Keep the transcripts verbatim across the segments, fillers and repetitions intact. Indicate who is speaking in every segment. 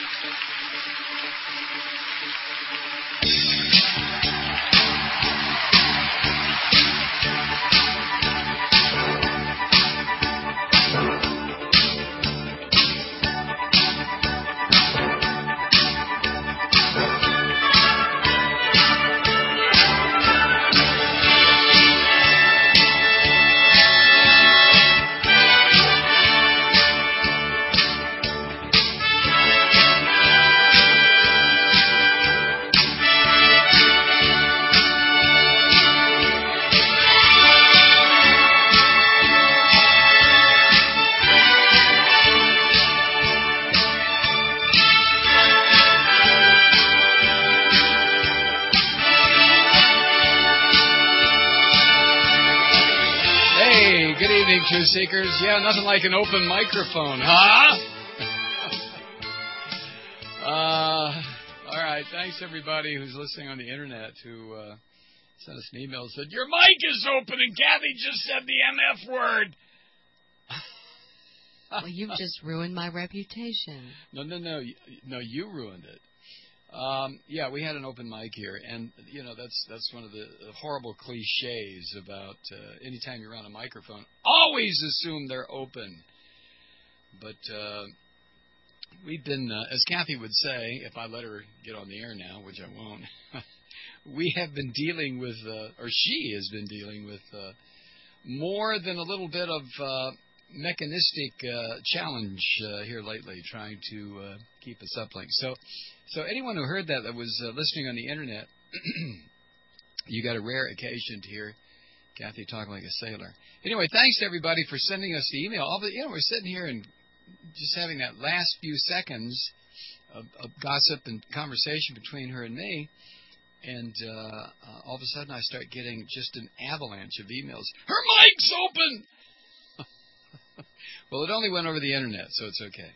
Speaker 1: Truth Seekers. Yeah, nothing like an open microphone, huh? uh, all right. Thanks, everybody who's listening on the Internet who uh, sent us an email and said, your mic is open and Kathy just said the M F word.
Speaker 2: Well, you've just ruined my reputation.
Speaker 1: No, no, no. No, you ruined it. Um, yeah, we had an open mic here, and, you know, that's that's one of the horrible cliches about uh, anytime you're on a microphone, always assume they're open. But uh, we've been, uh, as Kathy would say, if I let her get on the air now, which I won't, we have been dealing with, uh, or she has been dealing with uh, more than a little bit of uh, mechanistic uh, challenge uh, here lately, trying to uh, keep us uplinked. So, so anyone who heard that that was uh, listening on the Internet, you got a rare occasion to hear Kathy talking like a sailor. Anyway, thanks to everybody for sending us the email. All the, you know, we're sitting here and just having that last few seconds of, of gossip and conversation between her and me, and uh, uh, all of a sudden I start getting just an avalanche of emails. Her mic's open! Well, it only went over the Internet, so it's okay.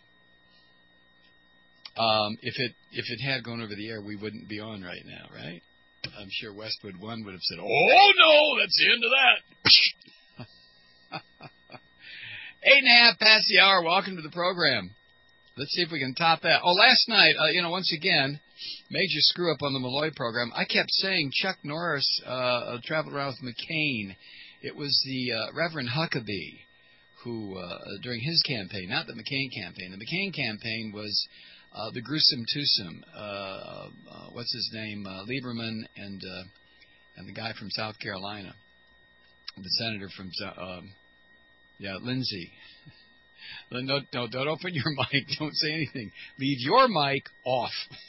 Speaker 1: Um, if it if it had gone over the air, we wouldn't be on right now, right? I'm sure Westwood One would have said, oh, no, that's the end of that. Eight and a half past the hour. Welcome to the program. Let's see if we can top that. Oh, last night, uh, you know, once again, major screw-up on the Malloy program. I kept saying Chuck Norris uh, traveled around with McCain. It was the uh, Reverend Huckabee who, uh, during his campaign, not the McCain campaign. The McCain campaign was uh, the gruesome twosome. Uh, uh, what's his name? Uh, Lieberman and uh, and the guy from South Carolina, the senator from, uh, yeah, Lindsey. No, no, don't open your mic. Don't say anything. Leave your mic off.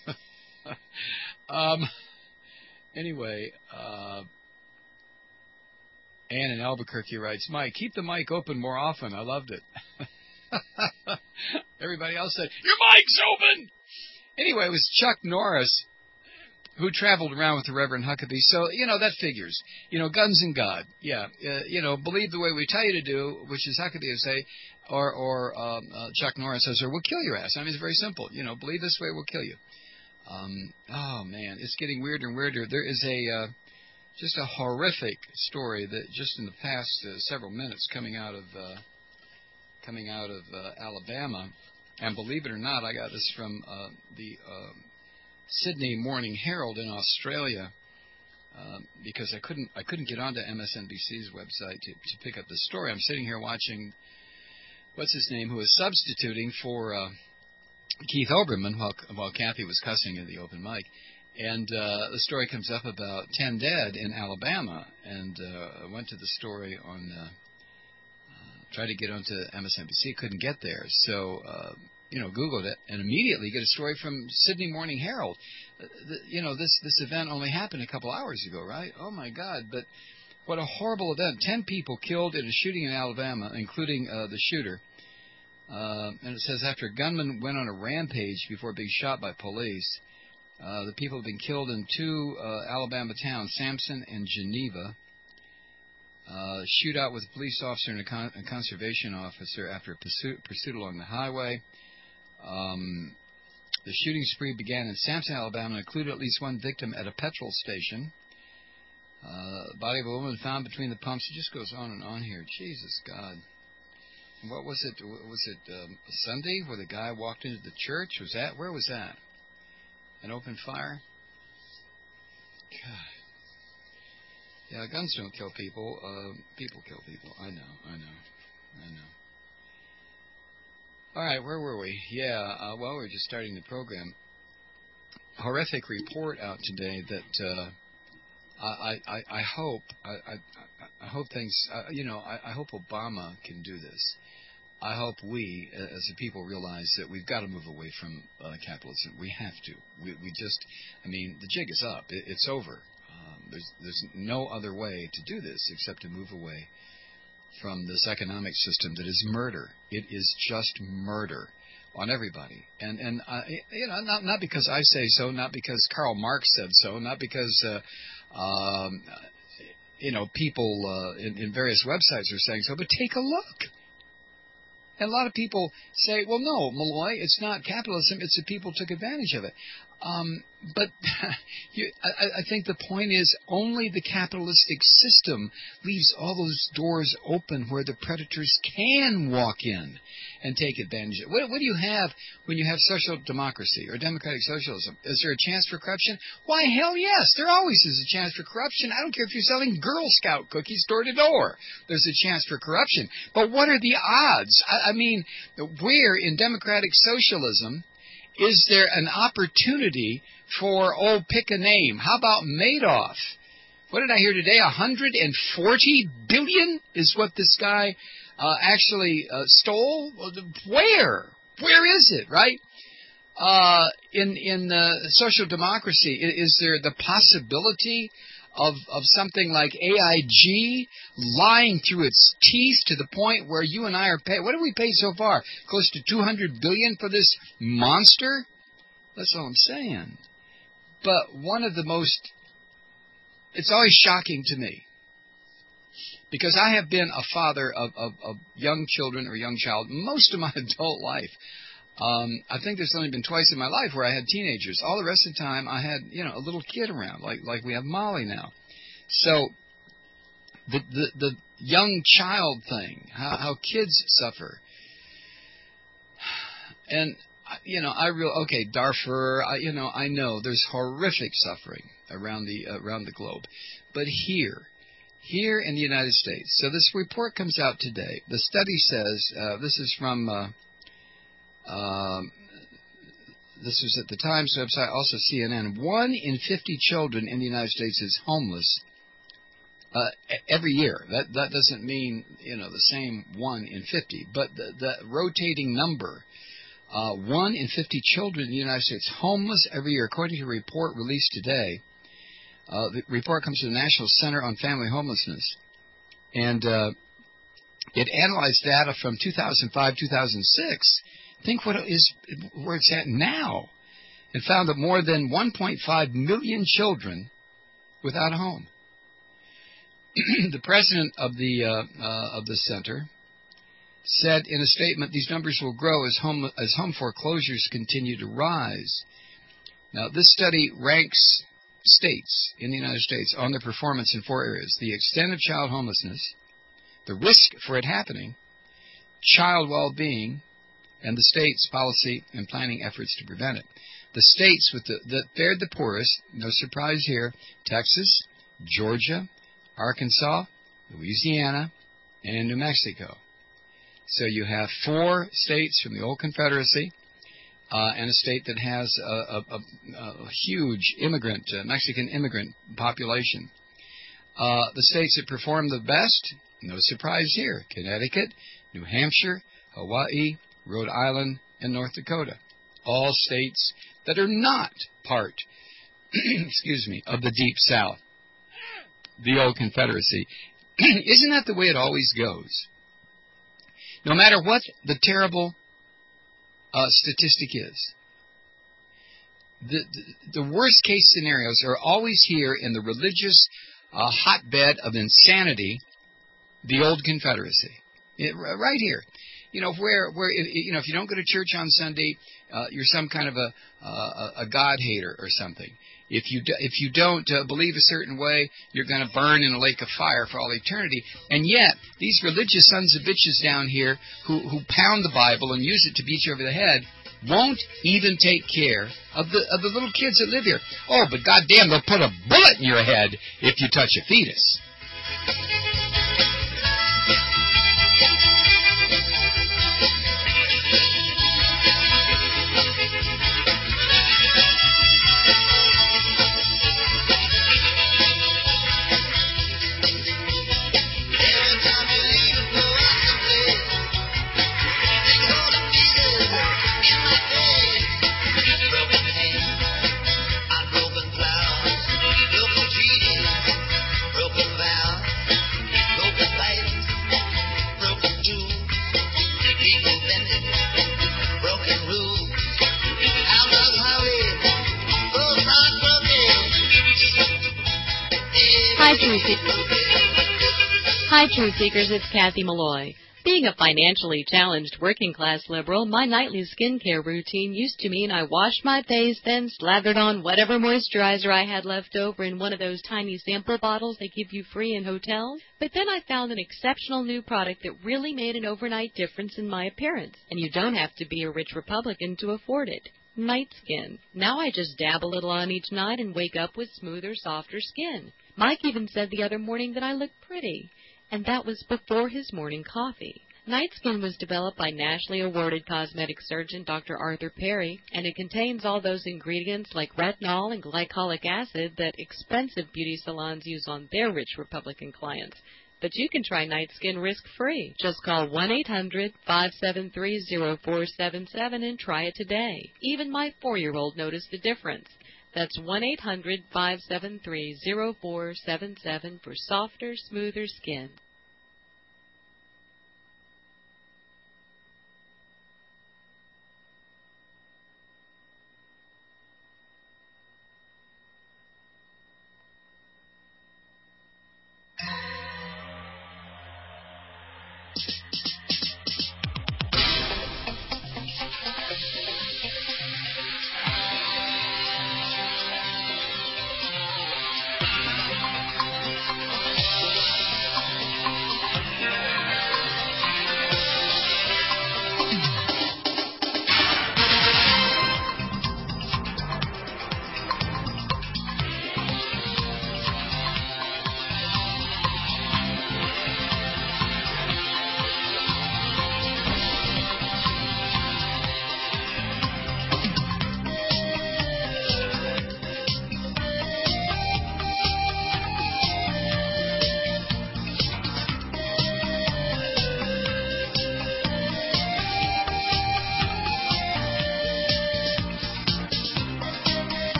Speaker 1: um. Anyway, uh, Ann in Albuquerque writes, Mike, keep the mic open more often. I loved it. Everybody else said, your mic's open! Anyway, it was Chuck Norris who traveled around with the Reverend Huckabee. So, you know, that figures. You know, guns and God. Yeah. Uh, you know, believe the way we tell you to do, which is Huckabee would say, or, or um, uh, Chuck Norris says, or we'll kill your ass. I mean, it's very simple. You know, believe this way, we'll kill you. Um, oh, man, it's getting weirder and weirder. There is a uh, just a horrific story that just in the past uh, several minutes coming out of uh, coming out of uh, Alabama. And believe it or not, I got this from uh, the uh, Sydney Morning Herald in Australia uh, because I couldn't I couldn't get onto M S N B C's website to, to pick up the story. I'm sitting here watching, what's his name, who is substituting for uh, Keith Olbermann while, while Kathy was cussing in the open mic. And uh, the story comes up about ten dead in Alabama. And uh, I went to the story on, uh, uh, tried to get onto M S N B C, couldn't get there. So, uh, you know, Googled it and immediately get a story from Sydney Morning Herald. Uh, the, you know, this, this event only happened a couple hours ago, right? Oh, my God. But what a horrible event. Ten people killed in a shooting in Alabama, including uh, the shooter. Uh, and it says after a gunman went on a rampage before being shot by police, uh, the people have been killed in two uh, Alabama towns, Sampson and Geneva. Uh, shootout with a police officer and a, con- a conservation officer after a pursuit, pursuit along the highway. Um, the shooting spree began in Sampson, Alabama, and included at least one victim at a petrol station. Uh, the body of a woman found between the pumps. It just goes on and on here. Jesus, God. what was it? Was it um, Sunday where the guy walked into the church? Was that where was that? An open fire? God. Yeah, guns don't kill people. Uh, people kill people. I know. I know. I know. All right, where were we? Yeah. Uh, well, we were just starting the program. Horrific report out today that. Uh, I, I, I hope I, I, I hope things uh, you know I, I hope Obama can do this. I hope we as a people realize that we've got to move away from uh, capitalism. We have to. We, we just I mean the jig is up. It, it's over. Um, there's there's no other way to do this except to move away from this economic system that is murder. It is just murder on everybody, and and uh, you know not not because I say so, not because Karl Marx said so, not because. Uh, Um, you know, people uh, in, in various websites are saying so, but take a look. And a lot of people say, well, no, Malloy, it's not capitalism, it's the people who took advantage of it. Um, but you, I, I think the point is only the capitalistic system leaves all those doors open where the predators can walk in and take advantage of it. What, what do you have when you have social democracy or democratic socialism? Is there a chance for corruption? Why, hell yes, there always is a chance for corruption. I don't care if you're selling Girl Scout cookies door to door. There's a chance for corruption. But what are the odds? I, I mean, where in democratic socialism is there an opportunity for, oh, pick a name? How about Madoff? What did I hear today? one hundred forty billion is what this guy uh, actually uh, stole? Where? Where is it, right? Uh, in in uh, social democracy, is there the possibility of of something like A I G lying through its teeth to the point where you and I are paid? What have we paid so far? Close to two hundred billion dollars for this monster? That's all I'm saying. But one of the most, it's always shocking to me, because I have been a father of, of, of young children or young child most of my adult life. Um, I think there's only been twice in my life where I had teenagers. All the rest of the time, I had, you know, a little kid around, like like we have Molly now. So the the, the young child thing, how, how kids suffer, and you know, I real okay, Darfur. I, you know, I know there's horrific suffering around the uh, around the globe, but here. Here in the United States. So this report comes out today. The study says, uh, this is from. Uh, Um, this was at the Times website, also C N N. One in fifty children in the United States is homeless uh, every year. That that doesn't mean, you know, the same one in fifty, but the, the rotating number. Uh, one in fifty children in the United States homeless every year, according to a report released today. Uh, the report comes from the National Center on Family Homelessness, and uh, it analyzed data from two thousand five to two thousand six. Think what it is, where it's at now, and found that more than one point five million children without a home. The president of the uh, uh, of the center said in a statement, "These numbers will grow as home as home foreclosures continue to rise." Now, this study ranks states in the United States on their performance in four areas: the extent of child homelessness, the risk for it happening, child well-being, and the state's policy and planning efforts to prevent it. The states with the, that fared the poorest, no surprise here, Texas, Georgia, Arkansas, Louisiana, and New Mexico. So you have four states from the old Confederacy uh, and a state that has a, a, a, a huge immigrant, uh, Mexican immigrant population. Uh, the states that performed the best, no surprise here, Connecticut, New Hampshire, Hawaii, Rhode Island, and North Dakota, all states that are not part, excuse me, of the Deep South, the old Confederacy. Isn't that the way it always goes? No matter what the terrible uh, statistic is, the, the, the worst case scenarios are always here in the religious uh, hotbed of insanity, the old Confederacy, it, right here. you know, where where you know if you don't go to church on Sunday, uh, you're some kind of a uh, a God hater or something. If you do, if you don't uh, believe a certain way, you're going to burn in a lake of fire for all eternity. And yet, these religious sons of bitches down here who who pound the Bible and use it to beat you over the head won't even take care of the of the little kids that live here. Oh, but goddamn, they'll put a bullet in your head if you touch a fetus.
Speaker 2: Hi, Truth Seekers, it's Kathy Malloy. Being a financially challenged working-class liberal, my nightly skincare routine used to mean I washed my face, then slathered on whatever moisturizer I had left over in one of those tiny sample bottles they give you free in hotels. But then I found an exceptional new product that really made an overnight difference in my appearance, and you don't have to be a rich Republican to afford it. Night Skin. Now I just dab a little on each night and wake up with smoother, softer skin. Mike even said the other morning that I looked pretty. And that was before his morning coffee. Night Skin was developed by nationally awarded cosmetic surgeon Doctor Arthur Perry, and it contains all those ingredients like retinol and glycolic acid that expensive beauty salons use on their rich Republican clients. But you can try Night Skin risk-free. Just call one eight hundred, five seven three, zero four seven seven and try it today. Even my four-year-old noticed the difference. That's one eight hundred, five seven three, zero four seven seven for softer, smoother skin.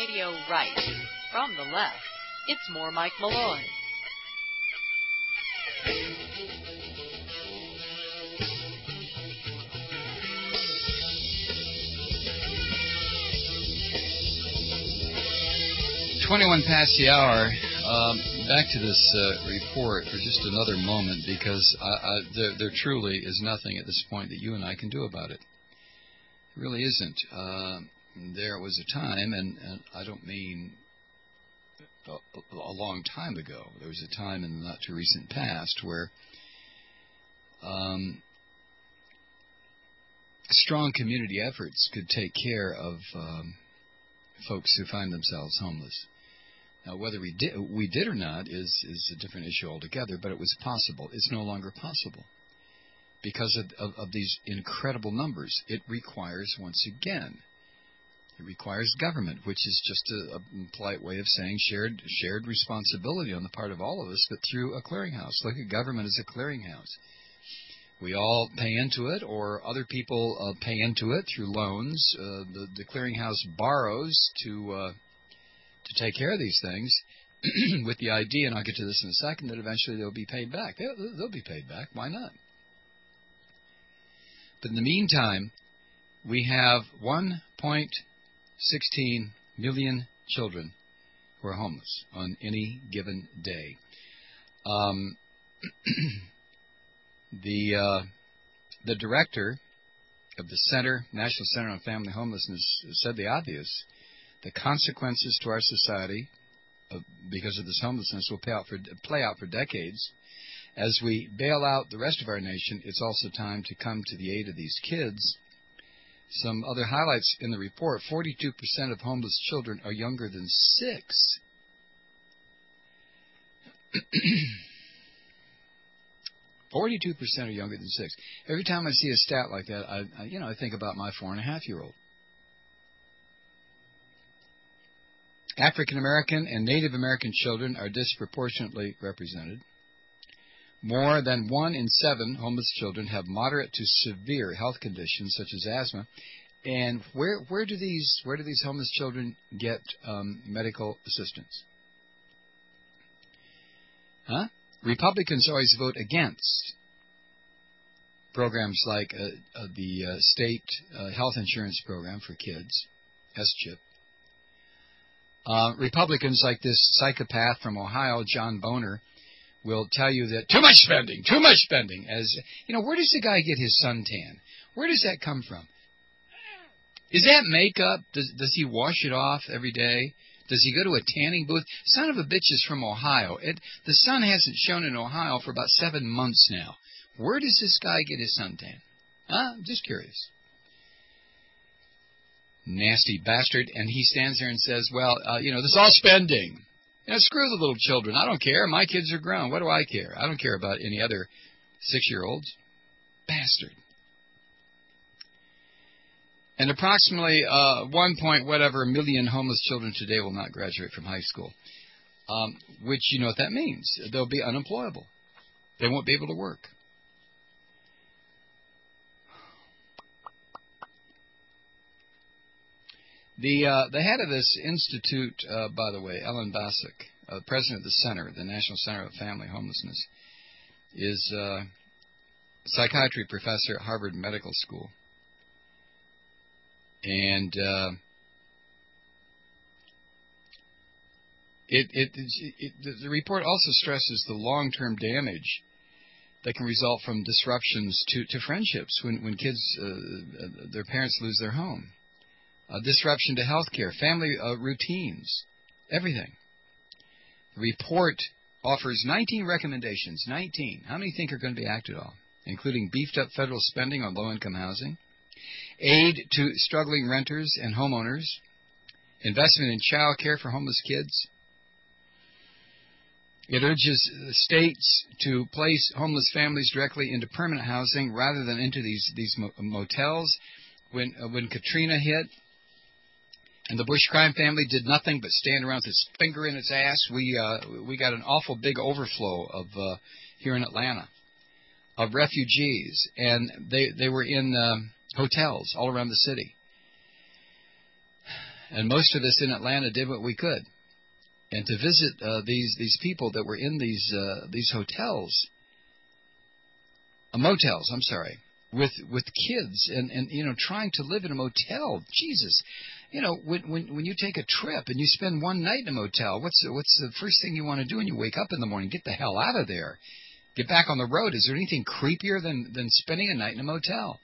Speaker 2: radio right. From the left, it's more Mike Malloy.
Speaker 1: twenty-one past the hour. Um, back to this uh, report for just another moment, because I, I, there, there truly is nothing at this point that you and I can do about it. It really isn't. Uh, there was a time, and, and I don't mean a, a long time ago. There was a time in the not too recent past where um, strong community efforts could take care of um, folks who find themselves homeless. Now, whether we did, we did or not is, is a different issue altogether, but it was possible. It's no longer possible because of, of, of these incredible numbers. It requires, once again, it requires government, which is just a, a polite way of saying shared shared responsibility on the part of all of us, but through a clearinghouse. Look at government as a clearinghouse. We all pay into it, or other people uh, pay into it through loans. Uh, the, the clearinghouse borrows to uh, to take care of these things with the idea, and I'll get to this in a second, that eventually they'll be paid back. They'll, they'll be paid back. Why not? But in the meantime, we have one point one six million children who are homeless on any given day. Um, the uh, the director of the Center, National Center on Family Homelessness, said the obvious. The consequences to our society uh, because of this homelessness will pay out for, play out for decades. As we bail out the rest of our nation, it's also time to come to the aid of these kids. Some other highlights in the report: forty-two percent of homeless children are younger than six. forty-two percent are younger than six. Every time I see a stat like that, I, I you know, I think about my four and a half year old. African American and Native American children are disproportionately represented. More than one in seven homeless children have moderate to severe health conditions such as asthma. And where where do these where do these homeless children get um, medical assistance? Huh? Republicans always vote against programs like uh, uh, the uh, state uh, health insurance program for kids, S CHIP. Uh, Republicans like this psychopath from Ohio, John Boner, will tell you that too much spending, too much spending. As you know, where does the guy get his suntan? Where does that come from? Is that makeup? Does, does he wash it off every day? Does he go to a tanning booth? Son of a bitch is from Ohio. It, the sun hasn't shone in Ohio for about seven months now. Where does this guy get his suntan? Huh? I'm just curious. Nasty bastard. And he stands there and says, well, uh, you know, this is all spending. You know, screw the little children. I don't care. My kids are grown. What do I care? I don't care about any other six-year-olds. Bastard. And approximately uh, one point whatever million homeless children today will not graduate from high school, um, which you know what that means. They'll be unemployable. They won't be able to work. The uh, the head of this institute, uh, by the way, Ellen Bassick, uh, president of the Center, the National Center of Family Homelessness, is a psychiatry professor at Harvard Medical School. And uh, it, it, it, it, the report also stresses the long-term damage that can result from disruptions to, to friendships when, when kids, uh, their parents lose their home. Uh, disruption to health care, family uh, routines, everything. The report offers nineteen recommendations. nineteen. How many think are going to be acted on? Including beefed up federal spending on low-income housing, aid to struggling renters and homeowners, investment in child care for homeless kids. It urges states to place homeless families directly into permanent housing rather than into these, these motels. When, uh, when Katrina hit, and the Bush crime family did nothing but stand around with its finger in its ass, we uh, we got an awful big overflow of uh, here in Atlanta of refugees, and they they were in uh, hotels all around the city. And most of us in Atlanta did what we could. And to visit uh, these these people that were in these uh, these hotels, uh, motels, I'm sorry, with with kids and, and you know trying to live in a motel. Jesus, you know when when when you take a trip and you spend one night in a motel, what's what's the first thing you want to do when you wake up in the morning? Get the hell out of there, get back on the road. Is there anything creepier than than spending a night in a motel?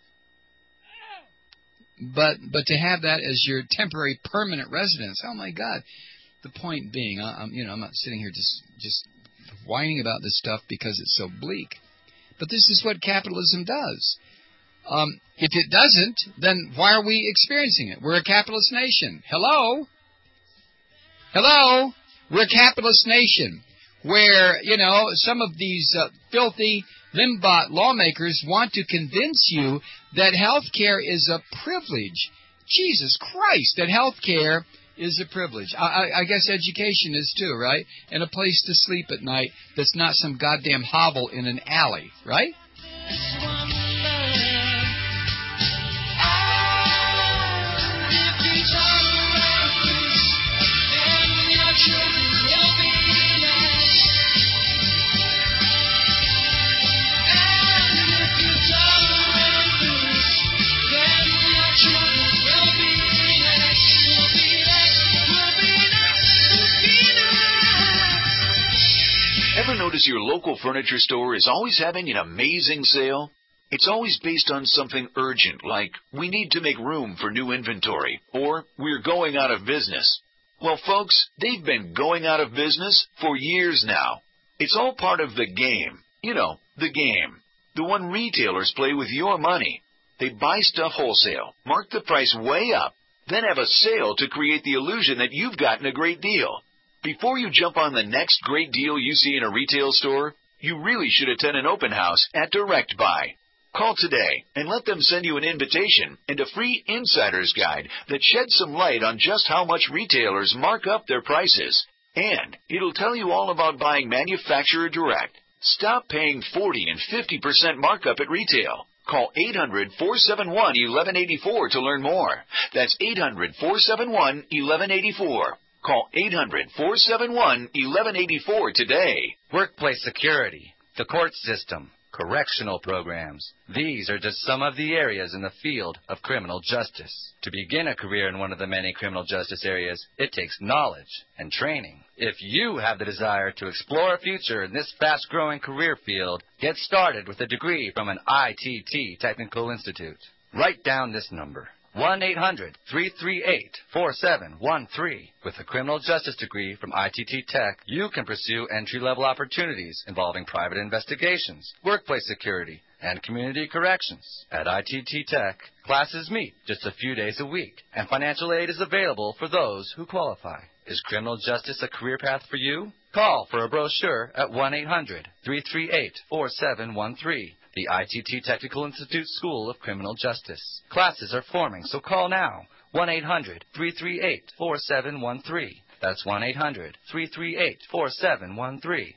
Speaker 1: But but to have that as your temporary permanent residence, oh my God. The point being, I'm, you know, I'm not sitting here just just whining about this stuff because it's so bleak. But this is what capitalism does. Um, if it doesn't, then why are we experiencing it? We're a capitalist nation. Hello? Hello? We're a capitalist nation where, you know, some of these uh, filthy Limbot lawmakers want to convince you that health care is a privilege. Jesus Christ, that health care is a privilege. I, I, I guess education is too, right? And a place to sleep at night that's not some goddamn hovel in an alley, right?
Speaker 3: Ever notice your local furniture store is always having an amazing sale? It's always based on something urgent, like we need to make room for new inventory, or we're going out of business. Well, folks, they've been going out of business for years now. It's all part of the game. You know, the game. The one retailers play with your money. They buy stuff wholesale, mark the price way up, then have a sale to create the illusion that you've gotten a great deal. Before you jump on the next great deal you see in a retail store, you really should attend an open house at Direct Buy. Call today and let them send you an invitation and a free insider's guide that sheds some light on just how much retailers mark up their prices. And it'll tell you all about buying manufacturer direct. Stop paying forty and fifty percent markup at retail. Call eight hundred, four seven one, eleven eighty-four to learn more. That's eight hundred, four seven one, eleven eighty-four. Call eight hundred, four seven one, eleven eighty-four today.
Speaker 4: Workplace security, the court system, correctional programs. These are just some of the areas in the field of criminal justice. To begin a career in one of the many criminal justice areas, it takes knowledge and training. If you have the desire to explore a future in this fast-growing career field, get started with a degree from an I T T Technical Institute. Write down this number. one eight hundred, three three eight, four seven one three. With a criminal justice degree from I T T Tech, you can pursue entry-level opportunities involving private investigations, workplace security, and community corrections. At I T T Tech, classes meet just a few days a week, and financial aid is available for those who qualify. Is criminal justice a career path for you? Call for a brochure at one eight hundred, three three eight, four seven one three. The I T T Technical Institute School of Criminal Justice. Classes are forming, so call now. one eight hundred, three three eight, four seven one three. That's one eight hundred, three three eight, four seven one three.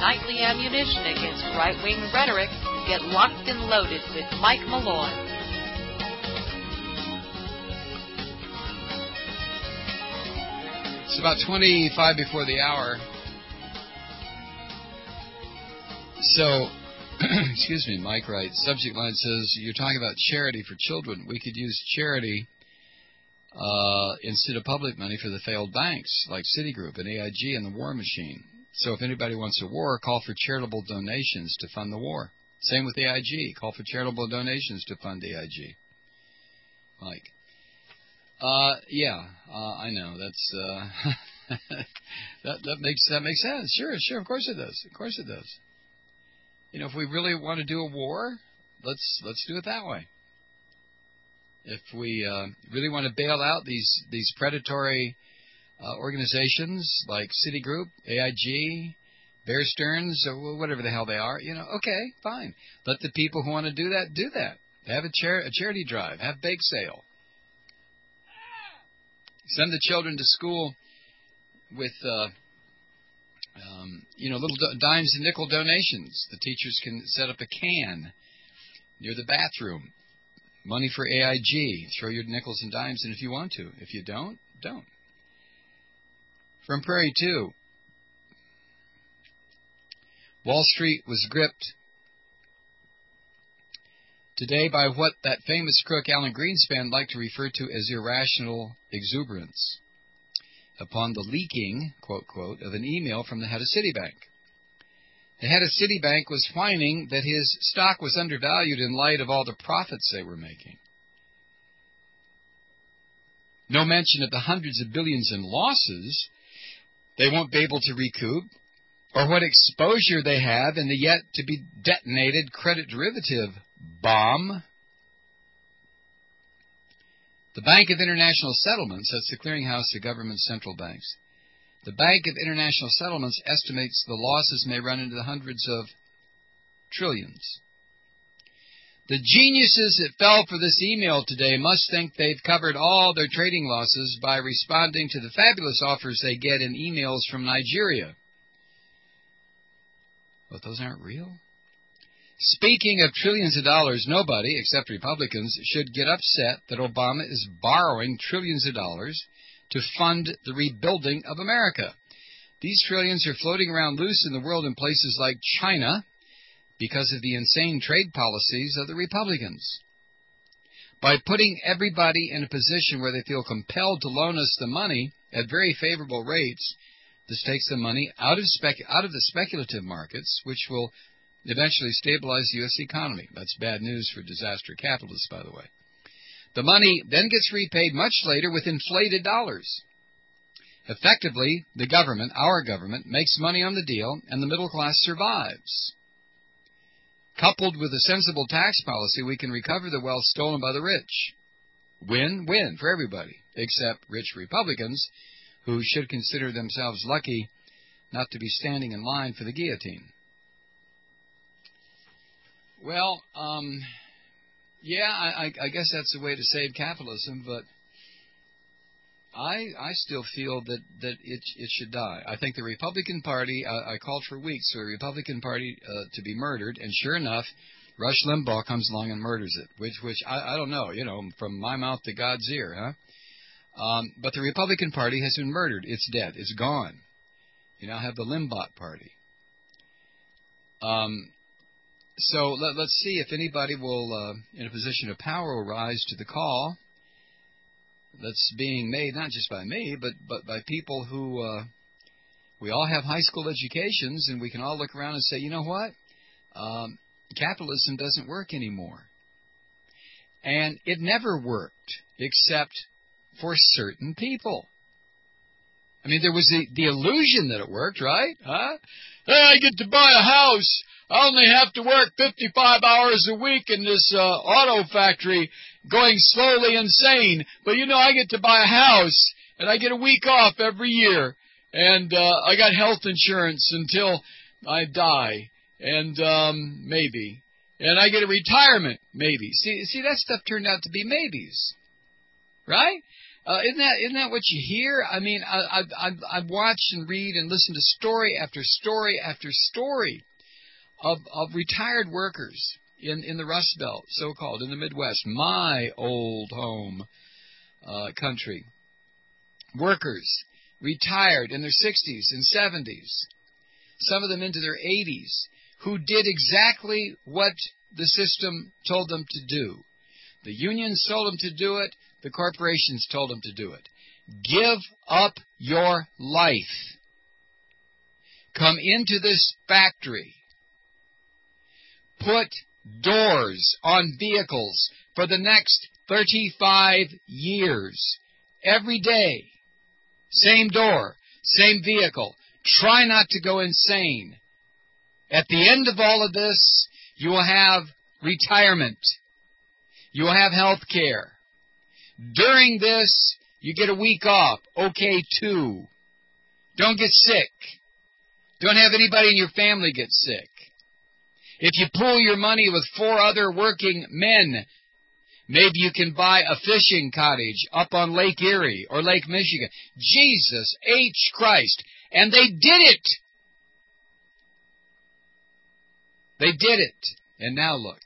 Speaker 2: nightly ammunition against right-wing rhetoric. Get locked and loaded with Mike Malloy.
Speaker 1: It's about twenty-five before the hour. So, excuse me, Mike writes, subject line says, you're talking about charity for children. We could use charity uh, instead of public money for the failed banks like Citigroup and A I G and the war machine. So if anybody wants a war, call for charitable donations to fund the war. Same with A I G. Call for charitable donations to fund A I G. Mike. Uh, yeah, uh, I know. That's, uh, that, that makes, that makes sense. Sure, sure. Of course it does. Of course it does. You know, if we really want to do a war, let's, let's do it that way. If we, uh, really want to bail out these, these predatory, uh, organizations like Citigroup, A I G, Bear Stearns, or whatever the hell they are, you know, okay, fine. Let the people who want to do that, do that. Have a, char- a charity drive. Have bake sale. Send the children to school with, uh, um, you know, little do- dimes and nickel donations. The teachers can set up a can near the bathroom. Money for A I G. Throw your nickels and dimes in if you want to. If you don't, don't. From Prairie two. Wall Street was gripped today by what that famous crook Alan Greenspan liked to refer to as irrational exuberance upon the leaking, quote, quote, of an email from the head of Citibank. The head of Citibank was whining that his stock was undervalued in light of all the profits they were making. No mention of the hundreds of billions in losses they won't be able to recoup, or what exposure they have in the yet-to-be detonated credit derivative bomb. The Bank of International Settlements, that's the clearinghouse of government central banks, the Bank of International Settlements estimates the losses may run into the hundreds of trillions. The geniuses that fell for this email today must think they've covered all their trading losses by responding to the fabulous offers they get in emails from Nigeria. But those aren't real. Speaking of trillions of dollars, nobody, except Republicans, should get upset that Obama is borrowing trillions of dollars to fund the rebuilding of America. These trillions are floating around loose in the world in places like China because of the insane trade policies of the Republicans. By putting everybody in a position where they feel compelled to loan us the money at very favorable rates, this takes the money out of spec- out of the speculative markets, which will eventually stabilize the U S economy. That's bad news for disaster capitalists, by the way. The money then gets repaid much later with inflated dollars. Effectively, the government, our government, makes money on the deal, and the middle class survives. Coupled with a sensible tax policy, we can recover the wealth stolen by the rich. Win-win for everybody, except rich Republicans, who should consider themselves lucky not to be standing in line for the guillotine. Well, um, yeah, I, I guess that's the way to save capitalism, but I I still feel that, that it it should die. I think the Republican Party, I, I called for weeks for the Republican Party uh, to be murdered, and sure enough, Rush Limbaugh comes along and murders it, which which I, I don't know, you know, from my mouth to God's ear, huh? Um, but the Republican Party has been murdered. It's dead. It's gone. You now have the Limbaugh Party. Um. So let, let's see if anybody will, uh, in a position of power, will rise to the call that's being made, not just by me, but, but by people who, uh, we all have high school educations, and we can all look around and say, you know what? Um, capitalism doesn't work anymore. And it never worked, except for certain people. I mean, there was the, the illusion that it worked, right? Huh? Hey, I get to buy a house. I only have to work fifty-five hours a week in this uh, auto factory going slowly insane. But, you know, I get to buy a house, and I get a week off every year. And uh, I got health insurance until I die, and um, maybe. And I get a retirement, maybe. See, see, that stuff turned out to be maybes, right? Uh, isn't that isn't that what you hear? I mean, I, I, I, I watch and read and listen to story after story after story of of retired workers in, in the Rust Belt, so-called, in the Midwest, my old home uh, country. Workers retired in their sixties and seventies, some of them into their eighties, who did exactly what the system told them to do. The unions told them to do it. The corporations told them to do it. Give up your life. Come into this factory. Put doors on vehicles for the next thirty-five years. Every day. Same door. Same vehicle. Try not to go insane. At the end of all of this, you will have retirement. You will have health care. During this, you get a week off. Okay, two. Don't get sick. Don't have anybody in your family get sick. If you pool your money with four other working men, maybe you can buy a fishing cottage up on Lake Erie or Lake Michigan. Jesus H. Christ. And they did it. They did it. And now look.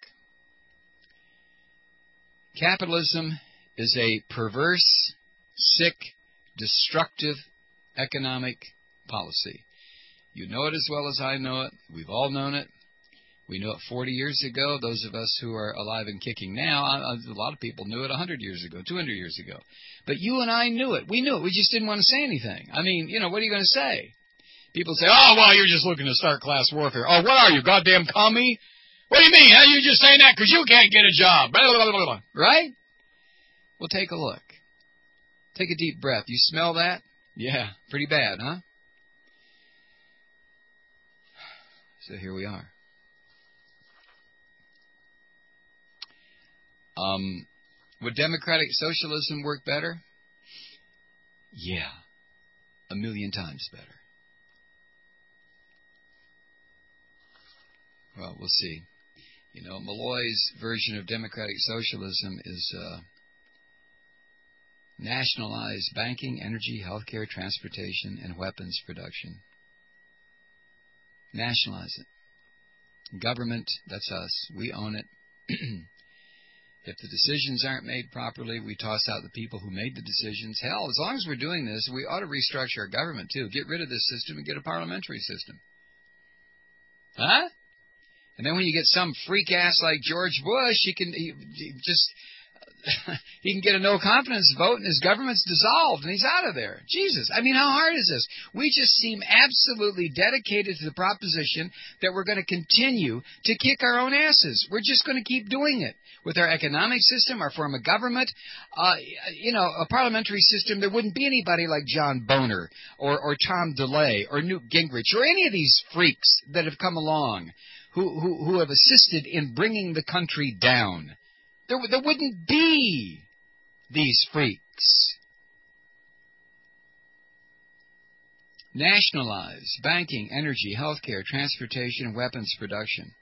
Speaker 1: Capitalism is a perverse, sick, destructive economic policy. You know it as well as I know it. We've all known it. We knew it forty years ago. Those of us who are alive and kicking now, a lot of people knew it one hundred years ago, two hundred years ago. But you and I knew it. We knew it. We just didn't want to say anything. I mean, you know, what are you going to say? People say, oh, well, you're just looking to start class warfare. Oh, what are you, goddamn commie? What do you mean? How are you just saying that because you can't get a job? Blah, blah, blah, blah. Right? Well, take a look. Take a deep breath. You smell that? Yeah, pretty bad, huh? So here we are. Um, would democratic socialism work better? Yeah, a million times better. Well, we'll see. You know, Malloy's version of democratic socialism is uh, nationalize banking, energy, healthcare, transportation, and weapons production. Nationalize it. Government, that's us. We own it. If the decisions aren't made properly, we toss out the people who made the decisions. Hell, as long as we're doing this, we ought to restructure our government, too. Get rid of this system and get a parliamentary system. Huh? And then when you get some freak ass like George Bush, he can he, he just he can get a no confidence vote and his government's dissolved and he's out of there. Jesus, I mean, how hard is this? We just seem absolutely dedicated to the proposition that we're going to continue to kick our own asses. We're just going to keep doing it with our economic system, our form of government. Uh, you know, a parliamentary system, there wouldn't be anybody like John Boehner or, or Tom DeLay or Newt Gingrich or any of these freaks that have come along who, who, who have assisted in bringing the country down. There, there wouldn't be these freaks. Nationalize banking, energy, healthcare, transportation, and weapons production.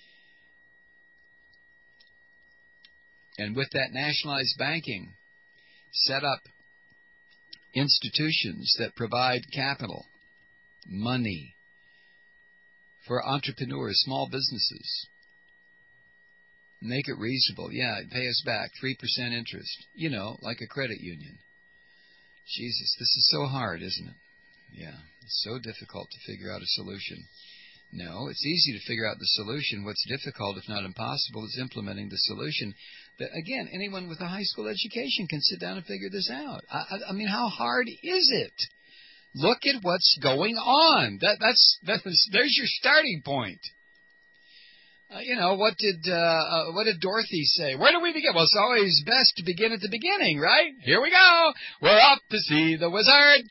Speaker 1: And with that nationalized banking, set up institutions that provide capital, money, for entrepreneurs, small businesses. Make it reasonable. Yeah, pay us back three percent interest. You know, like a credit union. Jesus, this is so hard, isn't it? Yeah, it's so difficult to figure out a solution. No, it's easy to figure out the solution. What's difficult, if not impossible, is implementing the solution. But again, anyone with a high school education can sit down and figure this out. I, I, I mean, how hard is it? Look at what's going on. That, that's, that's there's your starting point. Uh, you know, what did uh, uh, what did Dorothy say? Where do we begin? Well, it's always best to begin at the beginning, right? Here we go. We're up to see the wizard.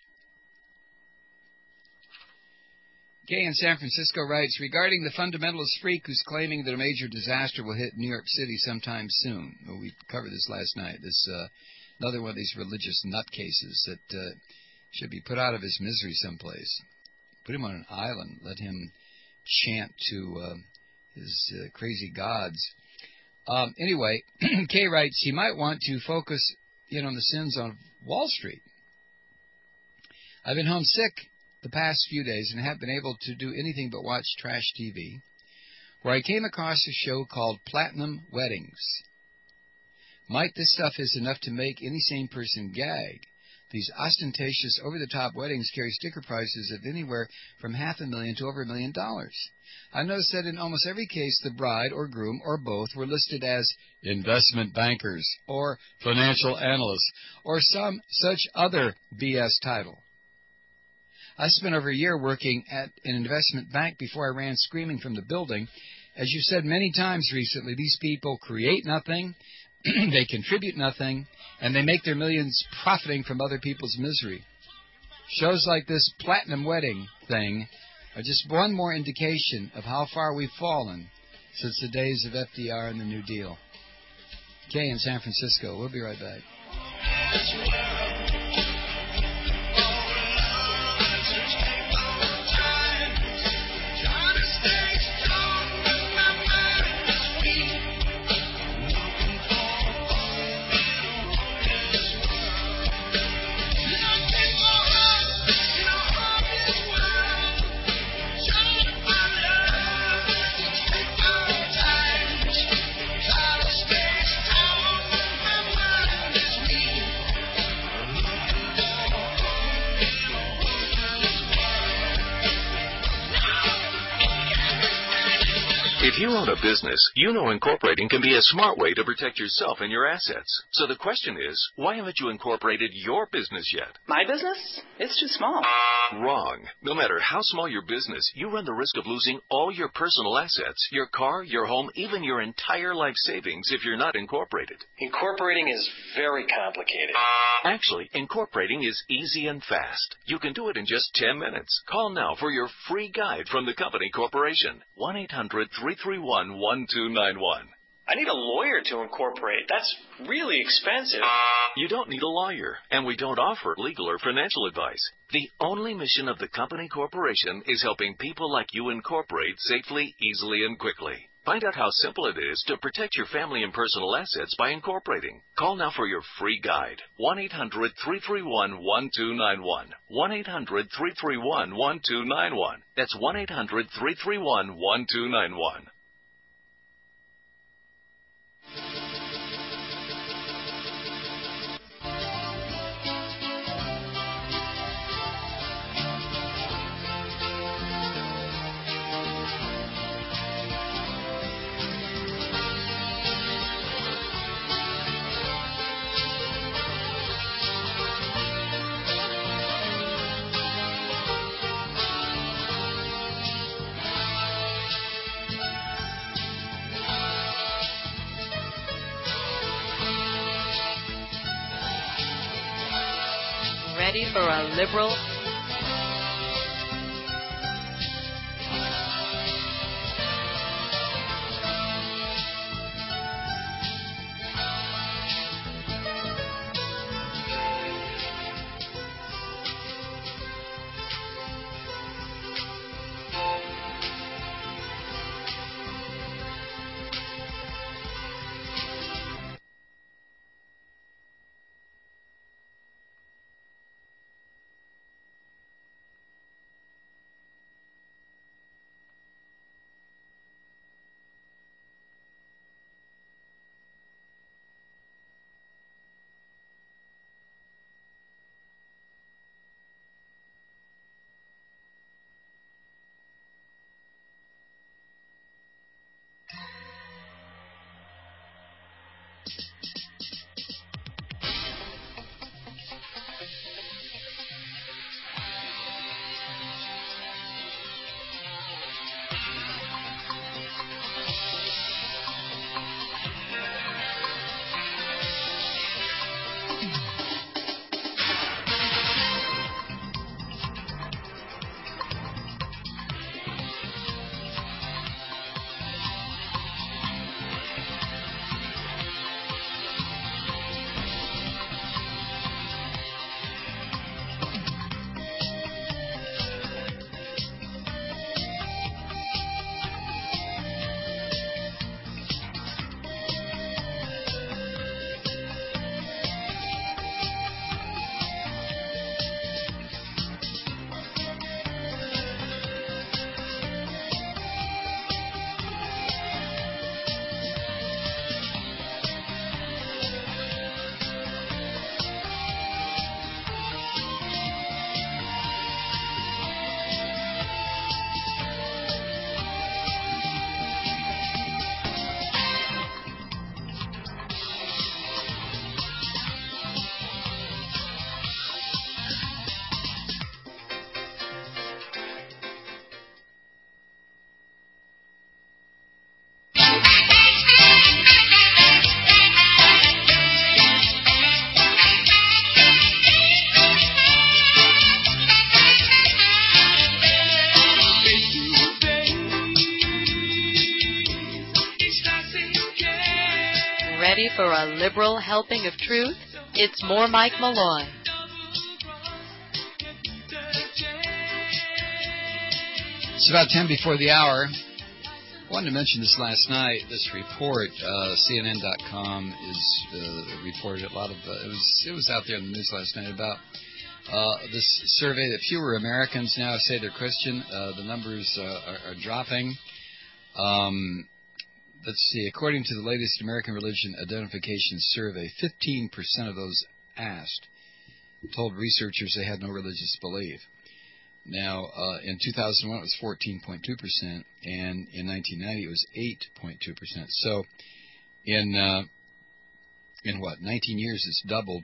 Speaker 1: Gay in San Francisco writes, regarding the fundamentalist freak who's claiming that a major disaster will hit New York City sometime soon. Well, we covered this last night. This uh, another one of these religious nutcases that uh, should be put out of his misery someplace. Put him on an island. Let him chant to uh, his uh, crazy gods. Um, anyway, Kay writes, he might want to focus you know, on the sins of Wall Street. I've been homesick the past few days and haven't been able to do anything but watch trash T V, where I came across a show called Platinum Weddings. Might this stuff is enough to make any sane person gag. These ostentatious, over-the-top weddings carry sticker prices of anywhere from half a million to over a million dollars. I noticed that in almost every case, the bride or groom or both were listed as investment bankers or financial analysts or some such other B S title. I spent over a year working at an investment bank before I ran screaming from the building. As you've said many times recently, these people create nothing, they contribute nothing, and they make their millions profiting from other people's misery. Shows like this Platinum Wedding thing are just one more indication of how far we've fallen since the days of F D R and the New Deal. Kay in San Francisco. We'll be right back.
Speaker 3: If you own a business, you know incorporating can be a smart way to protect yourself and your assets. So the question is, why haven't you incorporated your business yet?
Speaker 5: My business? It's too small.
Speaker 3: Wrong. No matter how small your business, you run the risk of losing all your personal assets, your car, your home, even your entire life savings if you're not incorporated.
Speaker 5: Incorporating is very complicated.
Speaker 3: Actually, incorporating is easy and fast. You can do it in just ten minutes. Call now for your free guide from the company corporation. one eight hundred three three one one two nine one.
Speaker 5: I need a lawyer to incorporate. That's really expensive.
Speaker 3: You don't need a lawyer, and we don't offer legal or financial advice. The only mission of the company corporation is helping people like you incorporate safely, easily, and quickly. Find out how simple it is to protect your family and personal assets by incorporating. Call now for your free guide. one eight hundred three three one one two nine one. one eight hundred three three one one two nine one. That's one eight hundred three three one one two nine one.
Speaker 2: Ready for a liberal? ready for a liberal helping of truth? It's more Mike Malloy.
Speaker 1: It's about ten before the hour. I wanted to mention this last night. This report, uh, C N N dot com is uh, reported a lot of. Uh, it was it was out there in the news last night about uh, this survey that fewer Americans now say they're Christian. Uh, the numbers uh, are, are dropping. Um, let's see. According to the latest American Religion Identification Survey, fifteen percent of those asked told researchers they had no religious belief. Now, uh, in two thousand one, it was fourteen point two percent, and in nineteen ninety, it was eight point two percent. So, in uh, in what, nineteen years, it's doubled.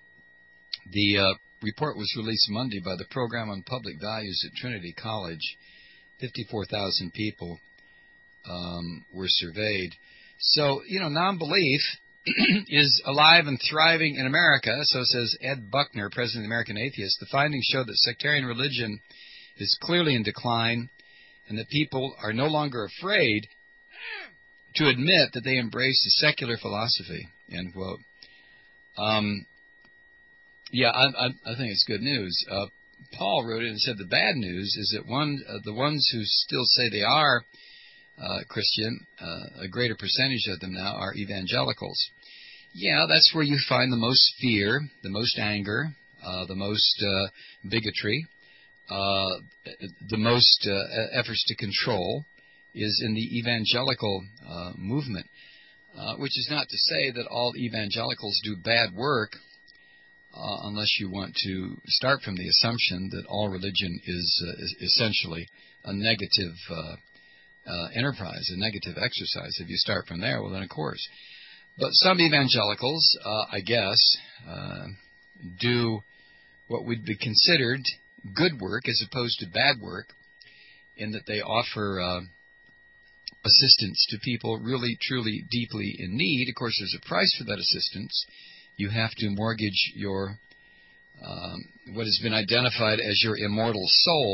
Speaker 1: The uh, report was released Monday by the Program on Public Values at Trinity College. fifty-four thousand people um, were surveyed. So, you know, non-belief is alive and thriving in America, so says Ed Buckner, president of the American Atheists. The findings show that sectarian religion is clearly in decline and that people are no longer afraid to admit that they embrace a secular philosophy, end quote. Um, yeah, I, I, I think it's good news. Uh, Paul wrote it and said the bad news is that one uh, the ones who still say they are Uh, Christian, uh, a greater percentage of them now are evangelicals. Yeah, that's where you find the most fear, the most anger, uh, the most uh, bigotry, uh, the most uh, efforts to control is in the evangelical uh, movement, uh, which is not to say that all evangelicals do bad work, uh, unless you want to start from the assumption that all religion is, uh, is essentially a negative uh Uh, enterprise, a negative exercise. If you start from there, well, then of course. But some evangelicals, uh, I guess, uh, do what would be considered good work as opposed to bad work, in that they offer uh, assistance to people really, truly, deeply in need. Of course, there's a price for that assistance. You have to mortgage your um, what has been identified as your immortal soul.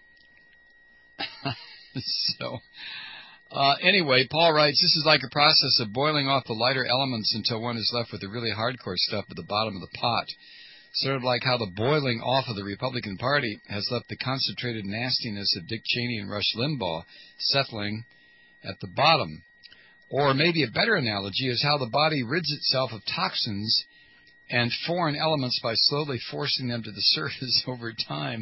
Speaker 1: So, uh, anyway, Paul writes, this is like a process of boiling off the lighter elements until one is left with the really hardcore stuff at the bottom of the pot. Sort of like how the boiling off of the Republican Party has left the concentrated nastiness of Dick Cheney and Rush Limbaugh settling at the bottom. Or maybe a better analogy is how the body rids itself of toxins and foreign elements by slowly forcing them to the surface over time.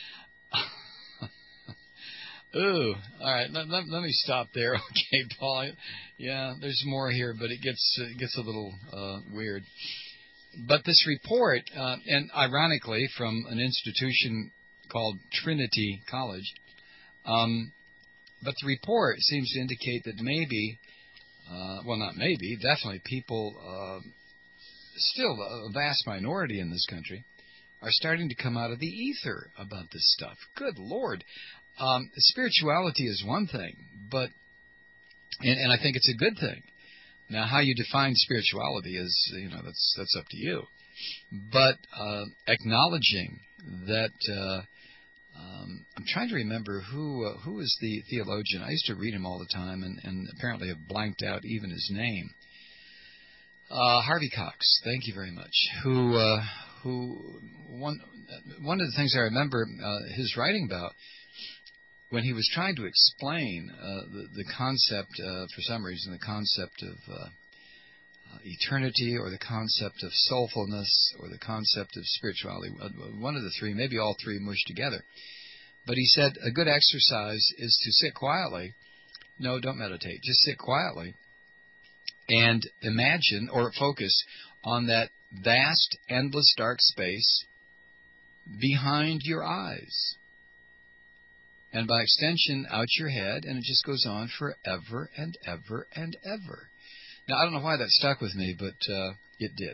Speaker 1: Ooh, all right. Let, let, let me stop there, okay, Paul. Yeah, there's more here, but it gets it gets a little uh, weird. But this report, uh, and ironically, from an institution called Trinity College, um, but the report seems to indicate that maybe, uh, well, not maybe, definitely people, uh, still a vast minority in this country, are starting to come out of the ether about this stuff. Good Lord. Um, spirituality is one thing, but, and, and I think it's a good thing. Now, how you define spirituality is, you know, that's that's up to you. But uh, acknowledging that, uh, um, I'm trying to remember who uh, who is the theologian. I used to read him all the time, and, and apparently have blanked out even his name. Uh, Harvey Cox, thank you very much. Who uh, who one one of the things I remember uh, his writing about, when he was trying to explain uh, the, the concept, uh, for some reason, the concept of uh, uh, eternity, or the concept of soulfulness, or the concept of spirituality, one of the three, maybe all three mushed together. But he said a good exercise is to sit quietly. No, don't meditate. Just sit quietly and imagine or focus on that vast, endless, dark space behind your eyes. And by extension, out your head, and it just goes on forever and ever and ever. Now, I don't know why that stuck with me, but uh, it did.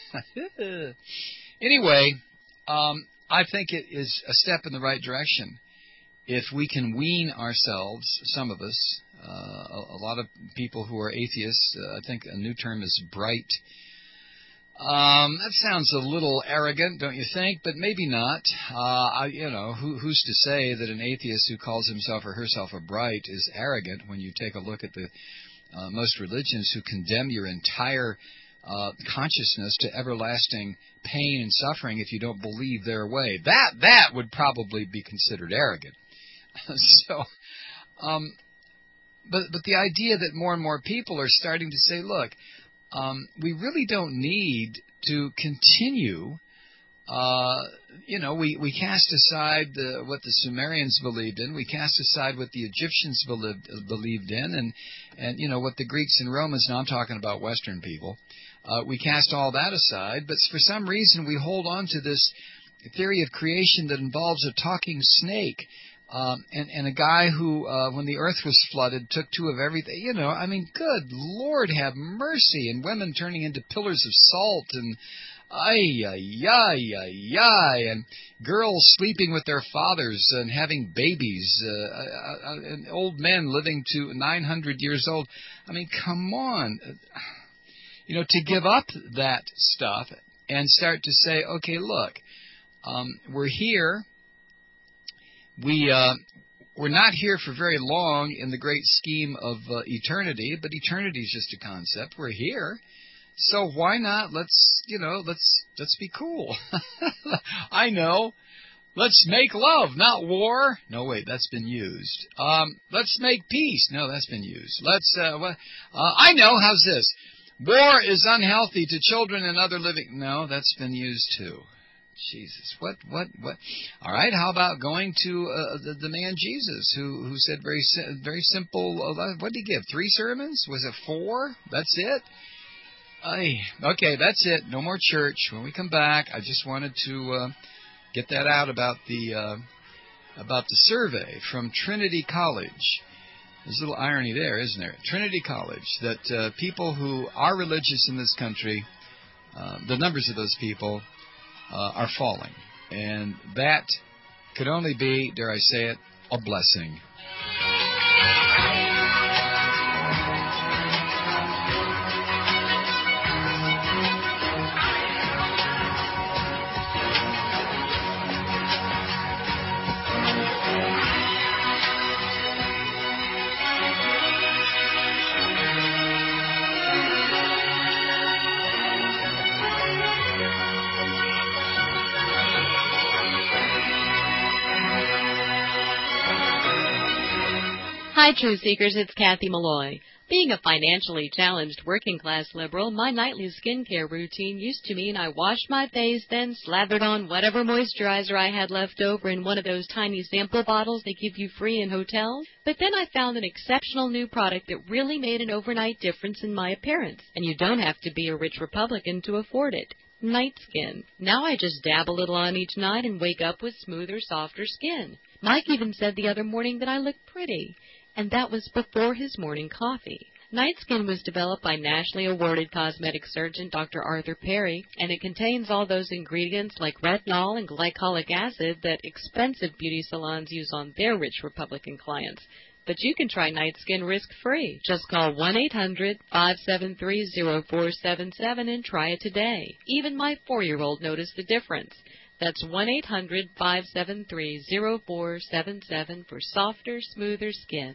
Speaker 1: Anyway, um, I think it is a step in the right direction. If we can wean ourselves, some of us, uh, a, a lot of people who are atheists, uh, I think a new term is bright. Um, that sounds a little arrogant, don't you think? But maybe not. Uh, I, you know, who, who's to say that an atheist who calls himself or herself a bright is arrogant when you take a look at the uh, most religions, who condemn your entire uh, consciousness to everlasting pain and suffering if you don't believe their way. That that would probably be considered arrogant. so, um, but but the idea that more and more people are starting to say, look, um, we really don't need to continue. Uh, you know, we, we cast aside the, what the Sumerians believed in. We cast aside what the Egyptians believed, believed in, and, and, you know, what the Greeks and Romans, now I'm talking about Western people, uh, we cast all that aside. But for some reason, we hold on to this theory of creation that involves a talking snake, um, and, and a guy who, uh, when the earth was flooded, took two of everything. You know, I mean, good Lord, have mercy. And women turning into pillars of salt, and Ay, ay, ay, ay, ay, and girls sleeping with their fathers and having babies, uh, uh, uh, and old men living to nine hundred years old. I mean, come on. You know, to give up that stuff and start to say, okay, look, um, we're here. We, uh, we're not here for very long in the great scheme of uh, eternity, but eternity is just a concept. We're here. So why not? Let's, you know, let's let's be cool. I know. Let's make love, not war. No, wait, that's been used. Um, let's make peace. No, that's been used. Let's. Uh, uh, I know. How's this? War is unhealthy to children and other living. No, that's been used too. Jesus, what, what, what? All right. How about going to uh, the, the man Jesus, who who said very very simple. Uh, what did he give? Three sermons? Was it four? That's it. Ay, okay, that's it. No more church. When we come back, I just wanted to uh, get that out about the uh, about the survey from Trinity College. There's a little irony there, isn't there? Trinity College, that uh, people who are religious in this country, uh, the numbers of those people uh, are falling. And that could only be, dare I say it, a blessing.
Speaker 2: Hi, Truth Seekers. It's Kathy Malloy. Being a financially challenged working-class liberal, my nightly skincare routine used to mean I washed my face, then slathered on whatever moisturizer I had left over in one of those tiny sample bottles they give you free in hotels. But then I found an exceptional new product that really made an overnight difference in my appearance, and you don't have to be a rich Republican to afford it. Night Skin. Now I just dab a little on each night and wake up with smoother, softer skin. Mike even said the other morning that I looked pretty. And that was before his morning coffee. Night Skin was developed by nationally awarded cosmetic surgeon Doctor Arthur Perry, and it contains all those ingredients like retinol and glycolic acid that expensive beauty salons use on their rich Republican clients. But you can try Night Skin risk-free. Just call one eight hundred, five seven three, zero four seven seven and try it today. Even my four-year-old noticed the difference. That's one eight hundred, five seven three, zero four seven seven for softer, smoother skin.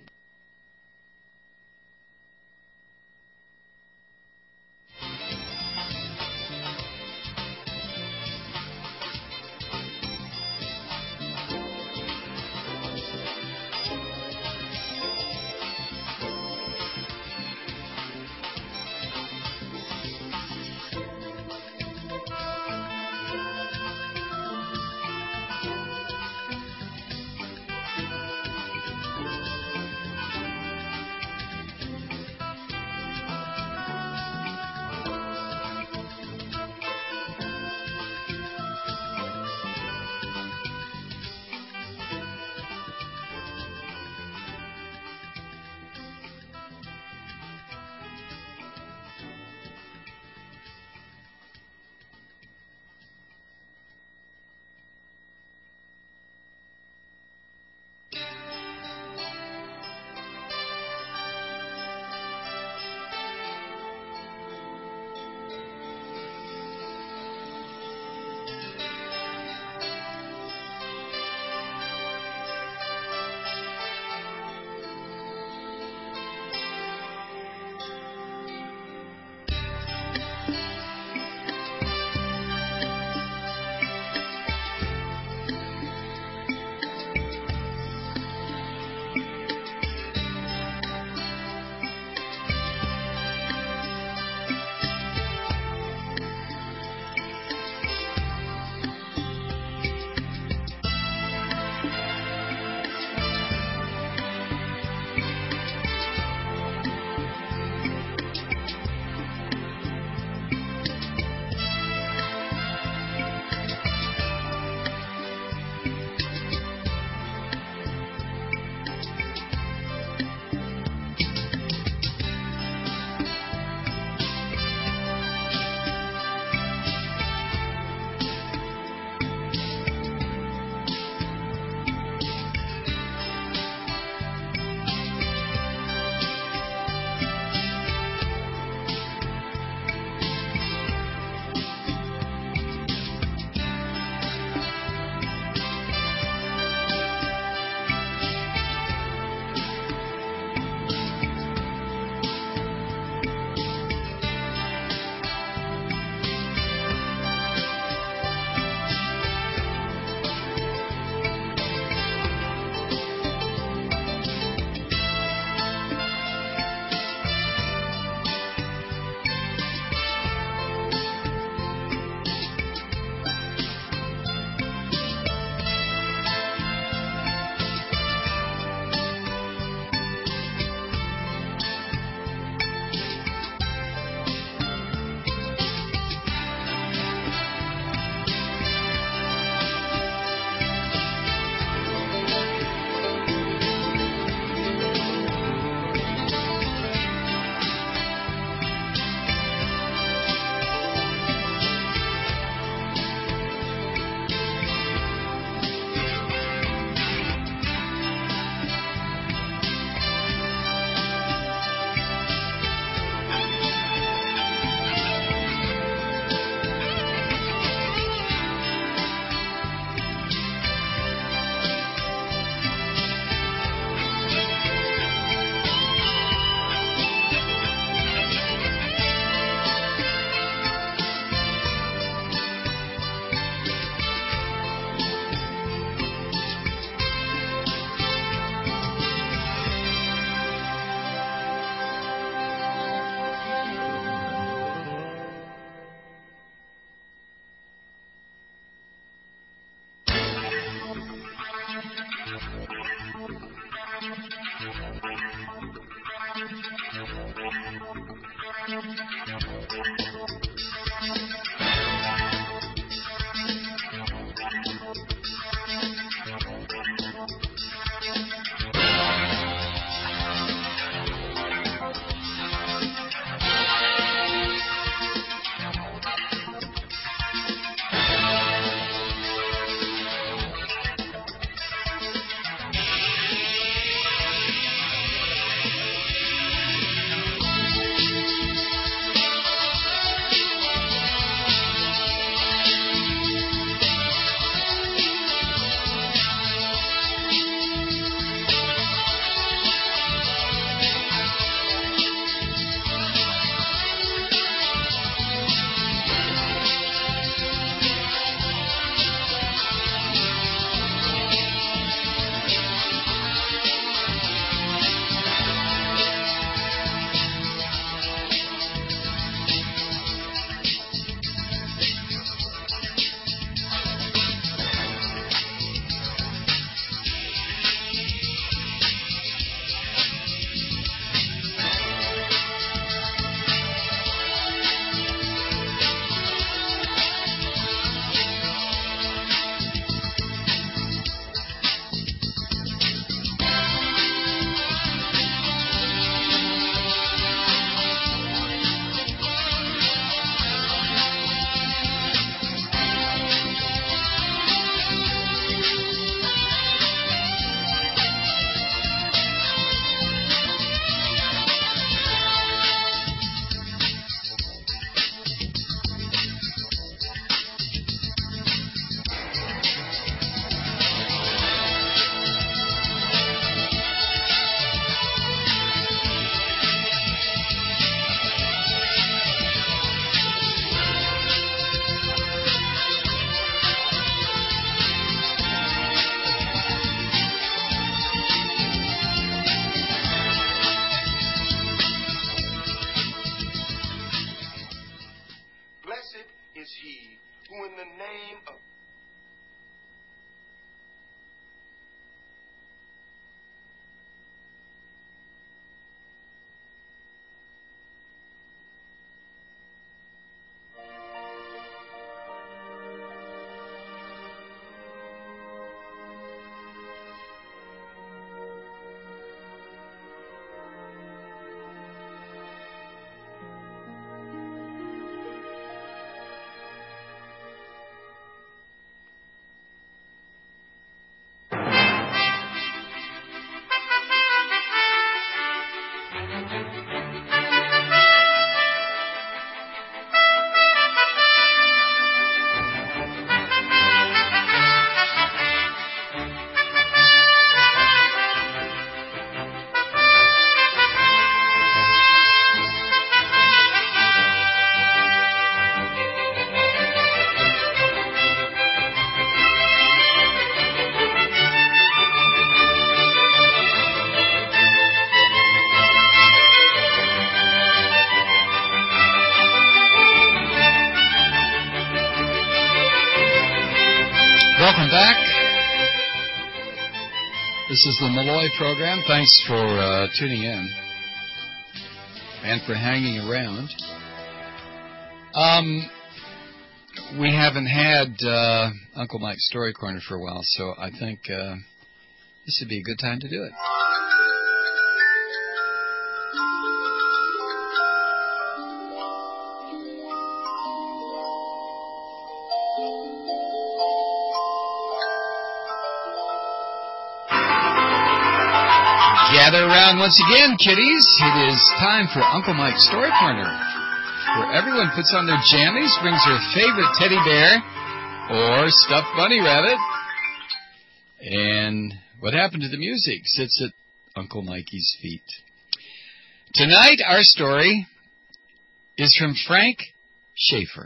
Speaker 1: This is the Malloy program. Thanks for uh, tuning in and for hanging around. Um, we haven't had uh, Uncle Mike's Story Corner for a while, so I think uh, this would be a good time to do it. Gather around once again, kiddies. It is time for Uncle Mike's Story Corner, where everyone puts on their jammies, brings their favorite teddy bear or stuffed bunny rabbit, and what happened to the music sits at Uncle Mikey's feet. Tonight, our story is from Frank Schaefer,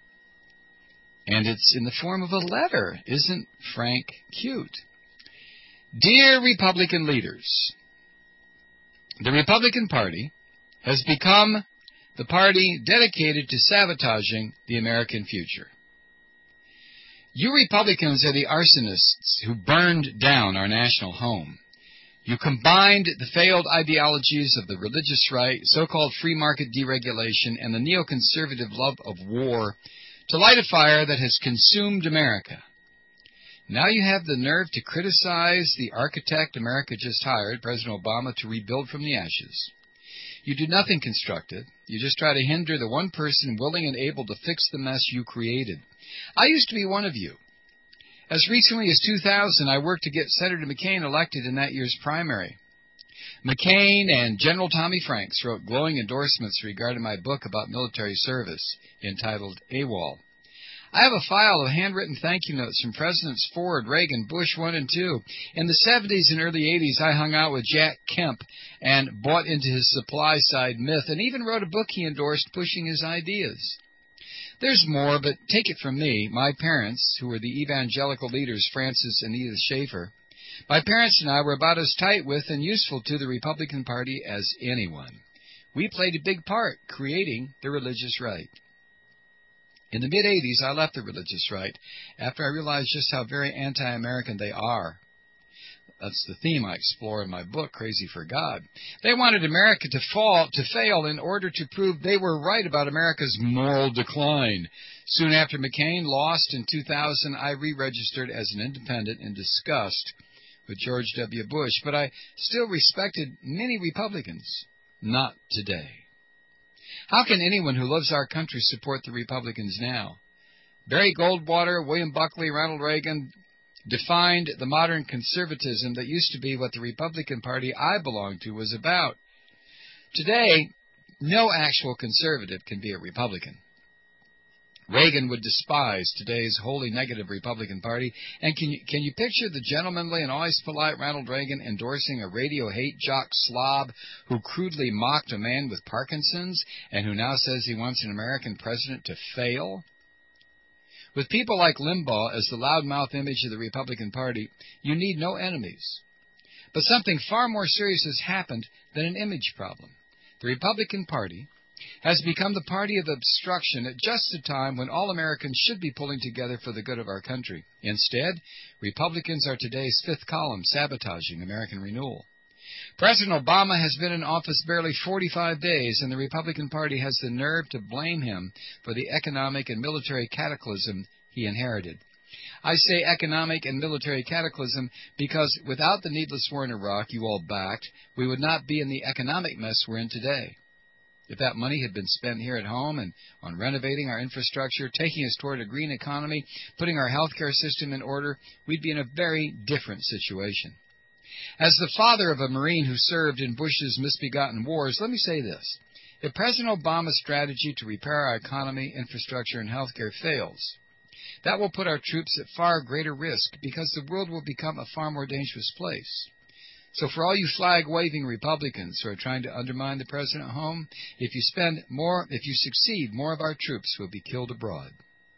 Speaker 1: and it's in the form of a letter. Isn't Frank cute? Dear Republican leaders, the Republican Party has become the party dedicated to sabotaging the American future. You Republicans are the arsonists who burned down our national home. You combined the failed ideologies of the religious right, so-called free market deregulation, and the neoconservative love of war to light a fire that has consumed America. Now you have the nerve to criticize the architect America just hired, President Obama, to rebuild from the ashes. You do nothing constructive. You just try to hinder the one person willing and able to fix the mess you created. I used to be one of you. As recently as two thousand, I worked to get Senator McCain elected in that year's primary. McCain and General Tommy Franks wrote glowing endorsements regarding my book about military service, entitled AWOL. I have a file of handwritten thank you notes from Presidents Ford, Reagan, Bush one and two. In the seventies and early eighties, I hung out with Jack Kemp and bought into his supply-side myth and even wrote a book he endorsed pushing his ideas. There's more, but take it from me, my parents, who were the evangelical leaders Francis and Edith Schaefer, my parents and I were about as tight with and useful to the Republican Party as anyone. We played a big part creating the religious right. In the mid-eighties, I left the religious right after I realized just how very anti-American they are. That's the theme I explore in my book, Crazy for God. They wanted America to fall, to fail in order to prove they were right about America's moral decline. Soon after McCain lost in two thousand, I re-registered as an independent in disgust with George W. Bush, but I still respected many Republicans. Not today. How can anyone who loves our country support the Republicans now? Barry Goldwater, William Buckley, Ronald Reagan defined the modern conservatism that used to be what the Republican Party I belonged to was about. Today, no actual conservative can be a Republican. Reagan would despise today's wholly negative Republican Party. And can you, can you picture the gentlemanly and always polite Ronald Reagan endorsing a radio hate jock slob who crudely mocked a man with Parkinson's and who now says he wants an American president to fail? With people like Limbaugh as the loudmouth image of the Republican Party, you need no enemies. But something far more serious has happened than an image problem. The Republican Party has become the party of obstruction at just a time when all Americans should be pulling together for the good of our country. Instead, Republicans are today's fifth column sabotaging American renewal. President Obama has been in office barely forty-five days, and the Republican Party has the nerve to blame him for the economic and military cataclysm he inherited. I say economic and military cataclysm because without the needless war in Iraq you all backed, we would not be in the economic mess we're in today. If that money had been spent here at home and on renovating our infrastructure, taking us toward a green economy, putting our healthcare system in order, we'd be in a very different situation. As the father of a Marine who served in Bush's misbegotten wars, let me say this. If President Obama's strategy to repair our economy, infrastructure, and healthcare fails, that will put our troops at far greater risk because the world will become a far more dangerous place. So for all you flag-waving Republicans who are trying to undermine the president at home, if you spend more, if you succeed, more of our troops will be killed abroad.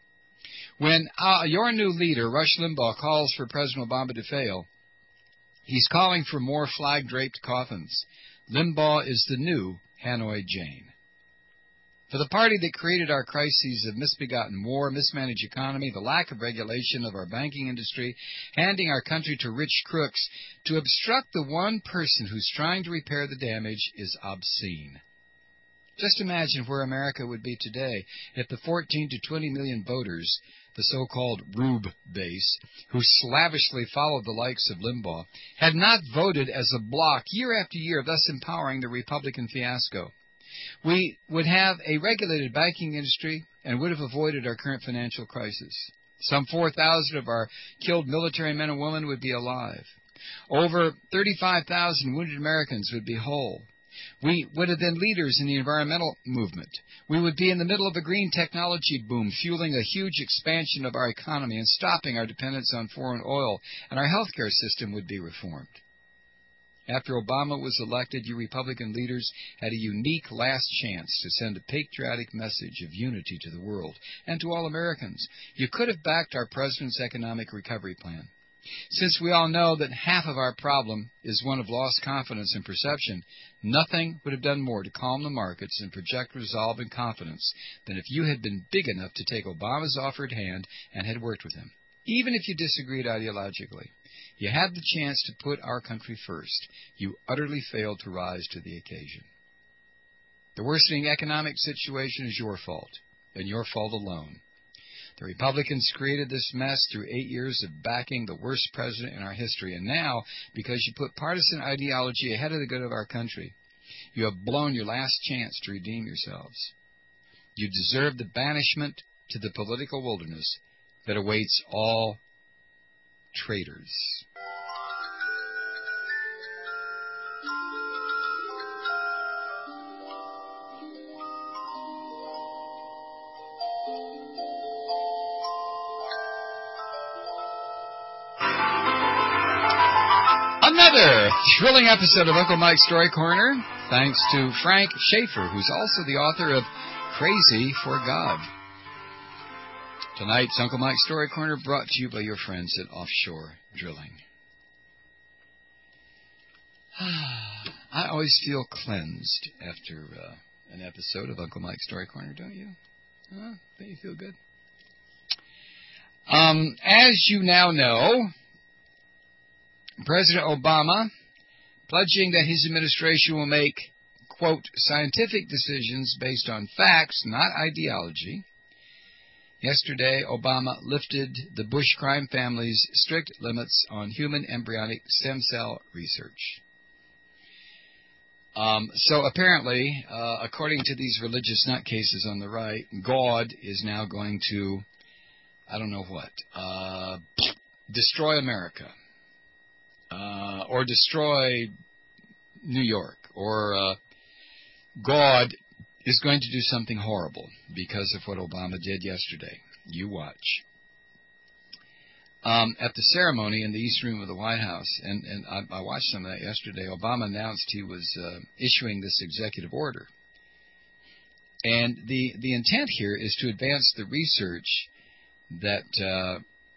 Speaker 1: When uh, your new leader, Rush Limbaugh, calls for President Obama to fail, he's calling for more flag-draped coffins. Limbaugh is the new Hanoi Jane. For the party that created our crises of misbegotten war, mismanaged economy, the lack of regulation of our banking industry, handing our country to rich crooks, to obstruct the one person who's trying to repair the damage is obscene. Just imagine where America would be today if the fourteen to twenty million voters, the so-called Rube base, who slavishly followed the likes of Limbaugh, had not voted as a bloc year after year, thus empowering the Republican fiasco. We would have a regulated banking industry and would have avoided our current financial crisis. Some four thousand of our killed military men and women would be alive. Over thirty-five thousand wounded Americans would be whole. We would have been leaders in the environmental movement. We would be in the middle of a green technology boom, fueling a huge expansion of our economy and stopping our dependence on foreign oil, and our healthcare system would be reformed. After Obama was elected, you Republican leaders had a unique last chance to send a patriotic message of unity to the world and to all Americans. You could have backed our president's economic recovery plan. Since we all know that half of our problem is one of lost confidence and perception, nothing would have done more to calm the markets and project resolve and confidence than if you had been big enough to take Obama's offered hand and had worked with him, even if you disagreed ideologically. You had the chance to put our country first. You utterly failed to rise to the occasion. The worsening economic situation is your fault, and your fault alone. The Republicans created this mess through eight years of backing the worst president in our history, and now, because you put partisan ideology ahead of the good of our country, you have blown your last chance to redeem yourselves. You deserve the banishment to the political wilderness that awaits all traitors. Another thrilling episode of Uncle Mike's Story Corner, thanks to Frank Schaefer, who's also the author of Crazy for God. Tonight's Uncle Mike's Story Corner brought to you by your friends at Offshore Drilling. I always feel cleansed after uh, an episode of Uncle Mike's Story Corner, don't you? Huh? Don't you feel good? Um, as you now know, President Obama pledging that his administration will make, quote, scientific decisions based on facts, not ideology. Yesterday, Obama lifted the Bush crime family's strict limits on human embryonic stem cell research. Um, so apparently, uh, according to these religious nutcases on the right, God is now going to, I don't know what, uh, destroy America. Uh, or destroy New York, or uh, God is going to do something horrible because of what Obama did yesterday. You watch. Um, at the ceremony in the East Room of the White House, and, and I, I watched some of that yesterday, Obama announced he was uh, issuing this executive order. And the, the intent here is to advance the research that uh,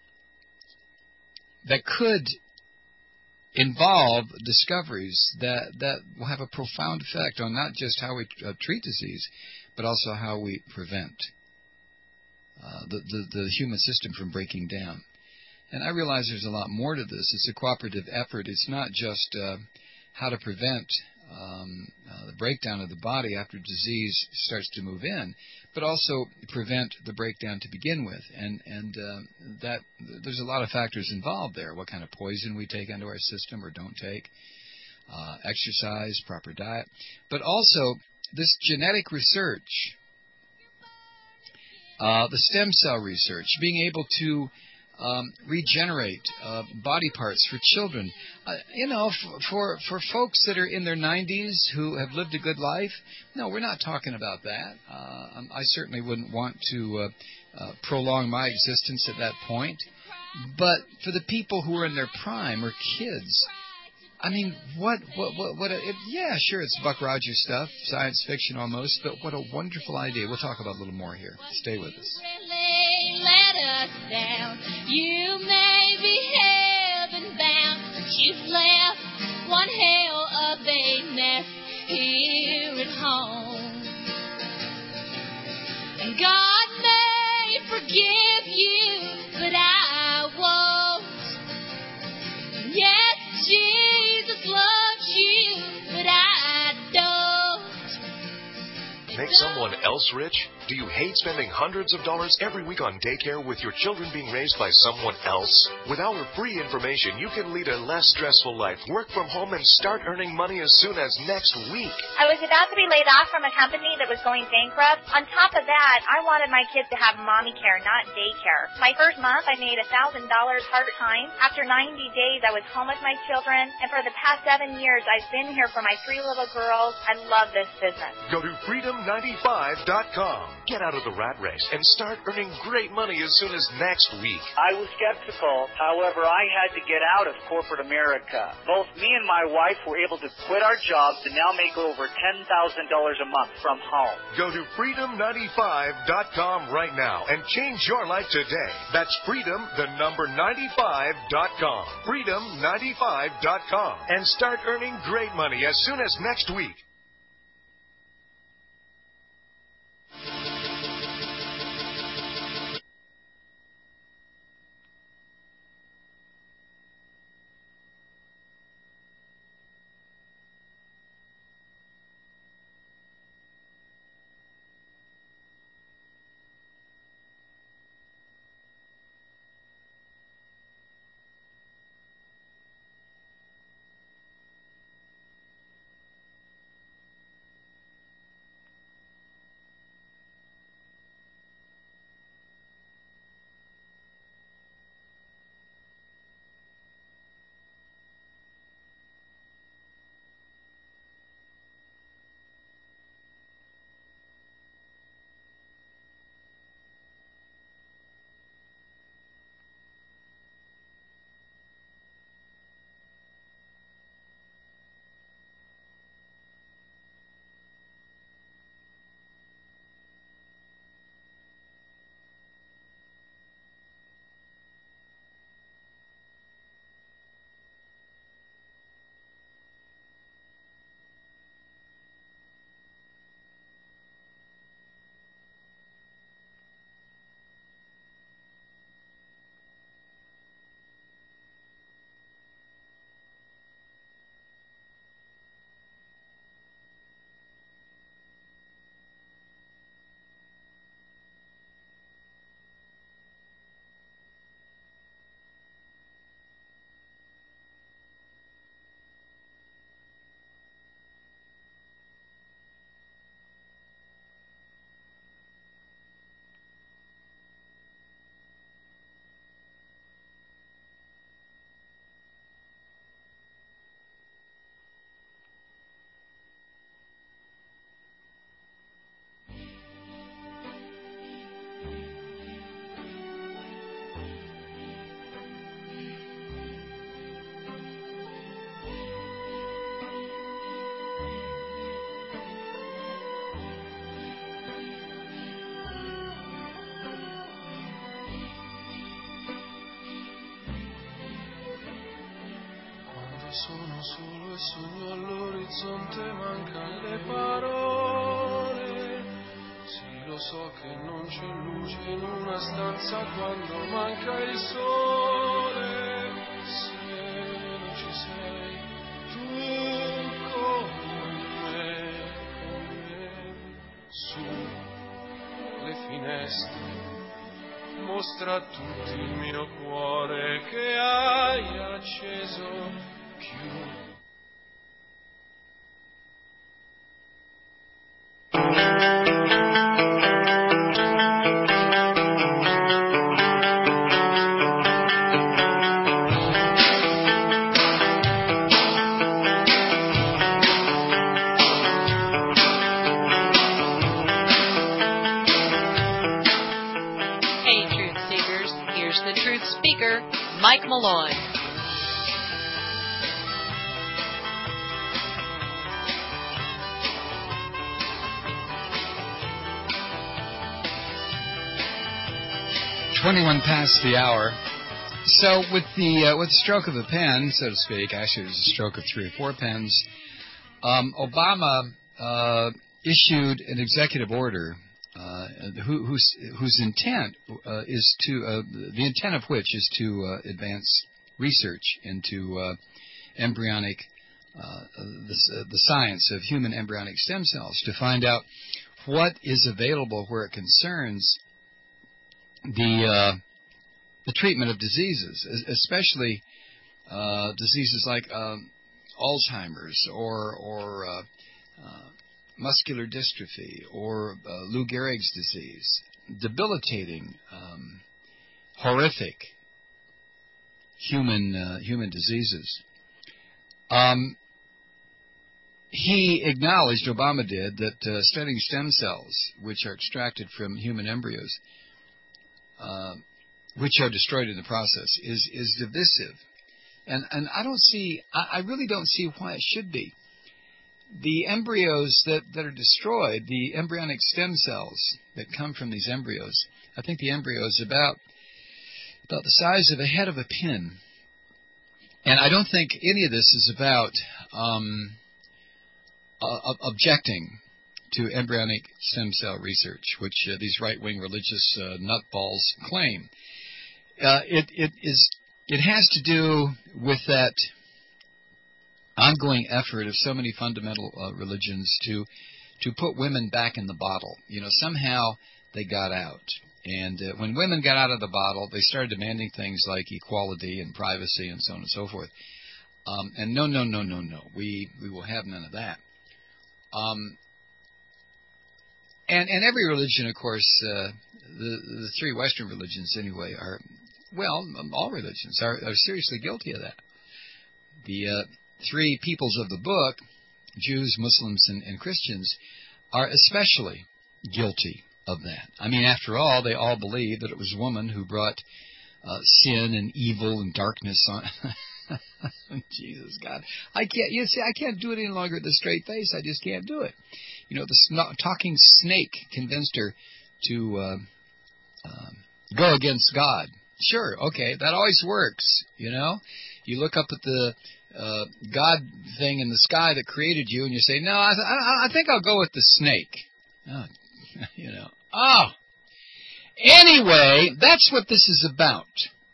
Speaker 1: that could involve discoveries that, that will have a profound effect on not just how we uh, treat disease, but also how we prevent uh, the, the, the human system from breaking down. And I realize there's a lot more to this. It's a cooperative effort. It's not just uh, how to prevent um, uh, the breakdown of the body after disease starts to move in, but also prevent the breakdown to begin with. And and uh, that there's a lot of factors involved there. What kind of poison we take into our system or don't take, uh, exercise, proper diet, but also this genetic research, uh, the stem cell research, being able to Um, regenerate uh, body parts for children. Uh, you know, f- for for folks that are in their nineties who have lived a good life, no, we're not talking about that. Uh, I certainly wouldn't want to uh, uh, prolong my existence at that point. But for the people who are in their prime or kids, I mean, what, what, what, what a, it, yeah, sure, it's Buck Rogers stuff, science fiction almost, but what a wonderful idea. We'll talk about a little more here. Stay with us.
Speaker 6: Let us down. You may be heaven bound, but you've left one hell of a mess here at home.
Speaker 7: make someone else rich? Do you hate spending hundreds of dollars every week on daycare with your children being raised by someone else? With our free information, you can lead a less stressful life, work from home, and start earning money as soon as next week.
Speaker 8: I was about to be laid off from a company that was going bankrupt. On top of that, I wanted my kids to have mommy care, not daycare. My first month, I made one thousand dollars part-time. After ninety days, I was home with my children, and for the past seven years, I've been here for my three little girls. I love this business.
Speaker 7: Go to freedom ninety-five dot com. Get out of the rat race and start earning great money as soon as next week.
Speaker 9: I was skeptical. However, I had to get out of corporate America. Both me and my wife were able to quit our jobs and now make over ten thousand dollars a month from home.
Speaker 7: Go to freedom ninety-five dot com right now and change your life today. That's freedom, the number ninety-five dot com. freedom ninety-five dot com. And start earning great money as soon as next week.
Speaker 10: Sono solo e sogno all'orizzonte, mancano le parole. Sì, lo so che non c'è luce in una stanza quando manca il sole. Se non ci sei, tu con me, con me, su le finestre. Mostra a tutti il mio cuore che hai acceso. Chiudi.
Speaker 2: Hey, Truth Seekers, here's the Truth Speaker, Mike Malloy.
Speaker 1: twenty-one past the hour. So with the uh, with the stroke of a pen, so to speak, actually it was a stroke of three or four pens, um, Obama uh, issued an executive order uh, who, whose, whose intent uh, is to, uh, the intent of which is to uh, advance research into uh, embryonic, uh, the, uh, the science of human embryonic stem cells, to find out what is available where it concerns the uh, the treatment of diseases, especially uh, diseases like um, Alzheimer's or or uh, uh, muscular dystrophy or uh, Lou Gehrig's disease, debilitating, um, horrific human uh, human diseases. Um, he acknowledged, Obama did, that uh, studying stem cells, which are extracted from human embryos, uh, which are destroyed in the process, is is divisive. And and I don't see, I, I really don't see why it should be. The embryos that, that are destroyed, the embryonic stem cells that come from these embryos, I think the embryo is about about the size of a head of a pin. And I don't think any of this is about um, uh, objecting to embryonic stem cell research, which uh, these right-wing religious uh, nutballs claim. Uh, it, it is it has to do with that ongoing effort of so many fundamental uh, religions to to put women back in the bottle. You know, somehow they got out. And uh, when women got out of the bottle, they started demanding things like equality and privacy and so on and so forth. Um, and no, no, no, no, no. We we will have none of that. Um, and, and every religion, of course, uh, the, the three Western religions anyway, are, well, all religions are, are seriously guilty of that. The uh, three peoples of the book, Jews, Muslims, and, and Christians, are especially guilty of that. I mean, after all, they all believe that it was woman who brought uh, sin and evil and darkness on. Jesus, God, I can't. You see, I can't do it any longer with a straight face. I just can't do it. You know, the sn- talking snake convinced her to uh, uh, go against God. Sure, okay, that always works. You know, you look up at the uh, God thing in the sky that created you, and you say, "No, I, th- I, I think I'll go with the snake." Oh, you know. Oh. Anyway, that's what this is about.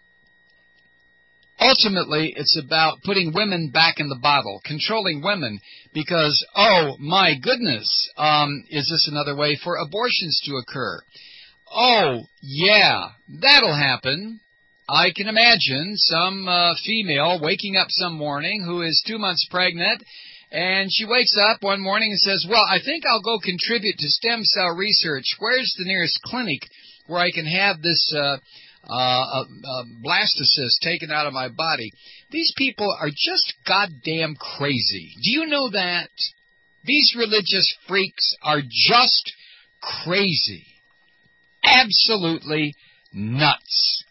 Speaker 1: Ultimately, it's about putting women back in the bottle, controlling women, because, oh, my goodness, um, is this another way for abortions to occur? Oh, yeah, that'll happen. I can imagine some uh, female waking up some morning who is two months pregnant, and she wakes up one morning and says, well, I think I'll go contribute to stem cell research. Where's the nearest clinic where I can have this uh, uh, uh, blastocyst taken out of my body? These people are just goddamn crazy. Do you know that? These religious freaks are just crazy. Absolutely nuts.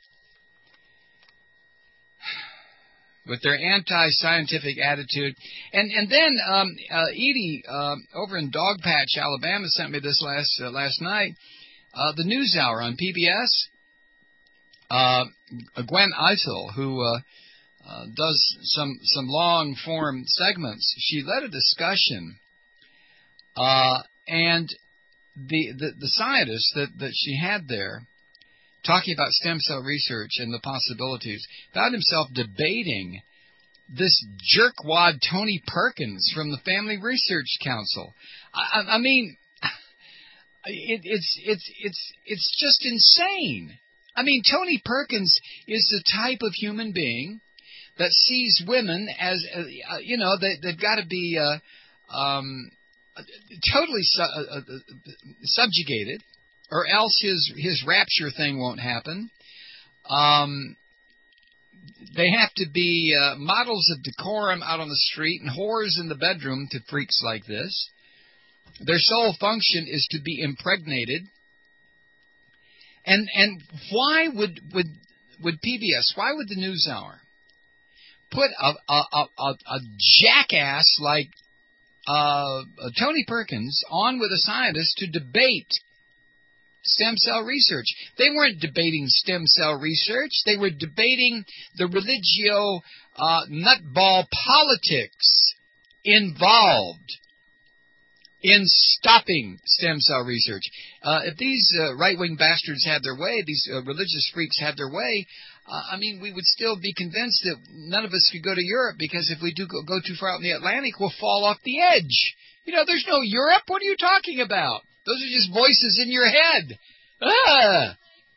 Speaker 1: With their anti-scientific attitude. And and then um, uh, Edie uh, over in Dogpatch, Alabama, sent me this last uh, last night. Uh, the NewsHour on P B S. Uh, Gwen Ithel, who uh, uh, does some some long-form segments, she led a discussion. Uh, and the, the, the scientist that, that she had there, talking about stem cell research and the possibilities, found himself debating this jerkwad Tony Perkins from the Family Research Council. I, I mean, it, it's it's it's it's just insane. I mean, Tony Perkins is the type of human being that sees women as uh, you know they, they've got to be uh, um, totally su- uh, uh, subjugated. Or else his his rapture thing won't happen. Um, they have to be uh, models of decorum out on the street and whores in the bedroom to freaks like this. Their sole function is to be impregnated. And and why would would would P B S? Why would the NewsHour put a a a, a jackass like uh, Tony Perkins on with a scientist to debate stem cell research? They weren't debating stem cell research. They were debating the religio uh, nutball politics involved in stopping stem cell research. Uh, if these uh, right-wing bastards had their way, these uh, religious freaks had their way, uh, I mean, we would still be convinced that none of us could go to Europe, because if we do go, go too far out in the Atlantic, we'll fall off the edge. You know, there's no Europe. What are you talking about? Those are just voices in your head. Ah!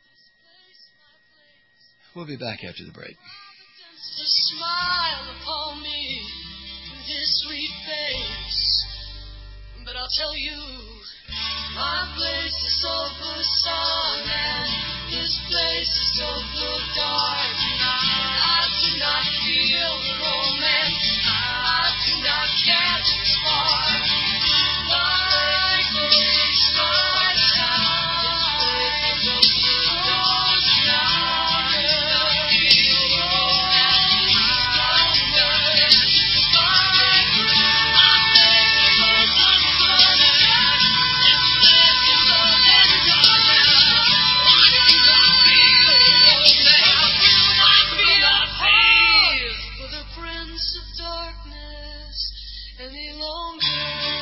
Speaker 1: We'll be back after the break.
Speaker 10: A smile upon me with his sweet face. But I'll tell you, my place is so full of sun and his place is so full of dark. I do not feel the romance. I do not catch the spark. My place, my town, his place is so full of dark. I do not feel the romance. I do not catch the spark. My place is so full of sun and his place is so full of dark. I do not feel the romance. I do not feel for the prince of darkness any longer.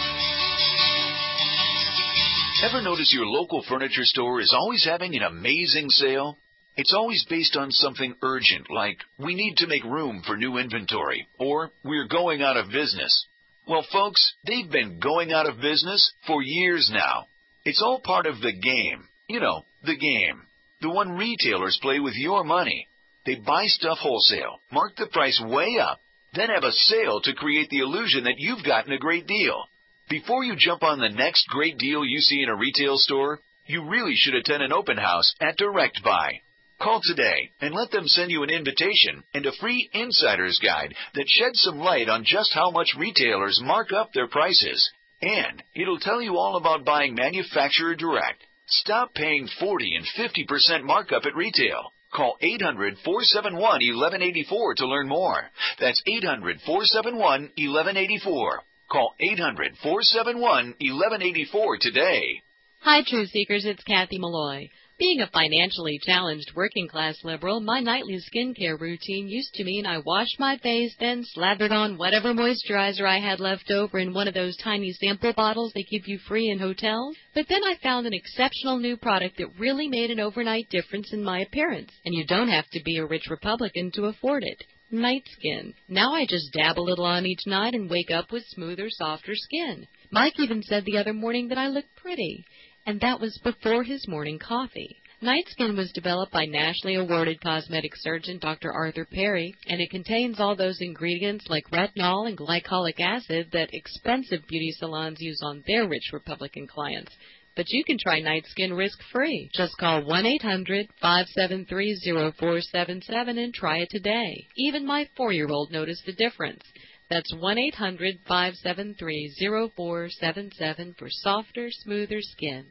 Speaker 3: Ever notice your local furniture store is always having an amazing sale? It's always based on something urgent, like we need to make room for new inventory, or we're going out of business. Well, folks, they've been going out of business for years now. It's all part of the game. You know, the game. The one retailers play with your money. They buy stuff wholesale, mark the price way up, then have a sale to create the illusion that you've gotten a great deal. Before you jump on the next great deal you see in a retail store, you really should attend an open house at Direct Buy. Call today and let them send you an invitation and a free insider's guide that sheds some light on just how much retailers mark up their prices. And it'll tell you all about buying manufacturer direct. Stop paying forty and fifty percent markup at retail. Call eight hundred, four seven one, one one eight four to learn more. That's eight hundred, four seven one, one one eight four. Call eight hundred, four seven one, one one eight four today.
Speaker 2: Hi, Truth Seekers. It's Kathy Malloy. Being a financially challenged working-class liberal, my nightly skincare routine used to mean I washed my face, then slathered on whatever moisturizer I had left over in one of those tiny sample bottles they give you free in hotels. But then I found an exceptional new product that really made an overnight difference in my appearance, and you don't have to be a rich Republican to afford it. Night Skin. Now I just dab a little on each night and wake up with smoother, softer skin. Mike even said the other morning that I looked pretty. And that was before his morning coffee. Night Skin was developed by nationally awarded cosmetic surgeon Doctor Arthur Perry, and it contains all those ingredients like retinol and glycolic acid that expensive beauty salons use on their rich Republican clients. But you can try Night Skin risk-free. Just call one eight hundred, five seven three, zero four seven seven and try it today. Even my four-year-old noticed the difference. That's one eight hundred, five seven three, zero four seven seven for softer, smoother skin.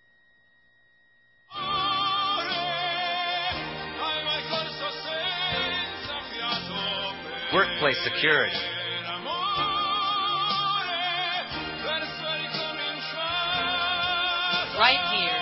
Speaker 4: Workplace security.
Speaker 2: Right here.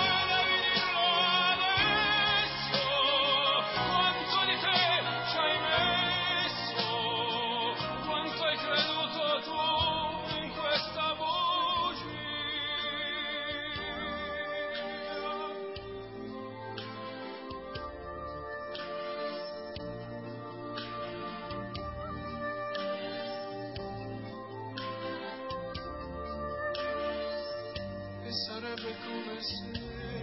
Speaker 10: Sarebbe come se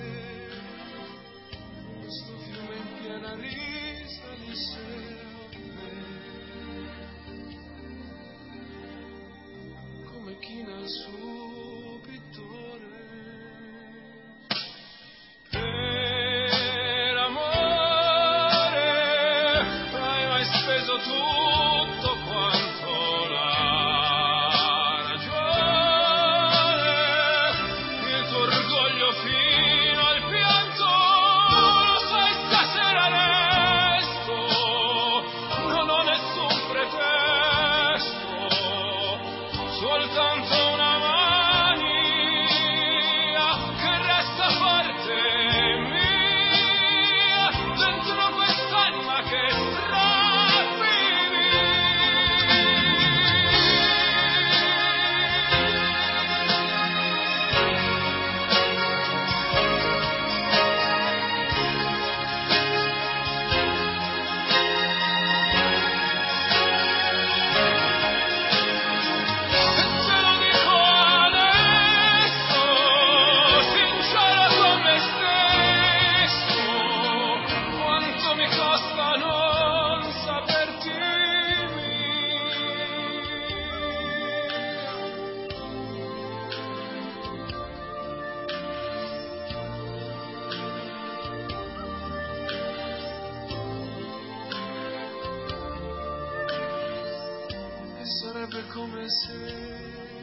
Speaker 10: questo fiume in piena risalisse a me, come chi nel suo pittore. Per amore hai mai speso tutto quanto la ragione, il tuo orgoglio fino al pianto, lo sai stasera resto, non ho nessun pretesto, soltanto una mano. scorre come se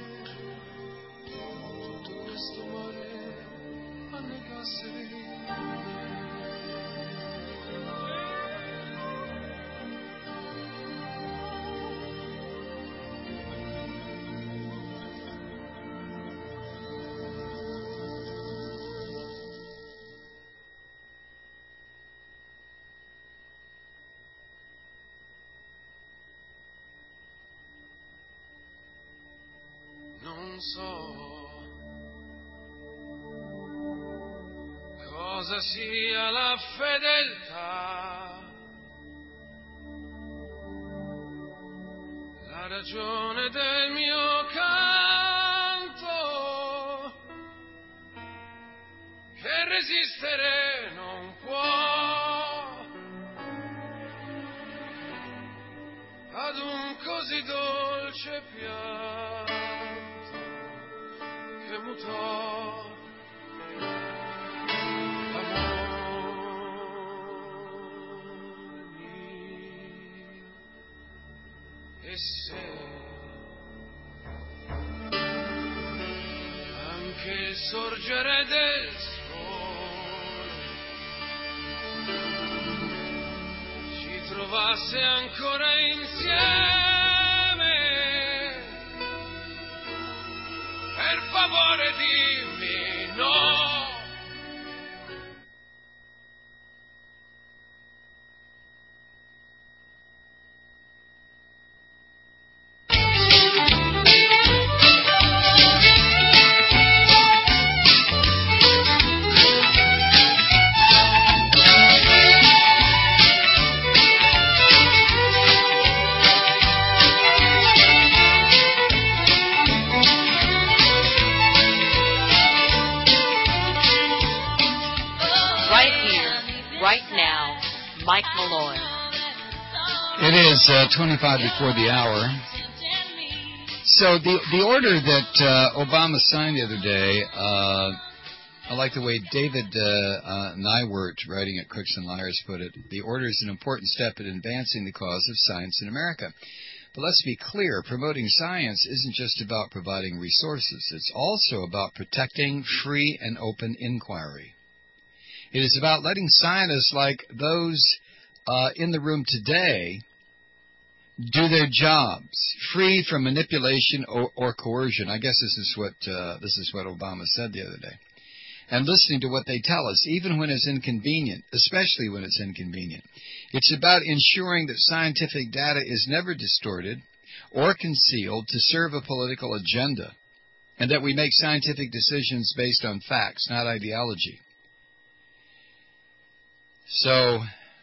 Speaker 10: tutto questo mare annegasse. Non so cosa sia la fedeltà, la ragione del mio canto, che resistere non può ad un così dolce pianto che mutò l'amore mio. E se anche il sorgere del sole ci trovasse ancora insieme, per favore dimmi no.
Speaker 2: Mike Malloy.
Speaker 1: It is uh, twenty-five before the hour. So the the order that uh, Obama signed the other day, uh, I like the way David uh, uh, Nywert, writing at Crooks and Liars, put it. The order is an important step in advancing the cause of science in America. But let's be clear, promoting science isn't just about providing resources. It's also about protecting free and open inquiry. It is about letting scientists like those uh, in the room today do their jobs, free from manipulation or, or coercion. I guess this is what uh, this is what Obama said the other day. And listening to what they tell us, even when it's inconvenient, especially when it's inconvenient. It's about ensuring that scientific data is never distorted or concealed to serve a political agenda, and that we make scientific decisions based on facts, not ideology. So,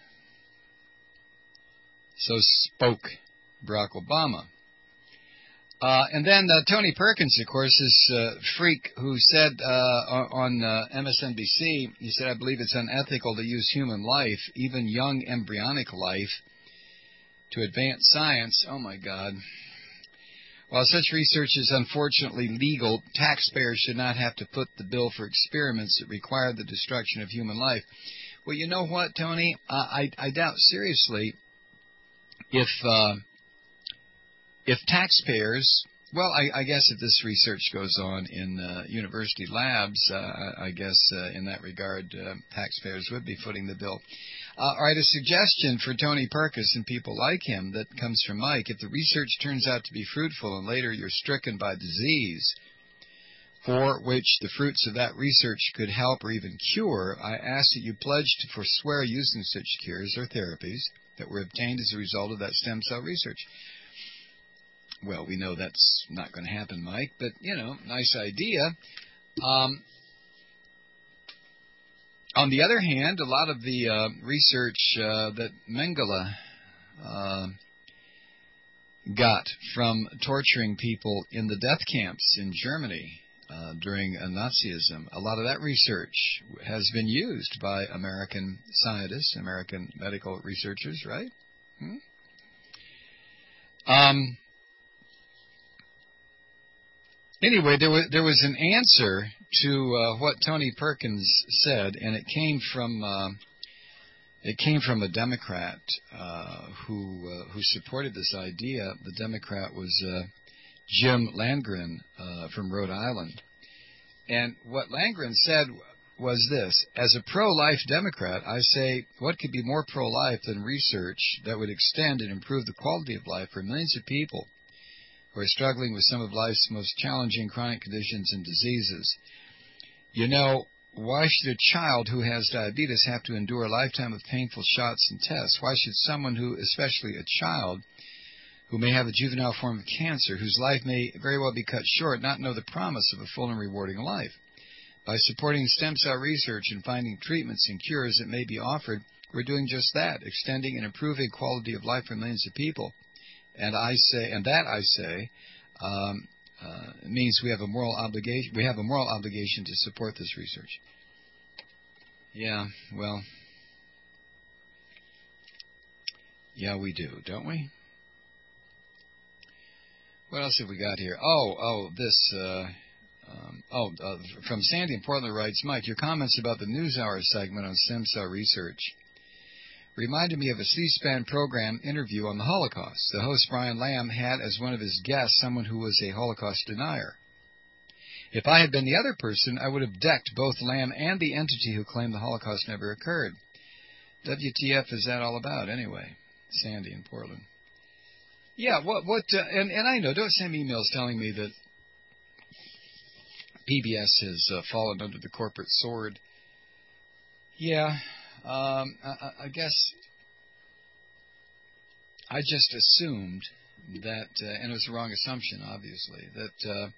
Speaker 1: so spoke Barack Obama. Uh, and then uh, Tony Perkins, of course, this uh, freak who said uh, on uh, M S N B C, he said, I believe it's unethical to use human life, even young embryonic life, to advance science. Oh, my God. While such research is unfortunately legal, taxpayers should not have to foot the bill for experiments that require the destruction of human life. Well, you know what, Tony? Uh, I, I doubt seriously if uh, if taxpayers, well, I, I guess if this research goes on in uh, university labs, uh, I guess uh, in that regard, uh, taxpayers would be footing the bill. Uh, all right, a suggestion for Tony Perkins and people like him that comes from Mike. If the research turns out to be fruitful and later you're stricken by disease, for which the fruits of that research could help or even cure, I ask that you pledge to forswear using such cures or therapies that were obtained as a result of that stem cell research. Well, we know that's not going to happen, Mike, but, you know, nice idea. Um, on the other hand, a lot of the uh, research uh, that Mengele uh, got from torturing people in the death camps in Germany, Uh, during uh, Nazism, a lot of that research has been used by American scientists, American medical researchers, right? Hmm? Um, anyway, there was there was an answer to uh, what Tony Perkins said, and it came from uh, It came from a Democrat uh, who uh, who supported this idea. The Democrat was uh, Jim Landgren uh, from Rhode Island. And what Landgren said was this: as a pro-life Democrat, I say, what could be more pro-life than research that would extend and improve the quality of life for millions of people who are struggling with some of life's most challenging chronic conditions and diseases? You know, why should a child who has diabetes have to endure a lifetime of painful shots and tests? Why should someone who, especially a child, who may have a juvenile form of cancer, whose life may very well be cut short, not know the promise of a full and rewarding life? By supporting stem cell research and finding treatments and cures that may be offered, we're doing just that, extending and improving quality of life for millions of people. And I say, and that I say, um, Uh, it means we have a moral obligation. We have a moral obligation to support this research. Yeah, well, yeah, we do, don't we? What else have we got here? Oh, oh, this. Uh, um, oh, uh, from Sandy in Portland writes, Mike, your comments about the NewsHour segment on stem cell research reminded me of a C-SPAN program interview on the Holocaust. The host, Brian Lamb, had as one of his guests someone who was a Holocaust denier. If I had been the other person, I would have decked both Lamb and the entity who claimed the Holocaust never occurred. W T F is that all about, anyway? Sandy in Portland. Yeah, what, what, uh, and, and I know, don't send me emails telling me that P B S has uh, fallen under the corporate sword. Yeah, Um, I, I guess I just assumed that, uh, and it was the wrong assumption, obviously, that uh,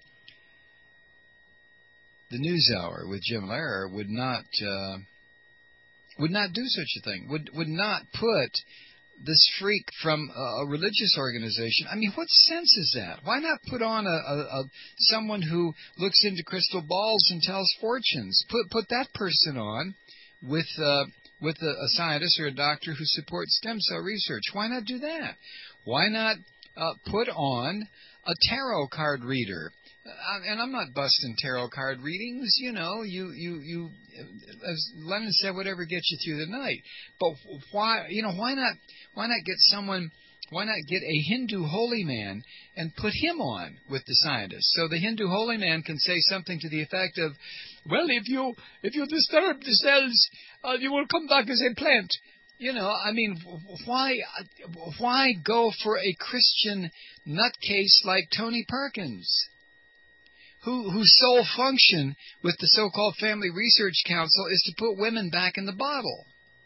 Speaker 1: the NewsHour with Jim Lehrer would not uh, would not do such a thing. Would would not put this freak from a religious organization. I mean, what sense is that? Why not put on a, a, a someone who looks into crystal balls and tells fortunes? Put put that person on with. Uh, with a, a scientist or a doctor who supports stem cell research. Why not do that? Why not uh, put on a tarot card reader? Uh, and I'm not busting tarot card readings. You know, you, you, you, as Lennon said, whatever gets you through the night. But why, you know, why not, why not get someone, why not get a Hindu holy man and put him on with the scientists? So the Hindu holy man can say something to the effect of, well, if you if you disturb the cells, uh, you will come back as a plant. You know, I mean, why why go for a Christian nutcase like Tony Perkins, who whose sole function with the so-called Family Research Council is to put women back in the bottle?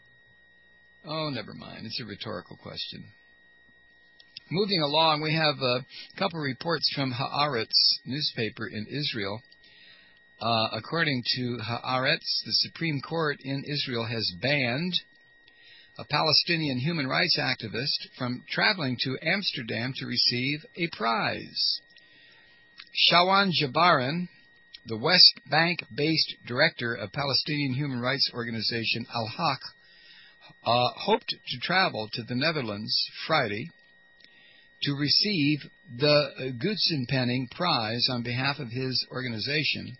Speaker 1: Oh, never mind. It's a rhetorical question. Moving along, we have a couple of reports from Haaretz newspaper in Israel. Uh, according to Haaretz, the Supreme Court in Israel has banned a Palestinian human rights activist from traveling to Amsterdam to receive a prize. Shawan Jabaran, the West Bank-based director of Palestinian human rights organization Al-Haq, uh, hoped to travel to the Netherlands Friday to receive the Gutsenpenning Prize on behalf of his organization.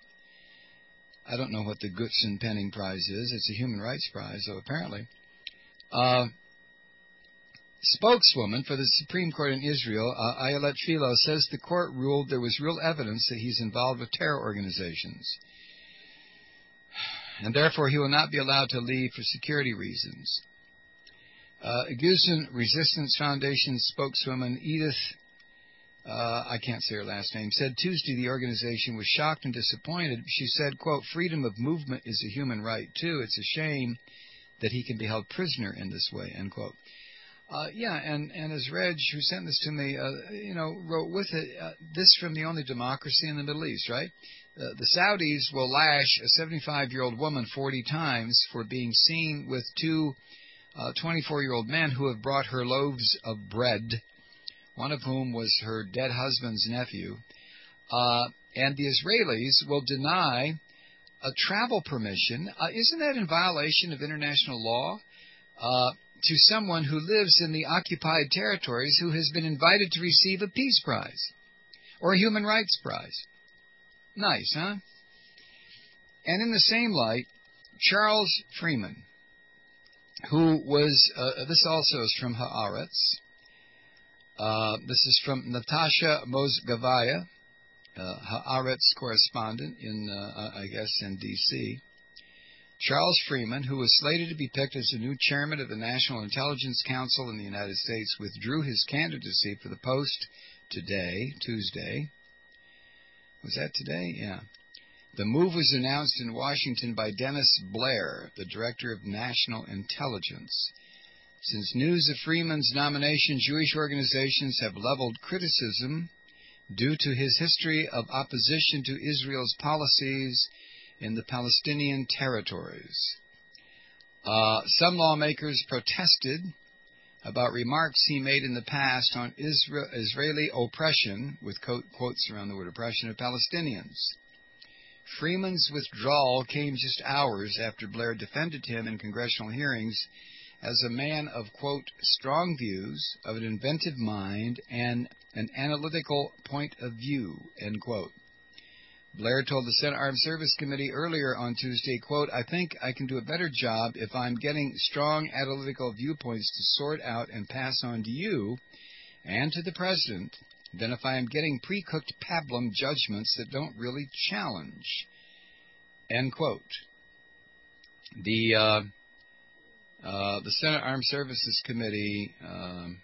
Speaker 1: I don't know what the Gutsenpenning Prize is. It's a human rights prize, though, apparently. Uh, spokeswoman for the Supreme Court in Israel, uh, Ayelet Philo, says the court ruled there was real evidence that he's involved with terror organizations, and therefore he will not be allowed to leave for security reasons. Uh, Gusen Resistance Foundation spokeswoman Edith, uh, I can't say her last name, said Tuesday the organization was shocked and disappointed. She said, quote, freedom of movement is a human right, too. It's a shame that he can be held prisoner in this way, end quote. Uh, yeah, and, and as Reg, who sent this to me, uh, you know, wrote with it, uh, this from the only democracy in the Middle East, right? Uh, the Saudis will lash a seventy-five-year-old woman forty times for being seen with two Uh, twenty-four-year-old men who have brought her loaves of bread, one of whom was her dead husband's nephew. Uh, and the Israelis will deny a travel permission. Uh, isn't that in violation of international law? Uh, to someone who lives in the occupied territories who has been invited to receive a peace prize or a human rights prize. Nice, huh? And in the same light, Charles Freeman, who was, uh, this also is from Haaretz. Uh, this is from Natasha Mozgavaya, uh, Haaretz correspondent in, uh, I guess, in D C Charles Freeman, who was slated to be picked as the new chairman of the National Intelligence Council in the United States, withdrew his candidacy for the post today, Tuesday. Was that today? Yeah. The move was announced in Washington by Dennis Blair, the Director of National Intelligence. Since news of Freeman's nomination, Jewish organizations have leveled criticism due to his history of opposition to Israel's policies in the Palestinian territories. Uh, some lawmakers protested about remarks he made in the past on Israel, Israeli oppression, with quote, quotes around the word oppression, of Palestinians. Freeman's withdrawal came just hours after Blair defended him in congressional hearings as a man of, quote, strong views, of an inventive mind, and an analytical point of view, end quote. Blair told the Senate Armed Service Committee earlier on Tuesday, quote, I think I can do a better job if I'm getting strong analytical viewpoints to sort out and pass on to you and to the President than if I am getting pre-cooked pablum judgments that don't really challenge, end quote. The, uh, uh, the Senate Armed Services Committee um,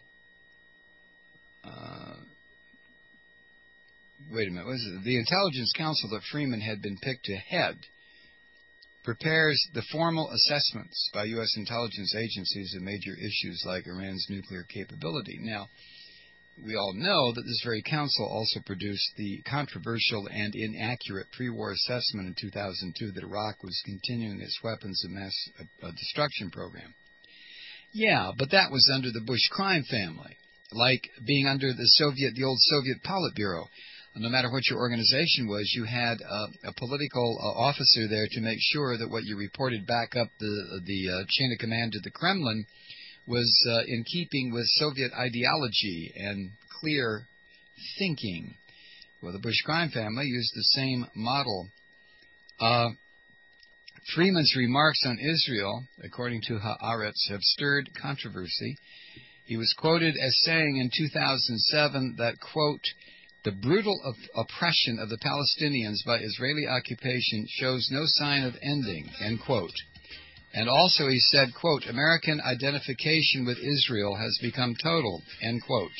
Speaker 1: uh, Wait a minute, what is it? The Intelligence Council that Freeman had been picked to head prepares the formal assessments by U S intelligence agencies of major issues like Iran's nuclear capability. Now, we all know that this very council also produced the controversial and inaccurate pre-war assessment in two thousand two that Iraq was continuing its weapons of mass uh, destruction program. Yeah, but that was under the Bush crime family, like being under the Soviet, the old Soviet Politburo. No matter what your organization was, you had uh, a political uh, officer there to make sure that what you reported back up the the uh, chain of command to the Kremlin was uh, in keeping with Soviet ideology and clear thinking. Well, the Bush crime family used the same model. Uh, Freeman's remarks on Israel, according to Haaretz, have stirred controversy. He was quoted as saying in two thousand seven that, quote, the brutal op- oppression of the Palestinians by Israeli occupation shows no sign of ending, end quote. And also he said, quote, American identification with Israel has become total, end quote.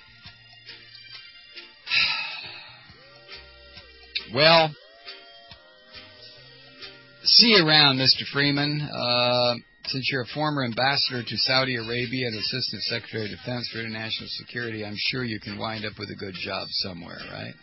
Speaker 1: Well, see you around, Mister Freeman. Uh, since you're a former ambassador to Saudi Arabia and Assistant Secretary of Defense for International Security, I'm sure you can wind up with a good job somewhere, right?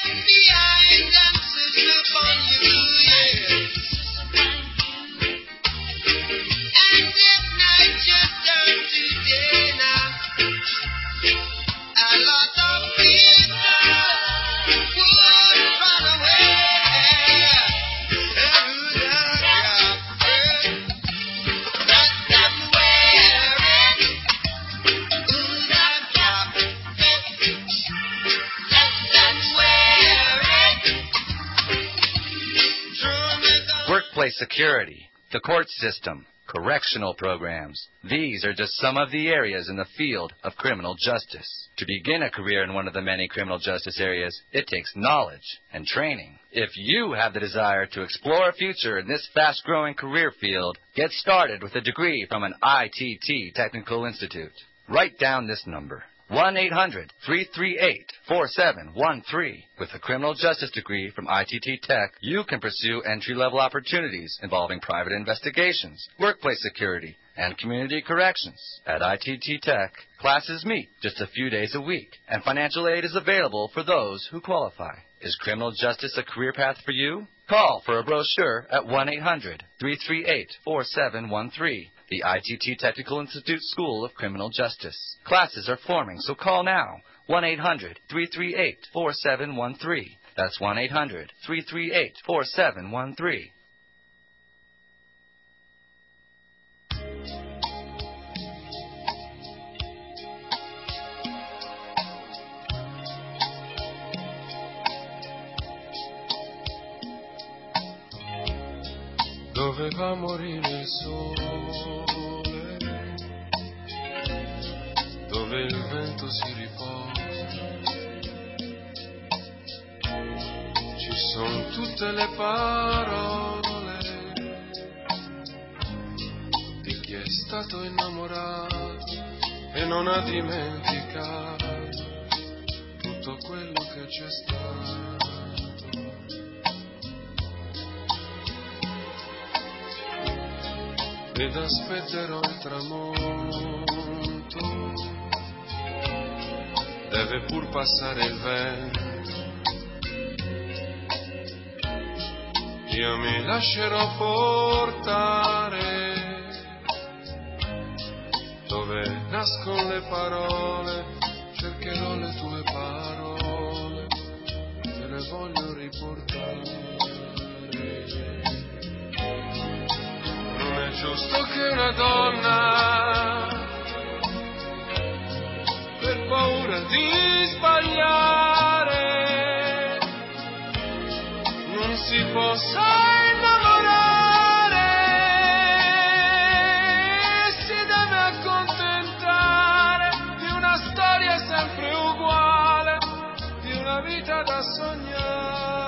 Speaker 4: Workplace security, the court system, correctional programs. These are just some of the areas in the field of criminal justice. To begin a career in one of the many criminal justice areas, it takes knowledge and training. If you have the desire to explore a future in this fast-growing career field, get started with a degree from an I T T Technical Institute. Write down this number. one eight hundred, three three eight, four seven one three. With a criminal justice degree from I T T Tech, you can pursue entry-level opportunities involving private investigations, workplace security, and community corrections. At I T T Tech, classes meet just a few days a week, and financial aid is available for those who qualify. Is criminal justice a career path for you? Call for a brochure at one eight hundred, three three eight, four seven one three. The I T T Technical Institute School of Criminal Justice. Classes are forming, so call now. one eight hundred, three three eight, four seven one three. That's one eight hundred, three three eight, four seven one three.
Speaker 11: The doveva morire il sole, dove il vento si riposa, ci sono tutte le parole di chi è stato innamorato e non ha dimenticato tutto quello che c'è stato. Ed aspetterò il tramonto, deve pur passare il vento, io mi lascerò portare dove nascono le parole, cercherò le tue parole, te le voglio riportare. Non è giusto che una donna, per paura di sbagliare, non si possa innamorare, si deve accontentare di una storia sempre uguale, di una vita da sognare.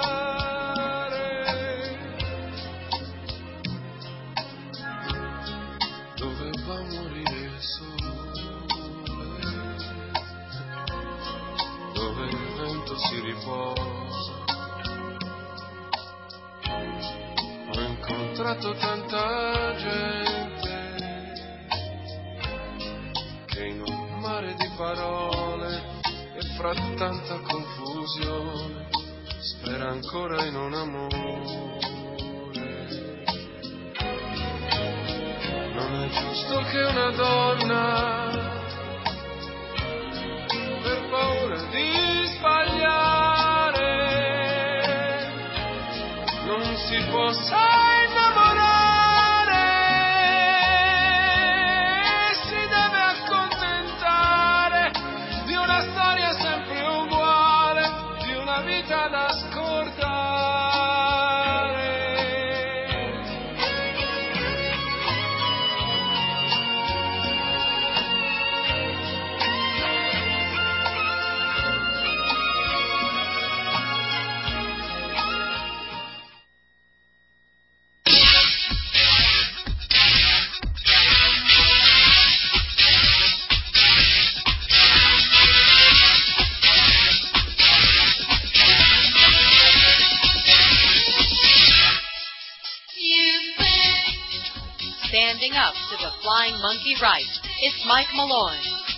Speaker 11: Doveva morire il sole, dove il vento si riposa. Ho incontrato tanta gente che in un mare di parole e fra tanta confusione spera ancora in un amore. Non è giusto che una donna, per paura di sbagliare, non si possa innamorare, si deve accontentare di una storia sempre uguale, di una vita da scordare.
Speaker 2: Standing up to the flying monkey right, it's Mike Malloy.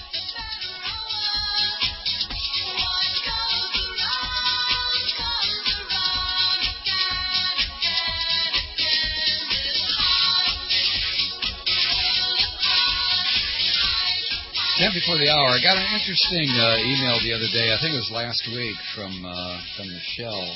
Speaker 1: Ten before the hour. I got an interesting uh, email the other day. I think it was last week from uh, from Michelle,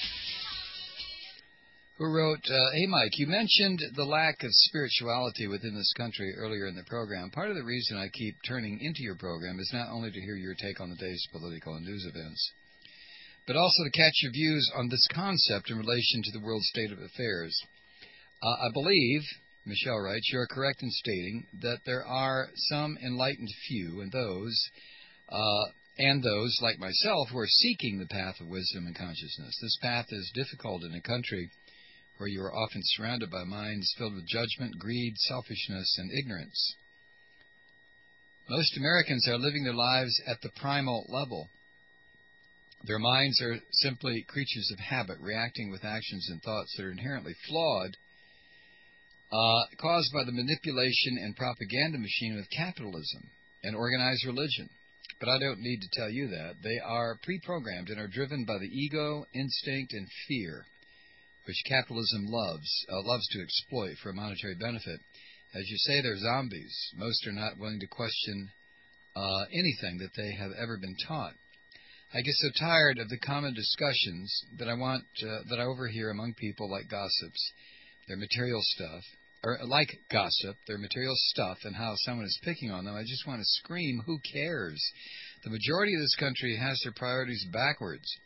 Speaker 1: who wrote, uh, hey, Mike, you mentioned the lack of spirituality within this country earlier in the program. Part of the reason I keep turning into your program is not only to hear your take on the day's political and news events, but also to catch your views on this concept in relation to the world state of affairs. Uh, I believe, Michelle writes, you are correct in stating that there are some enlightened few, and those, uh, and those, like myself, who are seeking the path of wisdom and consciousness. This path is difficult in a country where you are often surrounded by minds filled with judgment, greed, selfishness, and ignorance. Most Americans are living their lives at the primal level. Their minds are simply creatures of habit, reacting with actions and thoughts that are inherently flawed, uh, caused by the manipulation and propaganda machine of capitalism and organized religion. But I don't need to tell you that. They are pre-programmed and are driven by the ego, instinct, and fear, which capitalism loves, uh, loves to exploit for a monetary benefit. As you say, they're zombies. Most are not willing to question uh, anything that they have ever been taught. I get so tired of the common discussions that I want uh, that I overhear among people like gossips, their material stuff, or like gossip, their material stuff, and how someone is picking on them. I just want to scream, who cares? The majority of this country has their priorities backwards.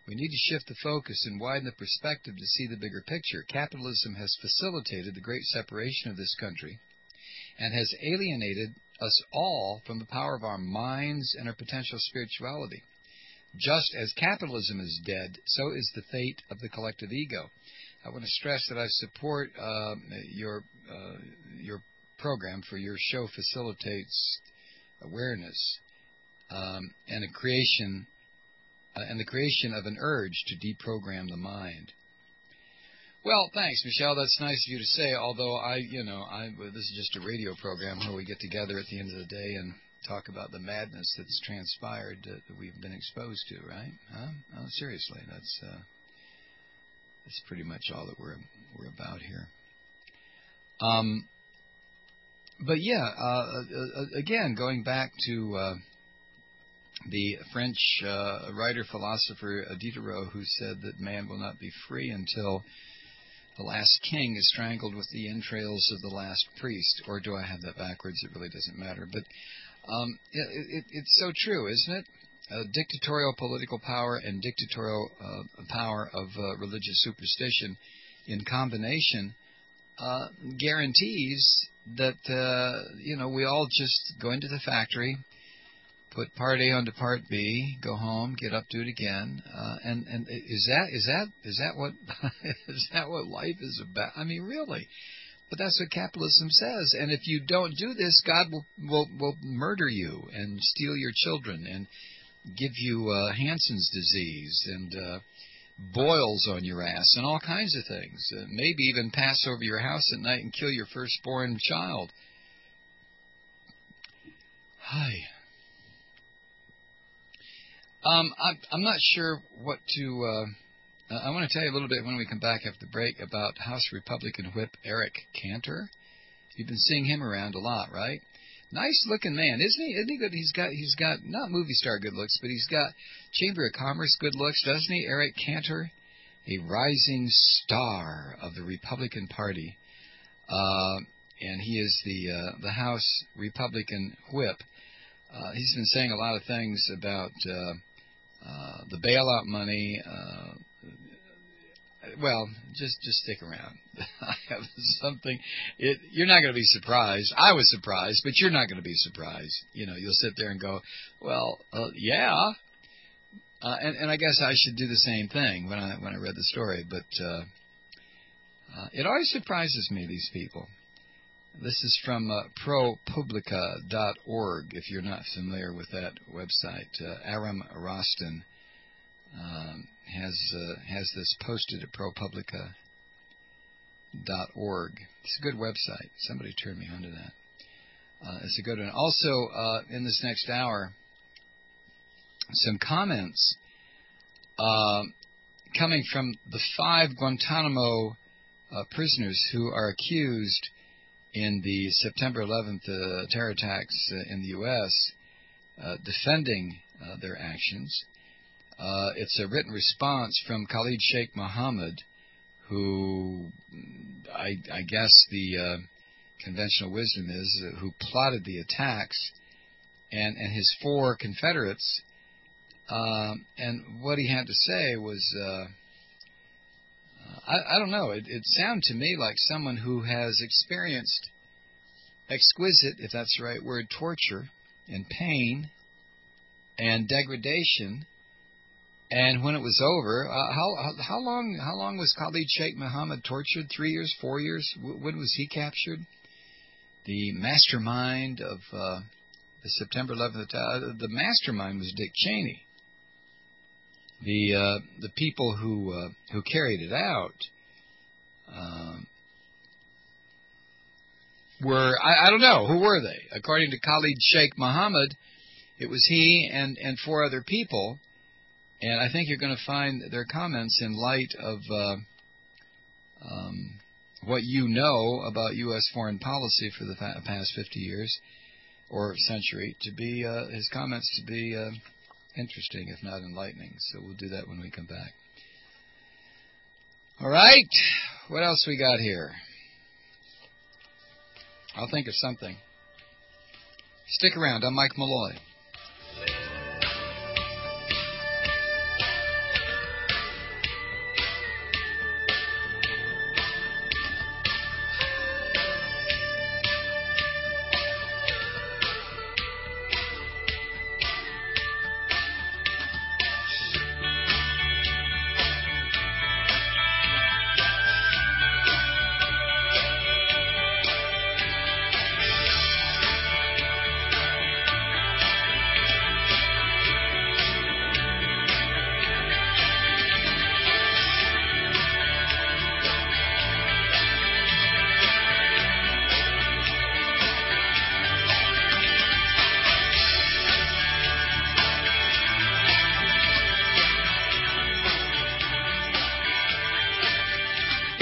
Speaker 1: We need to shift the focus and widen the perspective to see the bigger picture. Capitalism has facilitated the great separation of this country and has alienated us all from the power of our minds and our potential spirituality. Just as capitalism is dead, so is the fate of the collective ego. I want to stress that I support uh, your uh, your program, for your show facilitates awareness um, and a creation uh, and the creation of an urge to deprogram the mind. Well, thanks, Michelle. That's nice of you to say. Although I, you know, I this is just a radio program where we get together at the end of the day and talk about the madness that's transpired uh, that we've been exposed to, right? Huh? Oh, seriously, that's uh, that's pretty much all that we're we're about here. Um, but yeah, uh, uh, again, going back to uh, the French uh, writer philosopher Diderot, who said that man will not be free until the last king is strangled with the entrails of the last priest. Or do I have that backwards? It really doesn't matter. But um, it, it, it's so true, isn't it? Uh, dictatorial political power and dictatorial uh, power of uh, religious superstition in combination uh, guarantees that, uh, you know, we all just go into the factory, put part A onto part B, go home, get up, do it again, uh, and and is that is that is that what is that what life is about? I mean, really. But that's what capitalism says. And if you don't do this, God will will, will murder you and steal your children and give you uh, Hansen's disease and uh, boils on your ass and all kinds of things. Uh, maybe even pass over your house at night and kill your firstborn child. Hi. Um, I'm, I'm not sure what to... Uh, I want to tell you a little bit when we come back after the break about House Republican Whip Eric Cantor. You've been seeing him around a lot, right? Nice-looking man, isn't he? Isn't he good? He's got, he's got not movie star good looks, but he's got Chamber of Commerce good looks, doesn't he? Eric Cantor, a rising star of the Republican Party, uh, and he is the uh, the House Republican Whip. Uh, he's been saying a lot of things about uh, uh, the bailout money. Uh, Well, just just stick around. I have something. It, you're not going to be surprised. I was surprised, but you're not going to be surprised. You know, you'll sit there and go, well, uh, yeah. Uh, and, and I guess I should do the same thing when I when I read the story. But uh, uh, it always surprises me, these people. This is from uh, ProPublica dot org, if you're not familiar with that website. Uh, Aram Rostin Um, has uh, has this posted at ProPublica dot org. It's a good website. Somebody turned me onto that. Uh, it's a good one. Also, uh, in this next hour, some comments uh, coming from the five Guantanamo uh, prisoners who are accused in the September eleventh uh, terror attacks uh, in the U S, uh, defending uh, their actions. Uh, it's a written response from Khalid Sheikh Mohammed, who I, I guess the uh, conventional wisdom is uh, who plotted the attacks, and, and his four Confederates. Uh, and what he had to say was, uh, I, I don't know, it, it sounded to me like someone who has experienced exquisite, if that's the right word, torture and pain and degradation. And when it was over, uh, how how long how long was Khalid Sheikh Mohammed tortured? Three years, four years? When was he captured? The mastermind of uh, the September eleventh attack. The mastermind was Dick Cheney. The uh, the people who uh, who carried it out uh, were I, I don't know who were they. According to Khalid Sheikh Mohammed, it was he and and four other people. And I think you're going to find their comments in light of uh, um, what you know about U S foreign policy for the fa- past fifty years or century to be uh, his comments to be uh, interesting, if not enlightening. So we'll do that when we come back. All right. What else we got here? I'll think of something. Stick around. I'm Mike Malloy.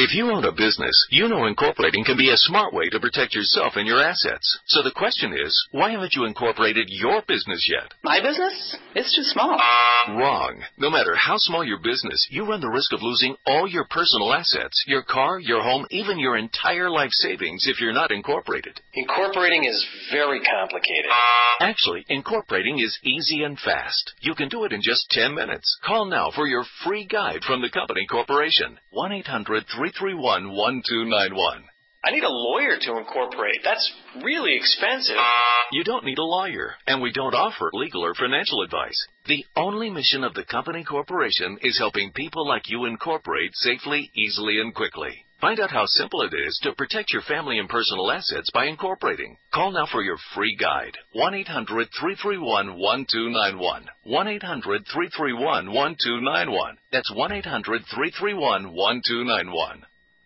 Speaker 7: If you own a business, you know incorporating can be a smart way to protect yourself and your assets. So the question is, why haven't you incorporated your business yet?
Speaker 12: My business? It's too small.
Speaker 7: Wrong. No matter how small your business, you run the risk of losing all your personal assets, your car, your home, even your entire life savings if you're not incorporated.
Speaker 5: Incorporating is very complicated.
Speaker 7: Actually, incorporating is easy and fast. You can do it in just ten minutes. Call now for your free guide from the company corporation. one eight hundred three three one one two nine one.
Speaker 5: I need a lawyer to incorporate. That's really expensive.
Speaker 7: You don't need a lawyer, and we don't offer legal or financial advice. The only mission of the company corporation is helping people like you incorporate safely, easily, and quickly. Find out how simple it is to protect your family and personal assets by incorporating. Call now for your free guide. one eight hundred three three one one two nine one. one eight hundred three three one one two nine one. That's one eight hundred three three one one two nine one.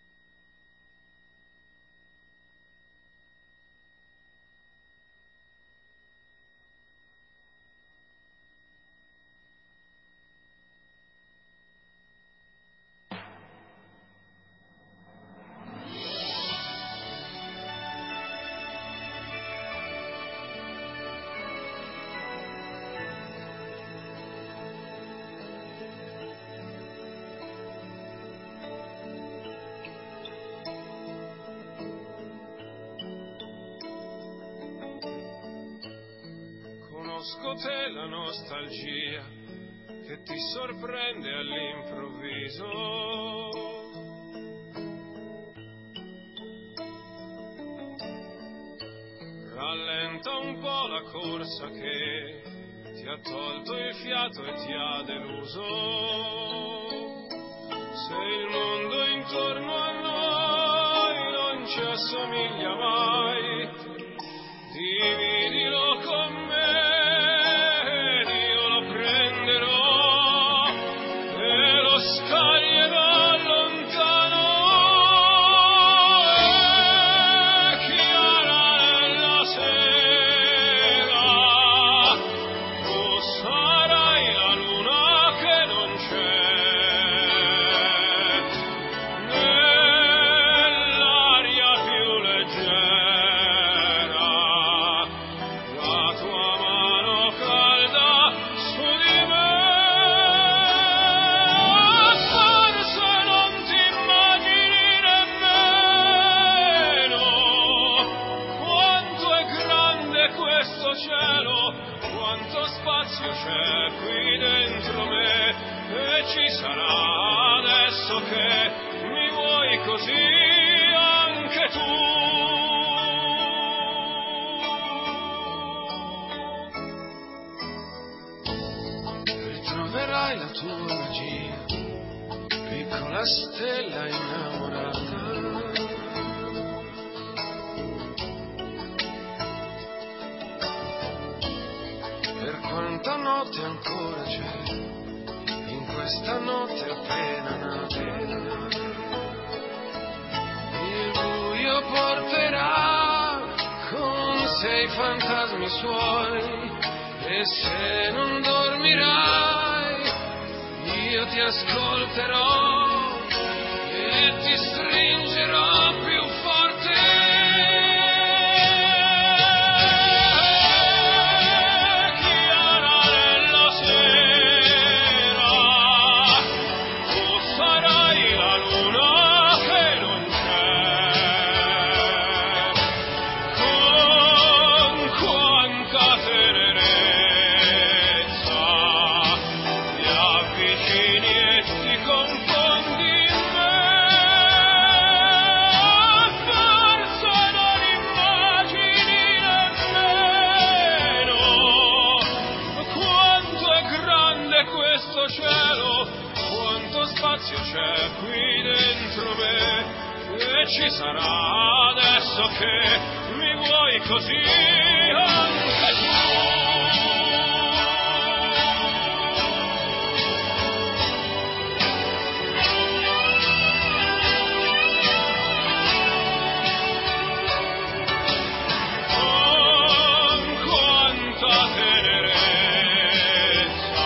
Speaker 11: Conosco te la nostalgia che ti sorprende all'improvviso. Rallenta un po' la corsa che ti ha tolto il fiato e ti ha deluso. Se il mondo intorno a noi non ci assomiglia mai, dividilo con me.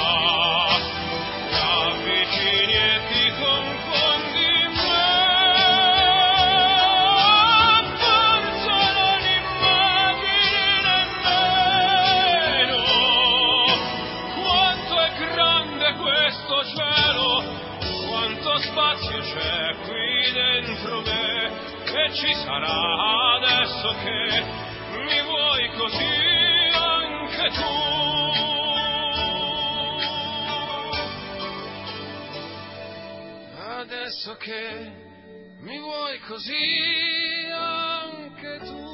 Speaker 11: Avvicini e ti confondi in me. dentro me e ci sarà adesso che mi vuoi così anche tu. Adesso che mi vuoi così anche tu.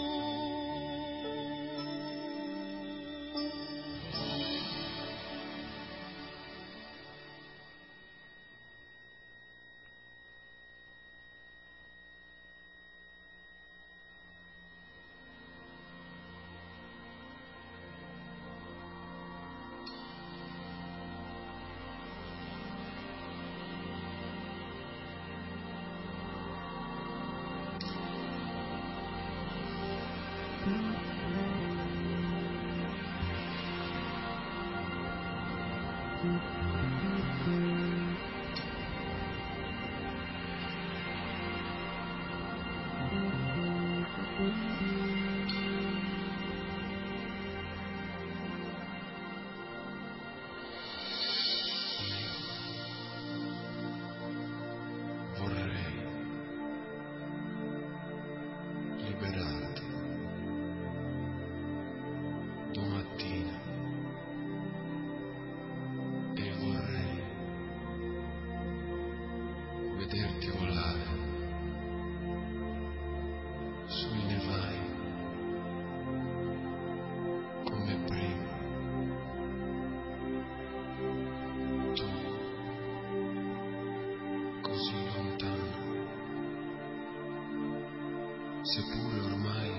Speaker 13: Seppure ormai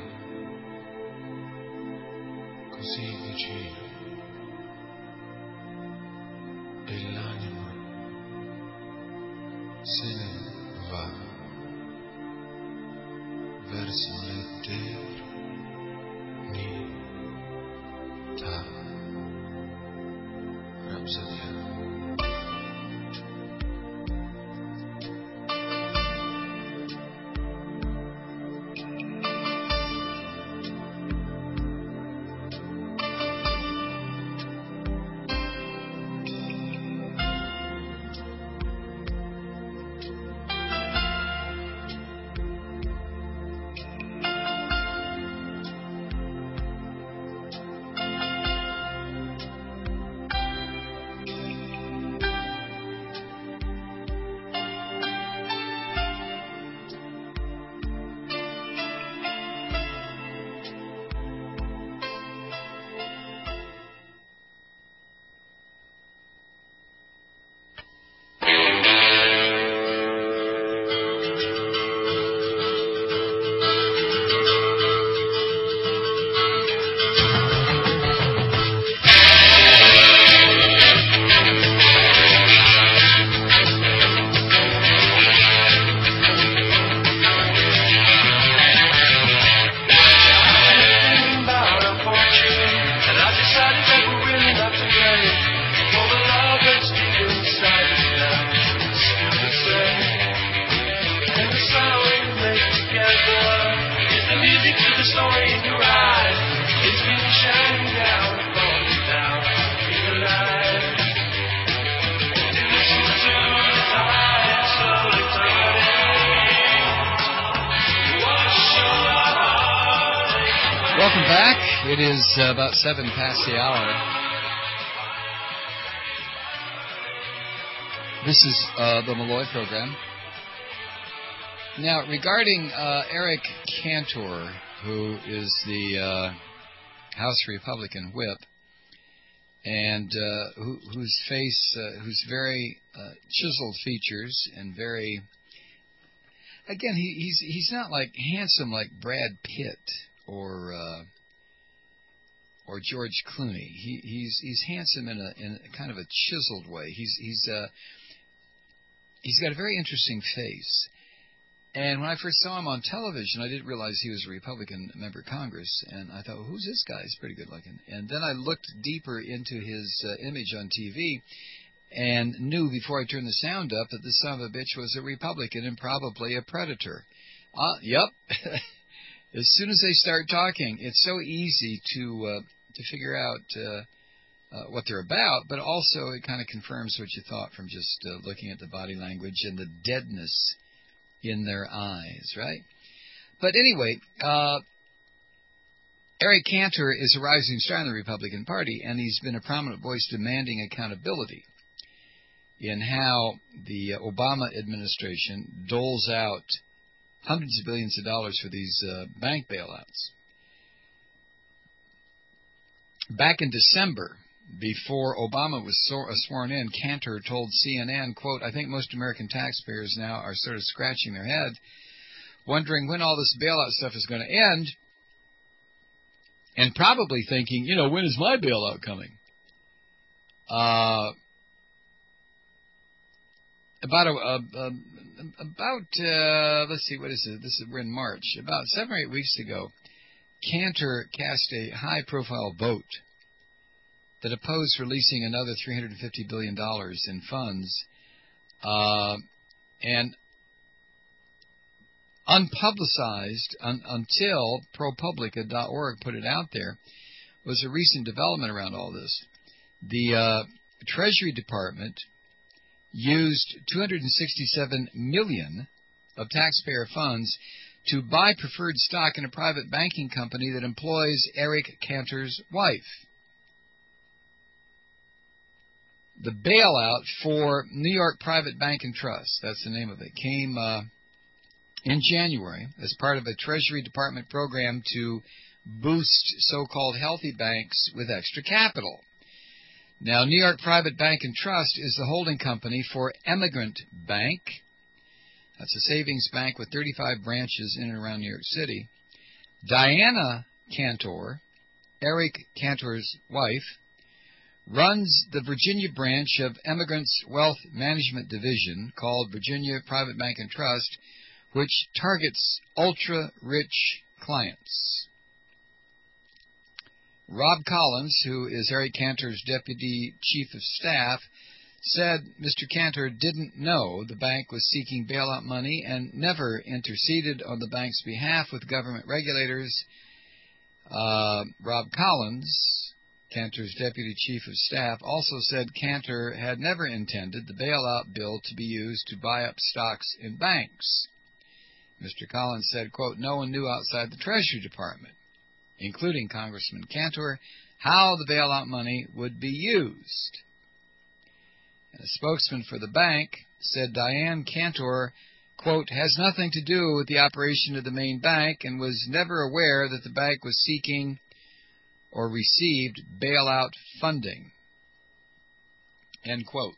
Speaker 13: così vicino, e l'anima se ne va verso l'eternità. Rapsodia.
Speaker 1: Welcome back. It is uh, about seven past the hour. This is uh, the Malloy program. Now, regarding uh, Eric Cantor, who is the uh, House Republican whip, and uh, who, whose face, uh, whose very uh, chiseled features and very, again, he, he's he's not like handsome like Brad Pitt or uh, or George Clooney. He, he's he's handsome in a in a kind of a chiseled way. He's he's uh, he's got a very interesting face. And when I first saw him on television, I didn't realize he was a Republican member of Congress. And I thought, well, who's this guy? He's pretty good looking. And then I looked deeper into his uh, image on T V and knew before I turned the sound up that the son of a bitch was a Republican and probably a predator. Uh, yep. As soon as they start talking, it's so easy to uh, to figure out uh, uh, what they're about, but also it kind of confirms what you thought from just uh, looking at the body language and the deadness in their eyes, right? But anyway, uh, Eric Cantor is a rising star in the Republican Party, and he's been a prominent voice demanding accountability in how the Obama administration doles out hundreds of billions of dollars for these uh, bank bailouts. Back in December, before Obama was sworn in, Cantor told C N N, quote, I think most American taxpayers now are sort of scratching their head, wondering when all this bailout stuff is going to end, and probably thinking, you know, when is my bailout coming? Uh, about, a, a, a, about uh, let's see, what is it? This is, we're in March. About seven or eight weeks ago, Cantor cast a high-profile vote that opposed releasing another three hundred fifty billion dollars in funds, uh, and unpublicized un- until ProPublica dot org put it out there, was a recent development around all this. The uh, Treasury Department used two hundred sixty-seven million dollars of taxpayer funds to buy preferred stock in a private banking company that employs Eric Cantor's wife. The bailout for New York Private Bank and Trust, that's the name of it, came uh, in January as part of a Treasury Department program to boost so-called healthy banks with extra capital. Now, New York Private Bank and Trust is the holding company for Emigrant Bank. That's a savings bank with thirty-five branches in and around New York City. Diana Cantor, Eric Cantor's wife, runs the Virginia branch of Emigrant's Wealth Management Division called Virginia Private Bank and Trust, which targets ultra-rich clients. Rob Collins, who is Eric Cantor's deputy chief of staff, said Mister Cantor didn't know the bank was seeking bailout money and never interceded on the bank's behalf with government regulators. Uh, Rob Collins, Cantor's deputy chief of staff, also said Cantor had never intended the bailout bill to be used to buy up stocks in banks. Mister Collins said, quote, no one knew outside the Treasury Department, including Congressman Cantor, how the bailout money would be used. And a spokesman for the bank said Diane Cantor, quote, has nothing to do with the operation of the main bank and was never aware that the bank was seeking or received bailout funding, end quote.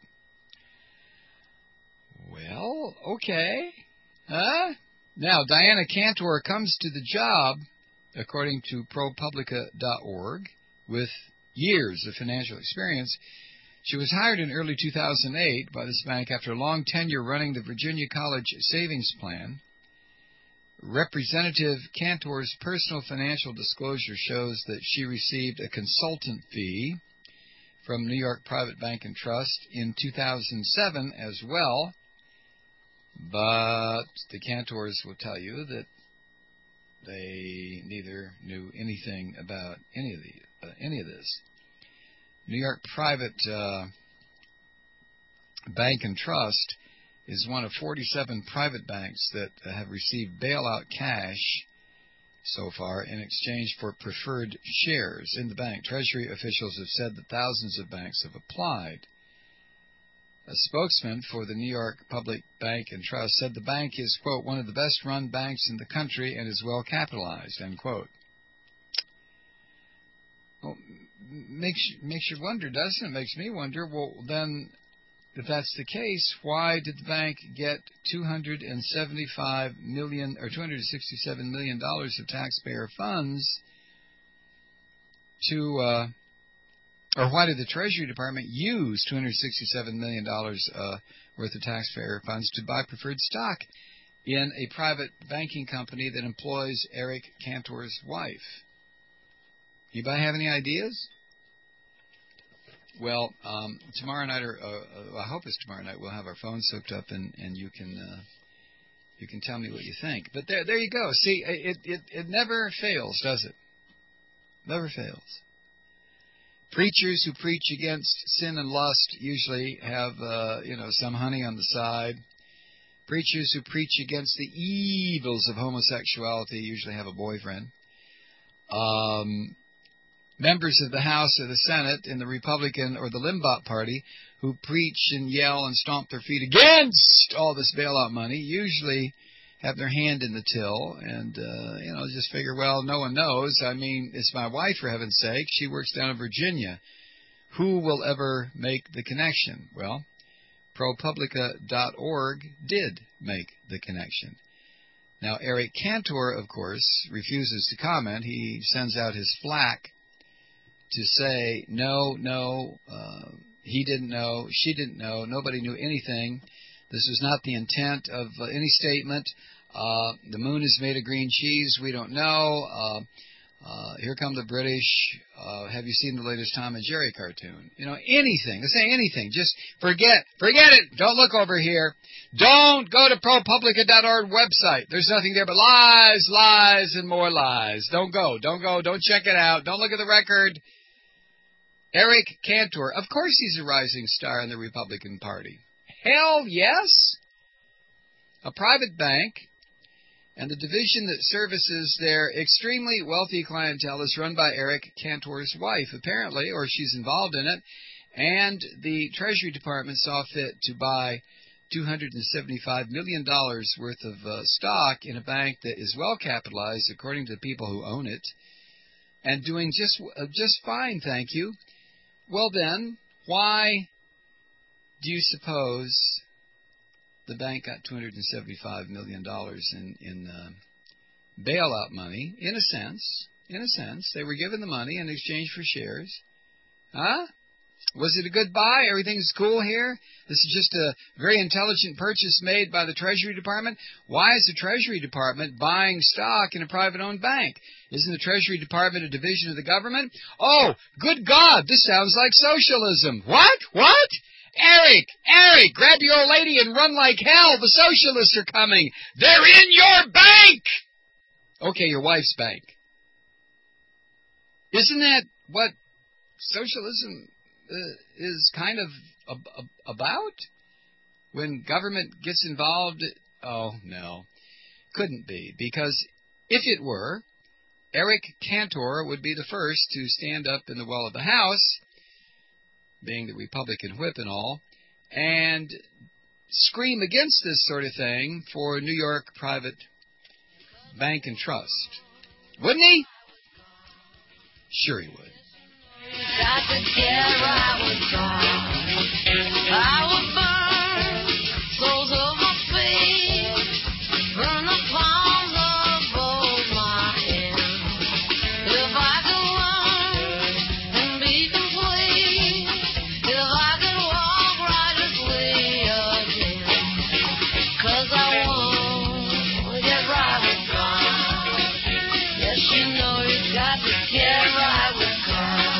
Speaker 1: Well, okay. Huh? Now, Diana Cantor comes to the job, according to ProPublica dot org, with years of financial experience. She was hired in early two thousand eight by this bank after a long tenure running the Virginia College Savings Plan. Representative Cantor's personal financial disclosure shows that she received a consultant fee from New York Private Bank and Trust in two thousand seven as well, but the Cantors will tell you that they neither knew anything about any of the uh, any of this. New York Private uh, Bank and Trust is one of forty-seven private banks that uh, have received bailout cash so far in exchange for preferred shares in the bank. Treasury officials have said that thousands of banks have applied. A spokesman for the New York Public Bank and Trust said the bank is, quote, one of the best-run banks in the country and is well capitalized, end quote. Well, makes, makes you wonder, doesn't it? Makes me wonder, well, then, if that's the case, why did the bank get two hundred seventy-five million dollars or two hundred sixty-seven million dollars of taxpayer funds to, uh, or why did the Treasury Department use two hundred sixty-seven million dollars uh, worth of taxpayer funds to buy preferred stock in a private banking company that employs Eric Cantor's wife? Anybody have any ideas? Well, um, tomorrow night, or uh, I hope it's tomorrow night, we'll have our phones hooked up, and, and you can uh, you can tell me what you think. But there, there you go. See, it, it it never fails, does it? Never fails. Preachers who preach against sin and lust usually have uh, you know some honey on the side. Preachers who preach against the evils of homosexuality usually have a boyfriend. Um, members of the House or the Senate in the Republican or the Limbaugh Party who preach and yell and stomp their feet against all this bailout money usually have their hand in the till and, uh, you know, just figure, well, no one knows. I mean, it's my wife, for heaven's sake. She works down in Virginia. Who will ever make the connection? Well, ProPublica dot org did make the connection. Now, Eric Cantor, of course, refuses to comment. He sends out his flack to say, no, no, uh, he didn't know, she didn't know, nobody knew anything. This was not the intent of uh, any statement. Uh, the moon is made of green cheese. We don't know. Uh, uh, here come the British. Uh, have you seen the latest Tom and Jerry cartoon? You know, anything. They're saying anything. Just forget. Forget it. Don't look over here. Don't go to ProPublica dot org website. There's nothing there but lies, lies, and more lies. Don't go. Don't go. Don't check it out. Don't look at the record. Eric Cantor. Of course he's a rising star in the Republican Party. Hell yes. A private bank and the division that services their extremely wealthy clientele is run by Eric Cantor's wife, apparently, or she's involved in it. And the Treasury Department saw fit to buy two hundred seventy-five million dollars worth of uh, stock in a bank that is well capitalized, according to the people who own it, and doing just uh, just fine, thank you. Well then, why do you suppose the bank got two hundred seventy-five million dollars in, in uh, bailout money? In a sense, in a sense, they were given the money in exchange for shares. Huh? Was it a good buy? Everything's cool here? This is just a very intelligent purchase made by the Treasury Department? Why is the Treasury Department buying stock in a private-owned bank? Isn't the Treasury Department a division of the government? Oh, good God, this sounds like socialism. What? What? Eric, Eric, grab your old lady and run like hell. The socialists are coming. They're in your bank. Okay, your wife's bank. Isn't that what socialism uh, is kind of ab- ab- about? When government gets involved? Oh, no. Couldn't be. Because if it were, Eric Cantor would be the first to stand up in the well of the House, being the Republican whip and all, and scream against this sort of thing for New York Private Bank and Trust. Wouldn't he? Sure he would.
Speaker 10: Got to get right with God. I would burn soles of my feet, burn the palms of both my hands. If I could run and be complete, if I could walk righteously again, 'cause I want to get right with God. Yes, you know you got to get right with God.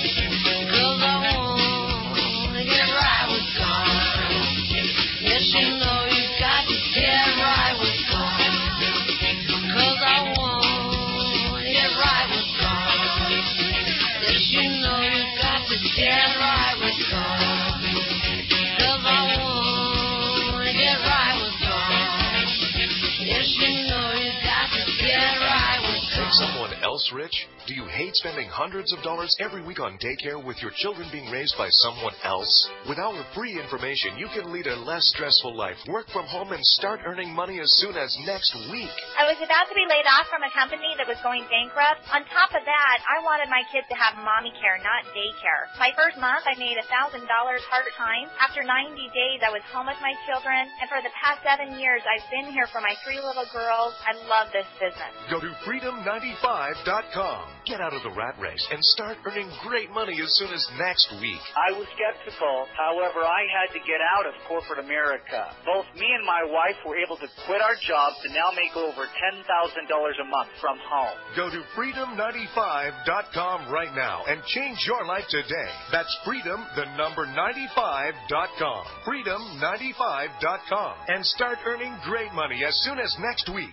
Speaker 7: Someone else rich? Do you hate spending hundreds of dollars every week on daycare with your children being raised by someone else? With our free information, you can lead a less stressful life, work from home, and start earning money as soon as next week.
Speaker 8: I was about to be laid off from a company that was going bankrupt. On top of that, I wanted my kids to have mommy care, not daycare. My first month, I made one thousand dollars part-time. After ninety days, I was home with my children, and for the past seven years, I've been here for my three little girls. I love this business.
Speaker 7: Go to freedom ninety-five dot com. Get out of the rat race and start earning great money as soon as next week.
Speaker 9: I was skeptical. However, I had to get out of corporate America. Both me and my wife were able to quit our jobs and now make over ten thousand dollars a month from home.
Speaker 7: Go to freedom ninety-five dot com right now and change your life today. That's freedom, the number ninety-five dot com. freedom ninety-five dot com. And start earning great money as soon as next week.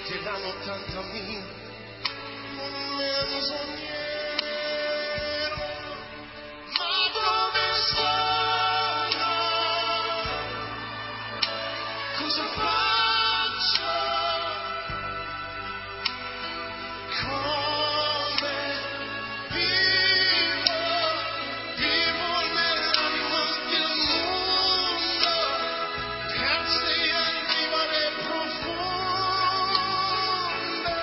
Speaker 11: che la nottanta mia, un menzognero, ma dove sono? Cosa faccio? Come vivo? Vivo nell'anima del mondo, grazie al vivere profondo.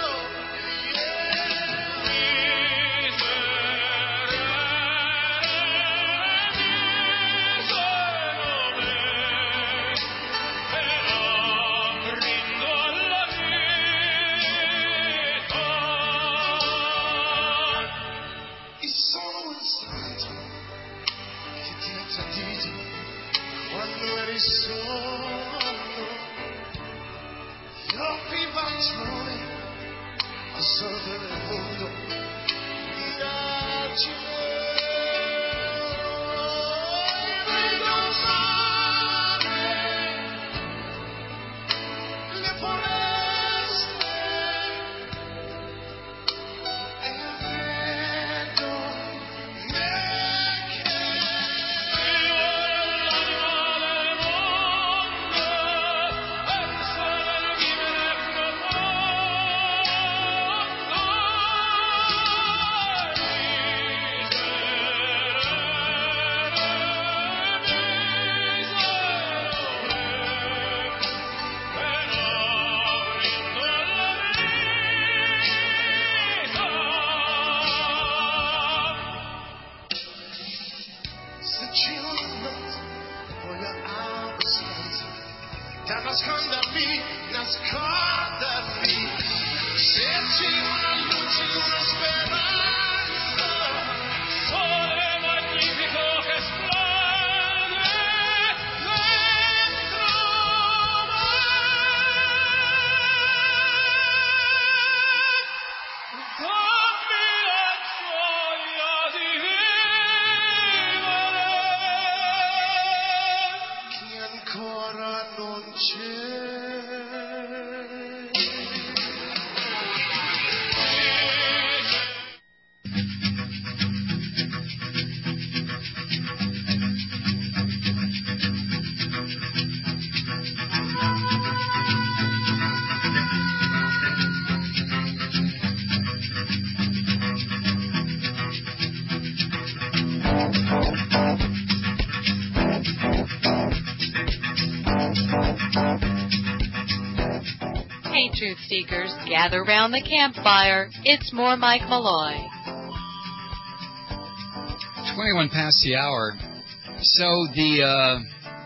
Speaker 11: E sono il santo che ti ha tradito quando eri solo. Io privazione assolvere il mondo. Indagine. Vedo male le foreste e vedo me che vivo nell'anima del mondo, penso nel vivere se ci notte voglio abbastanza da nascondermi, nascondermi. Se c'è una luce, una speranza, sole magnifico che splende dentro me. Dammi la gioia di vivere che ancora non c'è.
Speaker 2: Hey, truth seekers, gather round the campfire. It's more Mike Malloy.
Speaker 1: twenty-one past the hour. So the uh,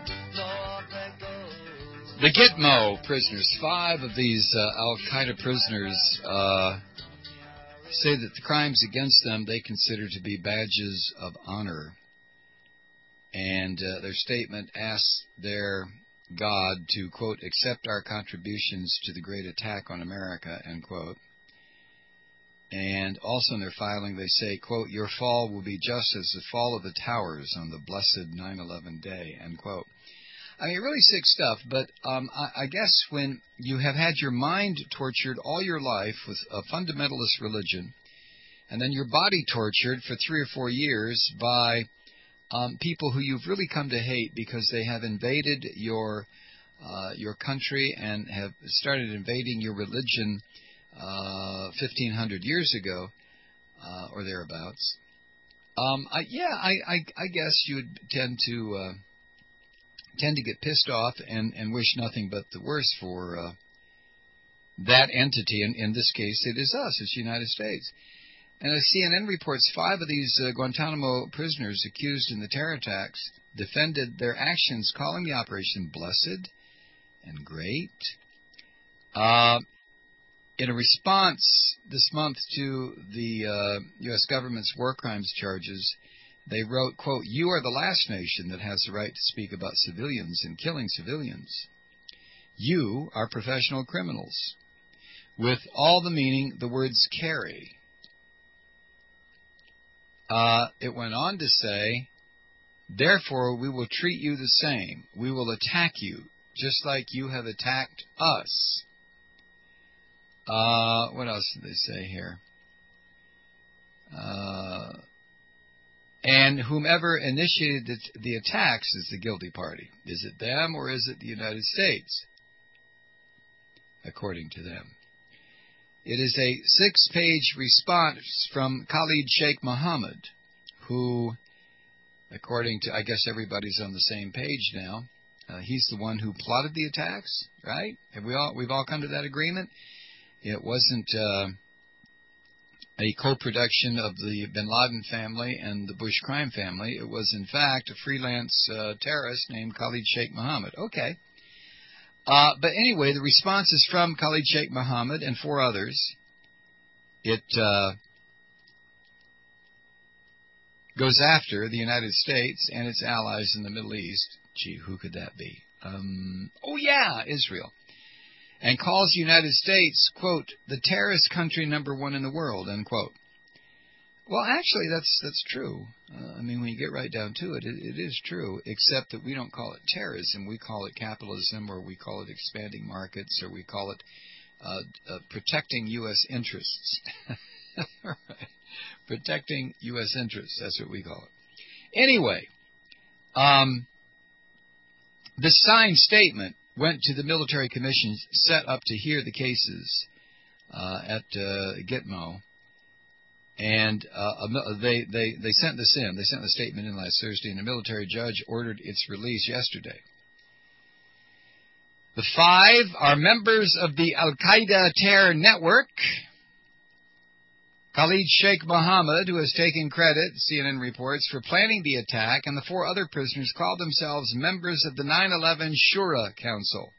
Speaker 1: the Gitmo prisoners, five of these uh, Al-Qaeda prisoners, uh, say that the crimes against them they consider to be badges of honor. And uh, their statement asks their God to, quote, accept our contributions to the great attack on America, end quote. And also in their filing they say, quote, your fall will be just as the fall of the towers on the blessed nine eleven day, end quote. I mean, really sick stuff, but um, I, I guess when you have had your mind tortured all your life with a fundamentalist religion, and then your body tortured for three or four years by um, people who you've really come to hate because they have invaded your uh, your country and have started invading your religion uh, fifteen hundred years ago uh, or thereabouts. Um, I, yeah, I, I, I guess you would tend to uh, tend to get pissed off and, and wish nothing but the worst for uh, that entity. And in this case, it is us. It's the United States. And as C N N reports, five of these uh, Guantanamo prisoners accused in the terror attacks defended their actions, calling the operation blessed and great. Uh, in a response this month to the uh, U S government's war crimes charges, they wrote, quote, you are the last nation that has the right to speak about civilians and killing civilians. You are professional criminals, with all the meaning the words carry. Uh, it went on to say, therefore we will treat you the same. We will attack you, just like you have attacked us. Uh, what else did they say here? Uh, and whomever initiated the, the attacks is the guilty party. Is it them or is it the United States? According to them. It is a six-page response from Khalid Sheikh Mohammed, who, according to, I guess everybody's on the same page now, uh, he's the one who plotted the attacks, right? Have we all, we've all come to that agreement? It wasn't uh, a co-production of the Bin Laden family and the Bush crime family. It was, in fact, a freelance uh, terrorist named Khalid Sheikh Mohammed. Okay. Uh, but anyway, the response is from Khalid Sheikh Mohammed and four others. It uh, goes after the United States and its allies in the Middle East. Gee, who could that be? Um, oh, yeah, Israel. And calls the United States, quote, the terrorist country number one in the world, unquote. Well, actually, that's that's true. Uh, I mean, when you get right down to it, it, it is true, except that we don't call it terrorism. We call it capitalism, or we call it expanding markets, or we call it uh, uh, protecting U S interests. Right. Protecting U S interests, that's what we call it. Anyway, um, the signed statement went to the military commissions set up to hear the cases uh, at uh, Gitmo. And uh, they, they, they sent this in. They sent the statement in last Thursday, and a military judge ordered its release yesterday. The five are members of the Al-Qaeda terror network. Khalid Sheikh Mohammed, who has taken credit, C N N reports, for planning the attack, and the four other prisoners called themselves members of the nine eleven Shura Council.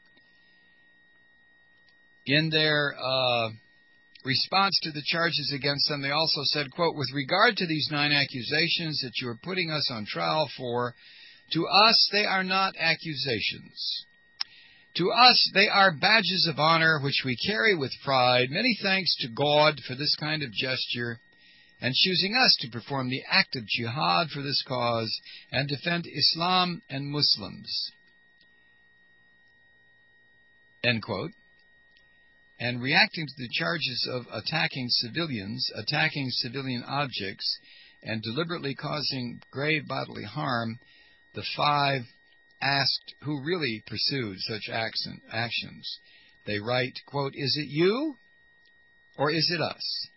Speaker 1: In their uh, response to the charges against them, they also said, quote, with regard to these nine accusations that you are putting us on trial for, to us they are not accusations. To us, they are badges of honor which we carry with pride. Many thanks to God for this kind of gesture and choosing us to perform the act of jihad for this cause and defend Islam and Muslims. End quote. And reacting to the charges of attacking civilians, attacking civilian objects, and deliberately causing grave bodily harm, the five asked who really pursued such actions. They write, quote, is it you or is it us?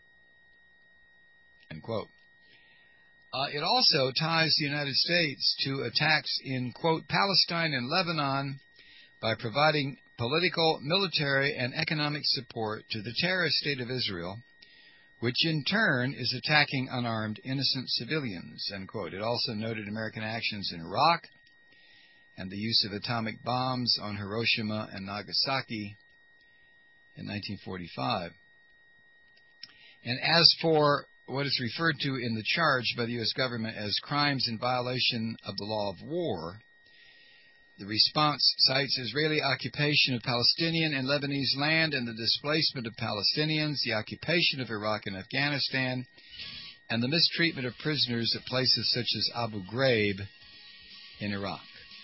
Speaker 1: End quote. Uh, it also ties the United States to attacks in, quote, Palestine and Lebanon by providing political, military, and economic support to the terrorist state of Israel, which in turn is attacking unarmed, innocent civilians, end quote. It also noted American actions in Iraq and the use of atomic bombs on Hiroshima and Nagasaki in nineteen forty-five. And as for what is referred to in the charge by the U S government as crimes in violation of the law of war, the response cites Israeli occupation of Palestinian and Lebanese land and the displacement of Palestinians, the occupation of Iraq and Afghanistan, and the mistreatment of prisoners at places such as Abu Ghraib in Iraq.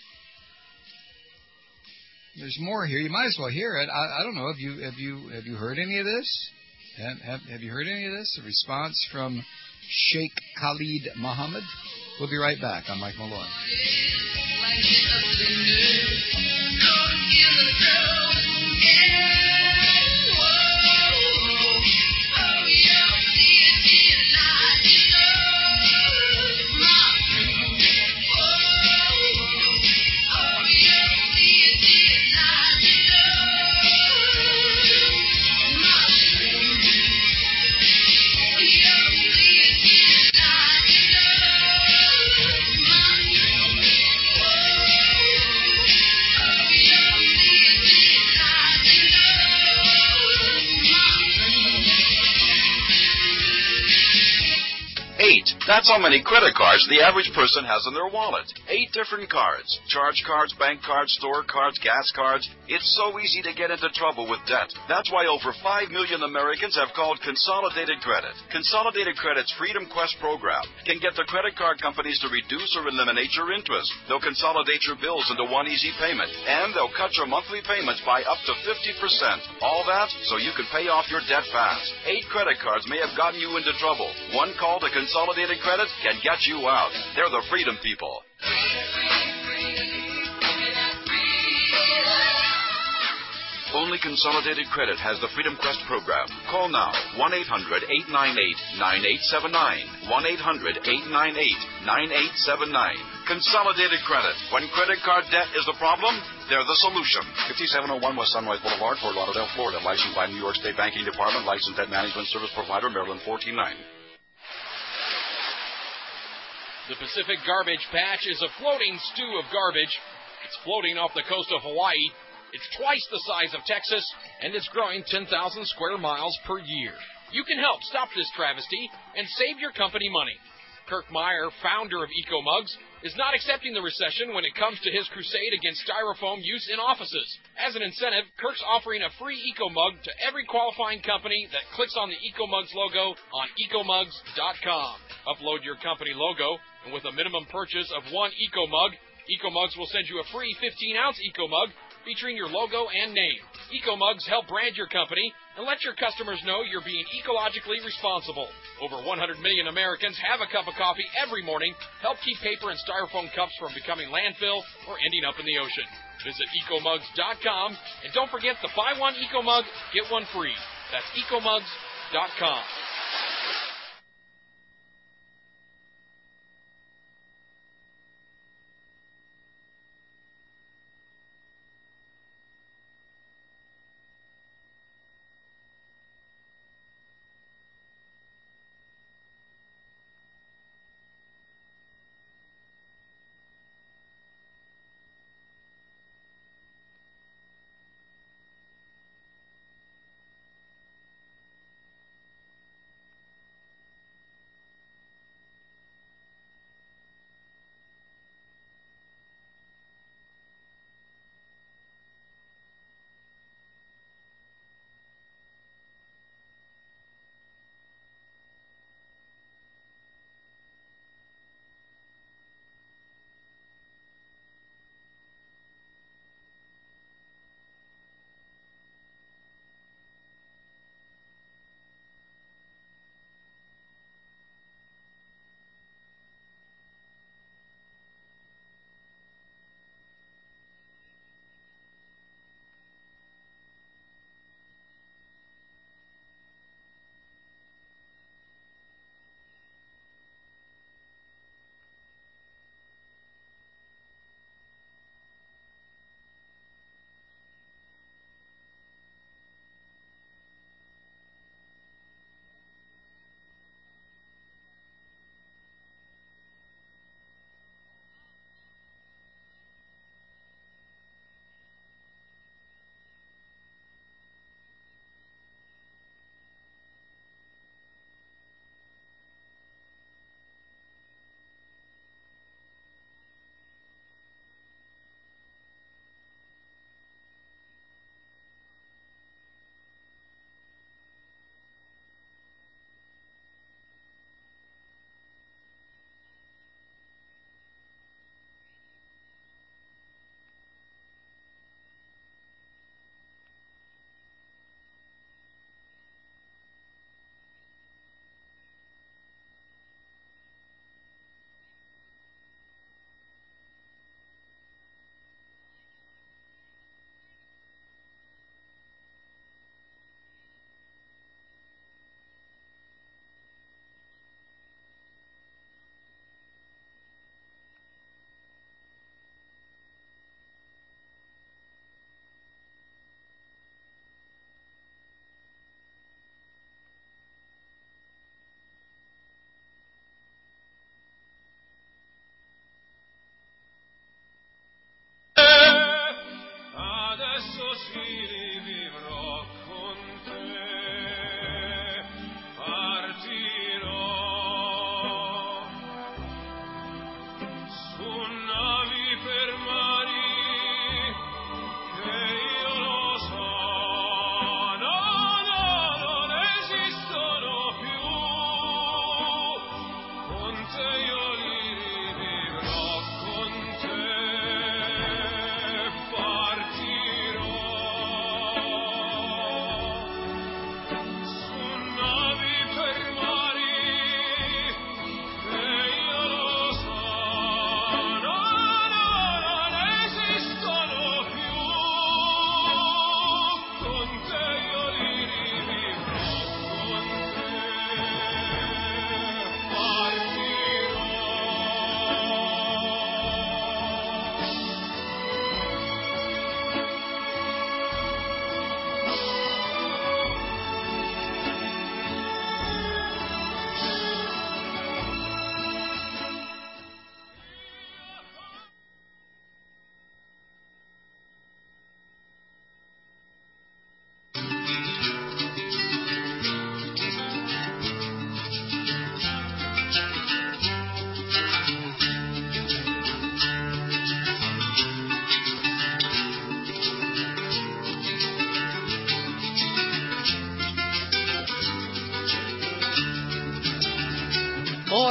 Speaker 1: There's more here. You might as well hear it. I, I don't know. Have you have you have you heard any of this? Have, have, have you heard any of this? A response from Sheikh Khalid Mohammed. We'll be right back. I'm Mike Malloy.
Speaker 10: Oh,
Speaker 14: That's how many credit cards the average person has in their wallet. Eight different cards. Charge cards, bank cards, store cards, gas cards. It's so easy to get into trouble with debt. That's why over five million Americans have called Consolidated Credit. Consolidated Credit's Freedom Quest program can get the credit card companies to reduce or eliminate your interest. They'll consolidate your bills into one easy payment, and they'll cut your monthly payments by up to fifty percent. All that so you can pay off your debt fast. Eight credit cards may have gotten you into trouble. One call to Consolidated Credit can get you out. They're the freedom people. Only Consolidated Credit has the Freedom Quest program. Call now, one eight hundred, eight nine eight, nine eight seven nine, one eight hundred, eight nine eight, nine eight seven nine. Consolidated Credit. When credit card debt is the problem, they're the solution. fifty-seven oh one West Sunrise Boulevard, Fort Lauderdale, Florida. Licensed by New York State Banking Department. Licensed Debt Management Service Provider, Maryland fourteen nine.
Speaker 15: The Pacific Garbage Patch is a floating stew of garbage. It's floating off the coast of Hawaii. It's twice the size of Texas, and it's growing ten thousand square miles per year. You can help stop this travesty and save your company money. Kirk Meyer, founder of EcoMugs, is not accepting the recession when it comes to his crusade against styrofoam use in offices. As an incentive, Kirk's offering a free EcoMug to every qualifying company that clicks on the EcoMugs logo on ecomugs dot com. Upload your company logo, and with a minimum purchase of one EcoMug, EcoMugs will send you a free fifteen ounce EcoMug featuring your logo and name. EcoMugs help brand your company and let your customers know you're being ecologically responsible. Over one hundred million Americans have a cup of coffee every morning. Help keep paper and styrofoam cups from becoming landfill or ending up in the ocean. Visit ecomugs dot com, and don't forget to buy one EcoMug, get one free. That's ecomugs dot com.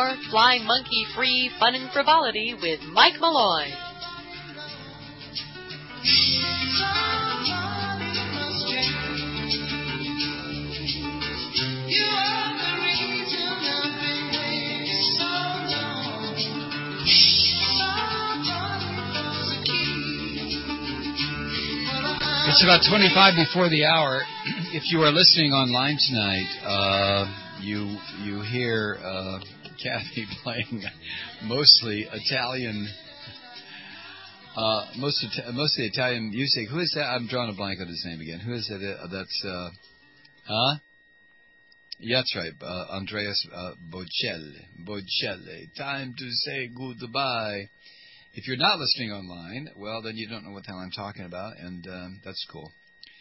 Speaker 2: more flying monkey-free fun and frivolity with Mike Malloy.
Speaker 1: It's about twenty-five before the hour. If you are listening online tonight, uh, you you hear uh, Kathy playing mostly Italian, uh, most mostly Italian music. Who is that? I'm drawing a blank on his name again. Who is it? Uh, that's uh, huh? Yeah, that's right. Uh, Andreas uh, Bocelli. Bocelli. Time to say goodbye. If you're not listening online, well, then you don't know what the hell I'm talking about, and um, that's cool.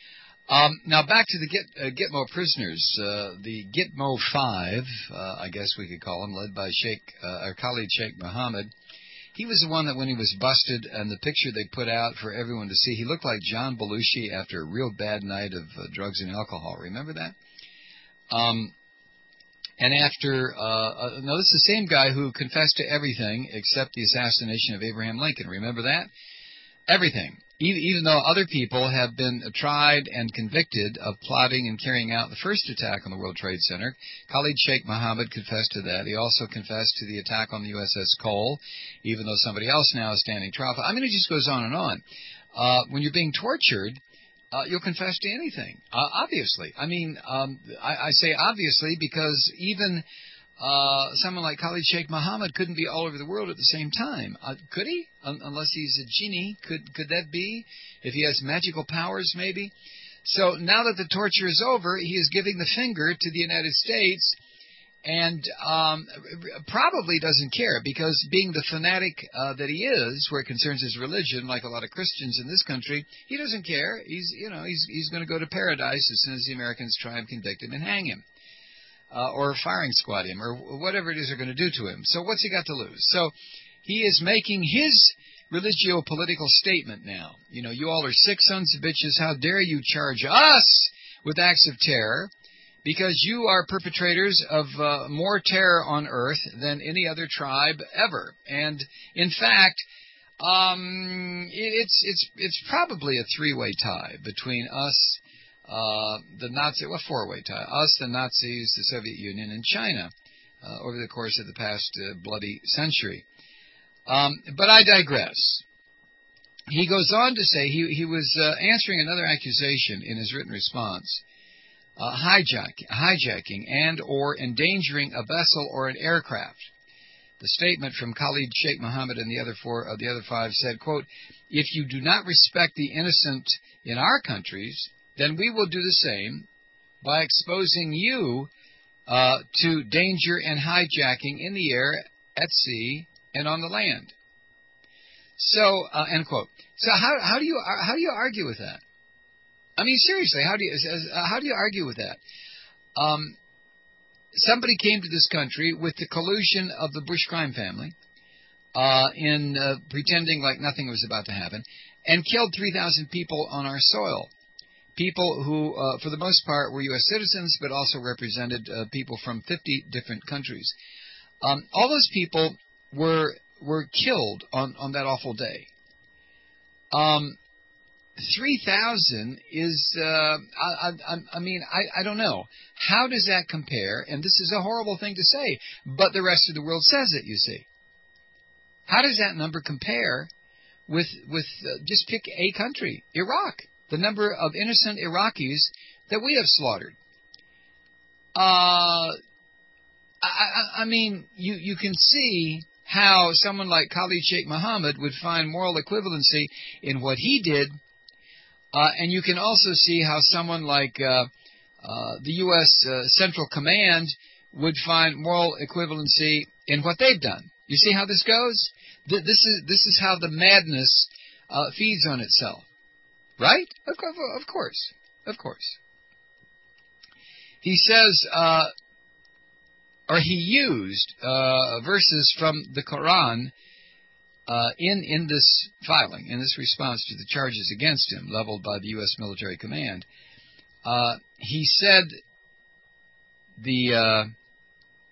Speaker 1: Um, now, back to the Git, uh, Gitmo prisoners. Uh, the Gitmo Five, uh, I guess we could call them, led by Sheikh, uh, our colleague Sheikh Mohammed. He was the one that when he was busted, and the picture they put out for everyone to see, he looked like John Belushi after a real bad night of uh, drugs and alcohol. Remember that? Um... And after, uh, no, this is the same guy who confessed to everything except the assassination of Abraham Lincoln. Remember that? Everything. Even, even though other people have been tried and convicted of plotting and carrying out the first attack on the World Trade Center, Khalid Sheikh Mohammed confessed to that. He also confessed to the attack on the U S S Cole, even though somebody else now is standing trial. I mean, it just goes on and on. Uh, when you're being tortured, Uh, you'll confess to anything, uh, obviously. I mean, um, I, I say obviously because even uh, someone like Khalid Sheikh Mohammed couldn't be all over the world at the same time. Uh, could he? Un- unless he's a genie. Could could that be? If he has magical powers, maybe? So now that the torture is over, he is giving the finger to the United States and um, probably doesn't care because being the fanatic uh, that he is, where it concerns his religion, like a lot of Christians in this country, he doesn't care. He's, you know, he's he's going to go to paradise as soon as the Americans try and convict him and hang him, uh, or firing squad him, or whatever it is they're going to do to him. So what's he got to lose? So he is making his religio-political statement now. You know, you all are sick sons of bitches. How dare you charge us with acts of terror? Because you are perpetrators of uh, more terror on earth than any other tribe ever. And in fact, um, it, it's it's it's probably a three-way tie between us, uh, the Nazi, well, four-way tie, us, the Nazis, the Soviet Union, and China uh, over the course of the past uh, bloody century. Um, but I digress. He goes on to say he he was uh, answering another accusation in his written response. Uh, hijack, hijacking and or endangering a vessel or an aircraft. The statement from Khalid Sheikh Mohammed and the other four of uh, the other five said, quote, "If you do not respect the innocent in our countries, then we will do the same by exposing you uh, to danger and hijacking in the air, at sea, and on the land." So, uh, end quote. So how how do you how do you argue with that? I mean, seriously, how do you how do you argue with that? Um, somebody came to this country with the collusion of the Bush crime family, uh, in uh, pretending like nothing was about to happen, and killed three thousand people on our soil. People who, uh, for the most part, were U S citizens, but also represented uh, people from fifty different countries. Um, all those people were were killed on, on that awful day. Um. three thousand is, uh, I, I, I mean, I, I don't know. How does that compare? And this is a horrible thing to say, but the rest of the world says it, you see. How does that number compare with, with uh, just pick a country, Iraq, the number of innocent Iraqis that we have slaughtered? Uh, I, I, I mean, you, you can see how someone like Khalid Sheikh Mohammed would find moral equivalency in what he did. Uh, and you can also see how someone like uh, uh, the U S Uh, Central Command would find moral equivalency in what they've done. You see how this goes? Th- this is this is how the madness uh, feeds on itself, right? Of, of course, of course. He says, uh, or he used uh, verses from the Quran. Uh, in, in this filing, in this response to the charges against him leveled by the U S military command, uh, he said the uh,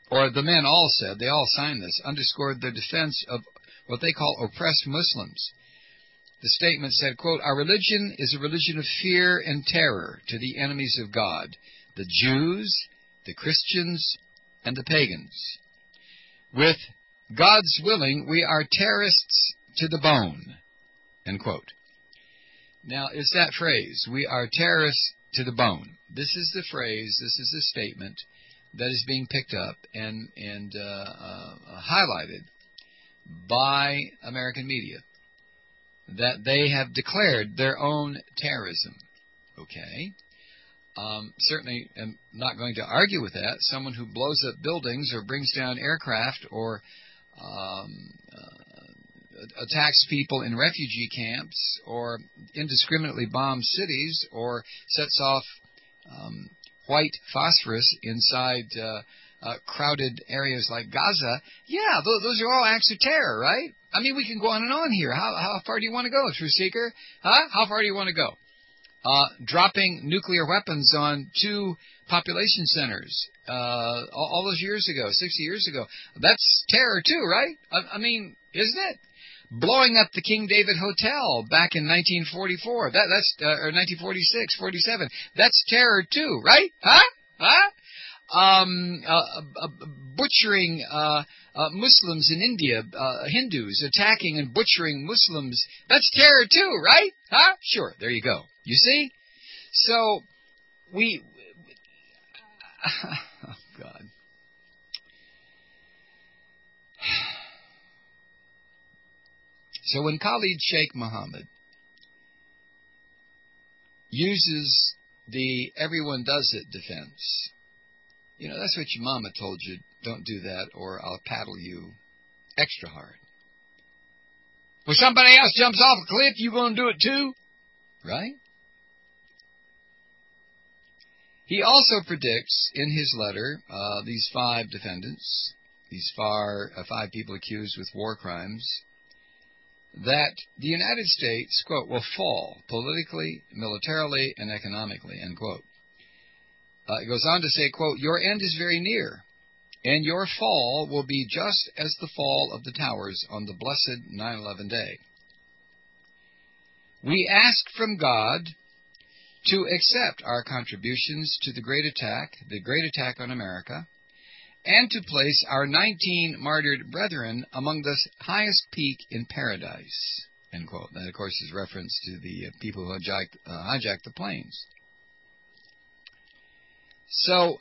Speaker 1: or the men all said, they all signed this, underscored their defense of what they call oppressed Muslims. The statement said, quote, "Our religion is a religion of fear and terror to the enemies of God, the Jews, the Christians, and the pagans. With God's willing, we are terrorists to the bone," end quote. Now, it's that phrase, "we are terrorists to the bone." This is the phrase, this is the statement that is being picked up and, and uh, uh, highlighted by American media, that they have declared their own terrorism. Okay. Um, certainly am not going to argue with that. Someone who blows up buildings or brings down aircraft or um, uh, attacks people in refugee camps or indiscriminately bombs cities or sets off um, white phosphorus inside uh, uh, crowded areas like Gaza, yeah, those, those are all acts of terror, right? I mean, we can go on and on here. How, how far do you want to go, Truth Seeker? Huh? How far do you want to go? Uh, dropping nuclear weapons on two population centers uh, all, all those years ago, sixty years ago. That's terror too, right? I, I mean, isn't it? Blowing up the King David Hotel back in nineteen forty-four, that, that's uh, or nineteen forty-six, forty-seven. That's terror too, right? Huh? Huh? Um, uh, uh, butchering uh, uh, Muslims in India, uh, Hindus attacking and butchering Muslims. That's terror too, right? Huh? Sure. There you go. You see? So we. Oh God. So when Khalid Sheikh Mohammed uses the everyone does it defense, you know, that's what your mama told you, don't do that or I'll paddle you extra hard. When somebody else jumps off a cliff, you going to do it too? Right? He also predicts in his letter, uh, these five defendants, these far, uh, five people accused with war crimes, that the United States, quote, will fall politically, militarily, and economically, end quote. Uh, it goes on to say, quote, "Your end is very near, and your fall will be just as the fall of the towers on the blessed nine eleven day. We ask from God to accept our contributions to the great attack, the great attack on America, and to place our nineteen martyred brethren among the highest peak in paradise," end quote. That, of course, is reference to the people who hijacked, uh, hijacked the planes. So,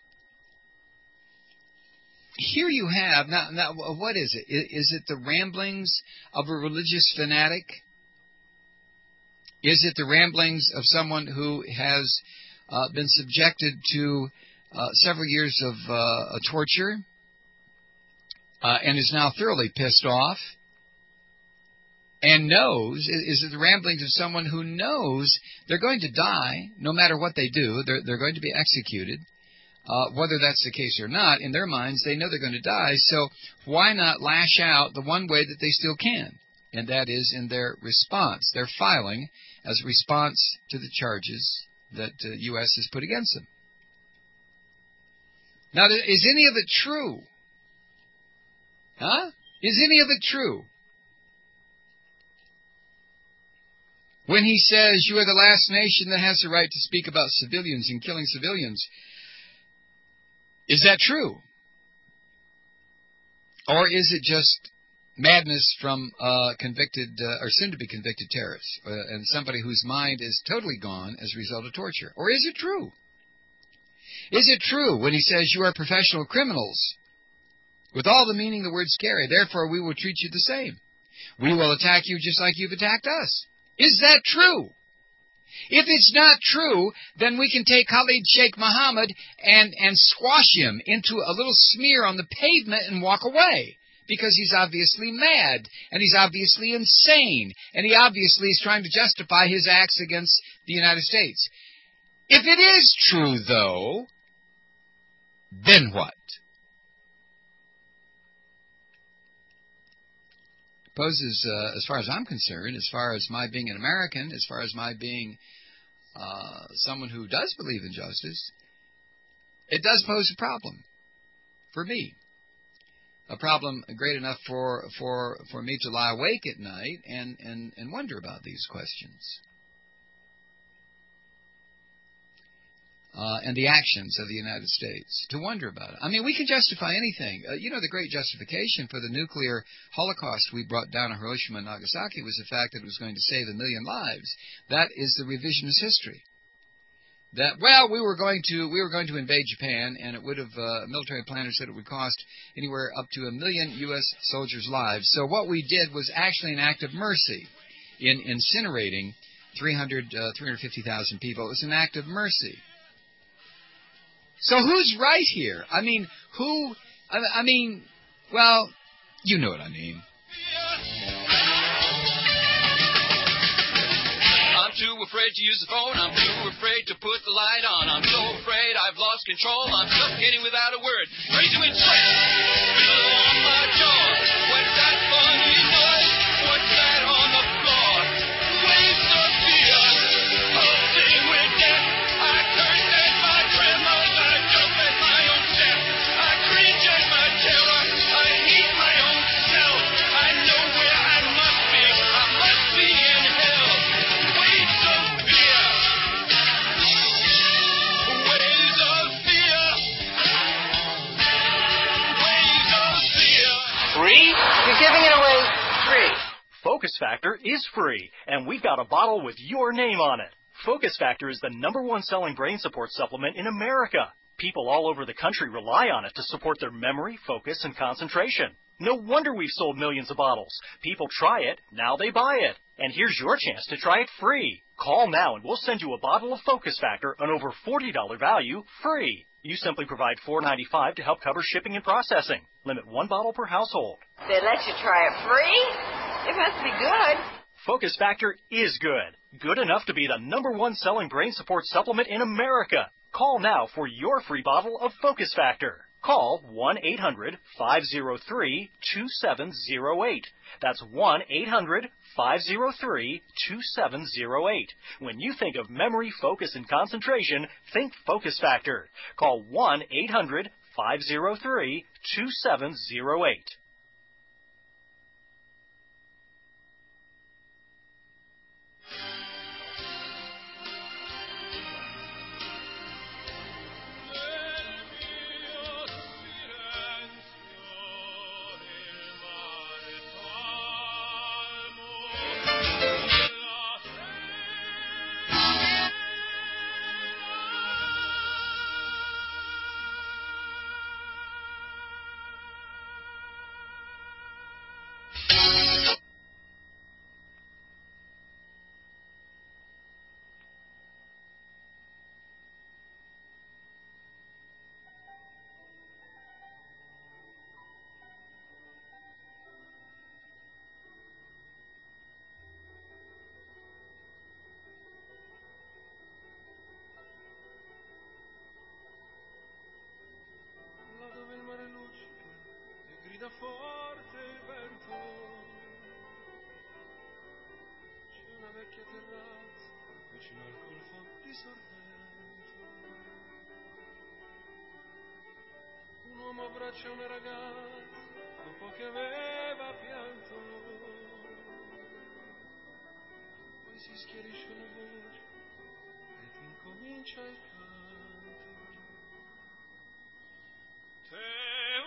Speaker 1: here you have, now, now what is it? Is it the ramblings of a religious fanatic? Is it the ramblings of someone who has uh, been subjected to uh, several years of uh, torture uh, and is now thoroughly pissed off and knows, is it the ramblings of someone who knows they're going to die no matter what they do, they're, they're going to be executed, uh, whether that's the case or not, in their minds they know they're going to die, so why not lash out the one way that they still can? And that is in their response. They're filing as a response to the charges that the uh, U S has put against them. Now, is any of it true? Huh? Is any of it true? When he says, "You are the last nation that has the right to speak about civilians and killing civilians," is that true? Or is it just madness from uh, convicted uh, or soon-to-be convicted terrorists uh, and somebody whose mind is totally gone as a result of torture? Or is it true? Is it true when he says you are professional criminals with all the meaning the word scary, therefore we will treat you the same. We will attack you just like you've attacked us. Is that true? If it's not true, then we can take Khalid Sheikh Mohammed and, and squash him into a little smear on the pavement and walk away. Because he's obviously mad, and he's obviously insane, and he obviously is trying to justify his acts against the United States. If it is true, though, then what? Poses, uh, as far as I'm concerned, as far as my being an American, as far as my being uh, someone who does believe in justice, it does pose a problem for me. a problem great enough for for for me to lie awake at night and and and wonder about these questions. Uh, and the actions of the United States, to wonder about it. I mean, we can justify anything. Uh, you know, the great justification for the nuclear holocaust we brought down on Hiroshima and Nagasaki was the fact that it was going to save a million lives. That is the revisionist history. That, well, we were going to we were going to invade Japan, and it would have, uh, military planners said it would cost anywhere up to a million U S soldiers' lives. So what we did was actually an act of mercy in incinerating three hundred, uh, three hundred fifty thousand people. It was an act of mercy. So who's right here? I mean, who, I, I mean, well, you know what I mean.
Speaker 10: I'm too afraid to use the phone. I'm too afraid to put the light on. I'm so afraid I've lost control. I'm suffocating without a word. Crazy with sweat. Feel on my jaw. What's that funny noise? What's that on the floor? Waves of fear. Pulsing with death. I curse at my tremors. I jump at my own step. I cringe at my terror. I hate my own self. I know where I must be. I must be in hell. Waves of fear. Waves of fear. Waves of fear.
Speaker 5: Free?
Speaker 12: You're giving it away free.
Speaker 16: Focus Factor is free, and we've got a bottle with your name on it. Focus Factor is the number one selling brain support supplement in America. People all over the country rely on it to support their memory, focus, and concentration. No wonder we've sold millions of bottles. People try it, now they buy it. And here's your chance to try it free. Call now and we'll send you a bottle of Focus Factor, an over forty dollars value, free. You simply provide four dollars and ninety-five cents to help cover shipping and processing. Limit one bottle per household.
Speaker 12: They let you try it free? It must be good.
Speaker 16: Focus Factor is good. Good enough to be the number one selling brain support supplement in America. Call now for your free bottle of Focus Factor. Call one eight hundred five oh three two seven oh eight. That's one eight hundred five oh three two seven oh eight. When you think of memory, focus, and concentration, think Focus Factor. Call one eight hundred five oh three two seven oh eight.
Speaker 11: Forte il vento, c'è una vecchia terrazza vicino al golfo di Sorrento. Un uomo abbraccia una ragazza dopo che aveva pianto, poi si schiarisce la voce ed incomincia il canto. Te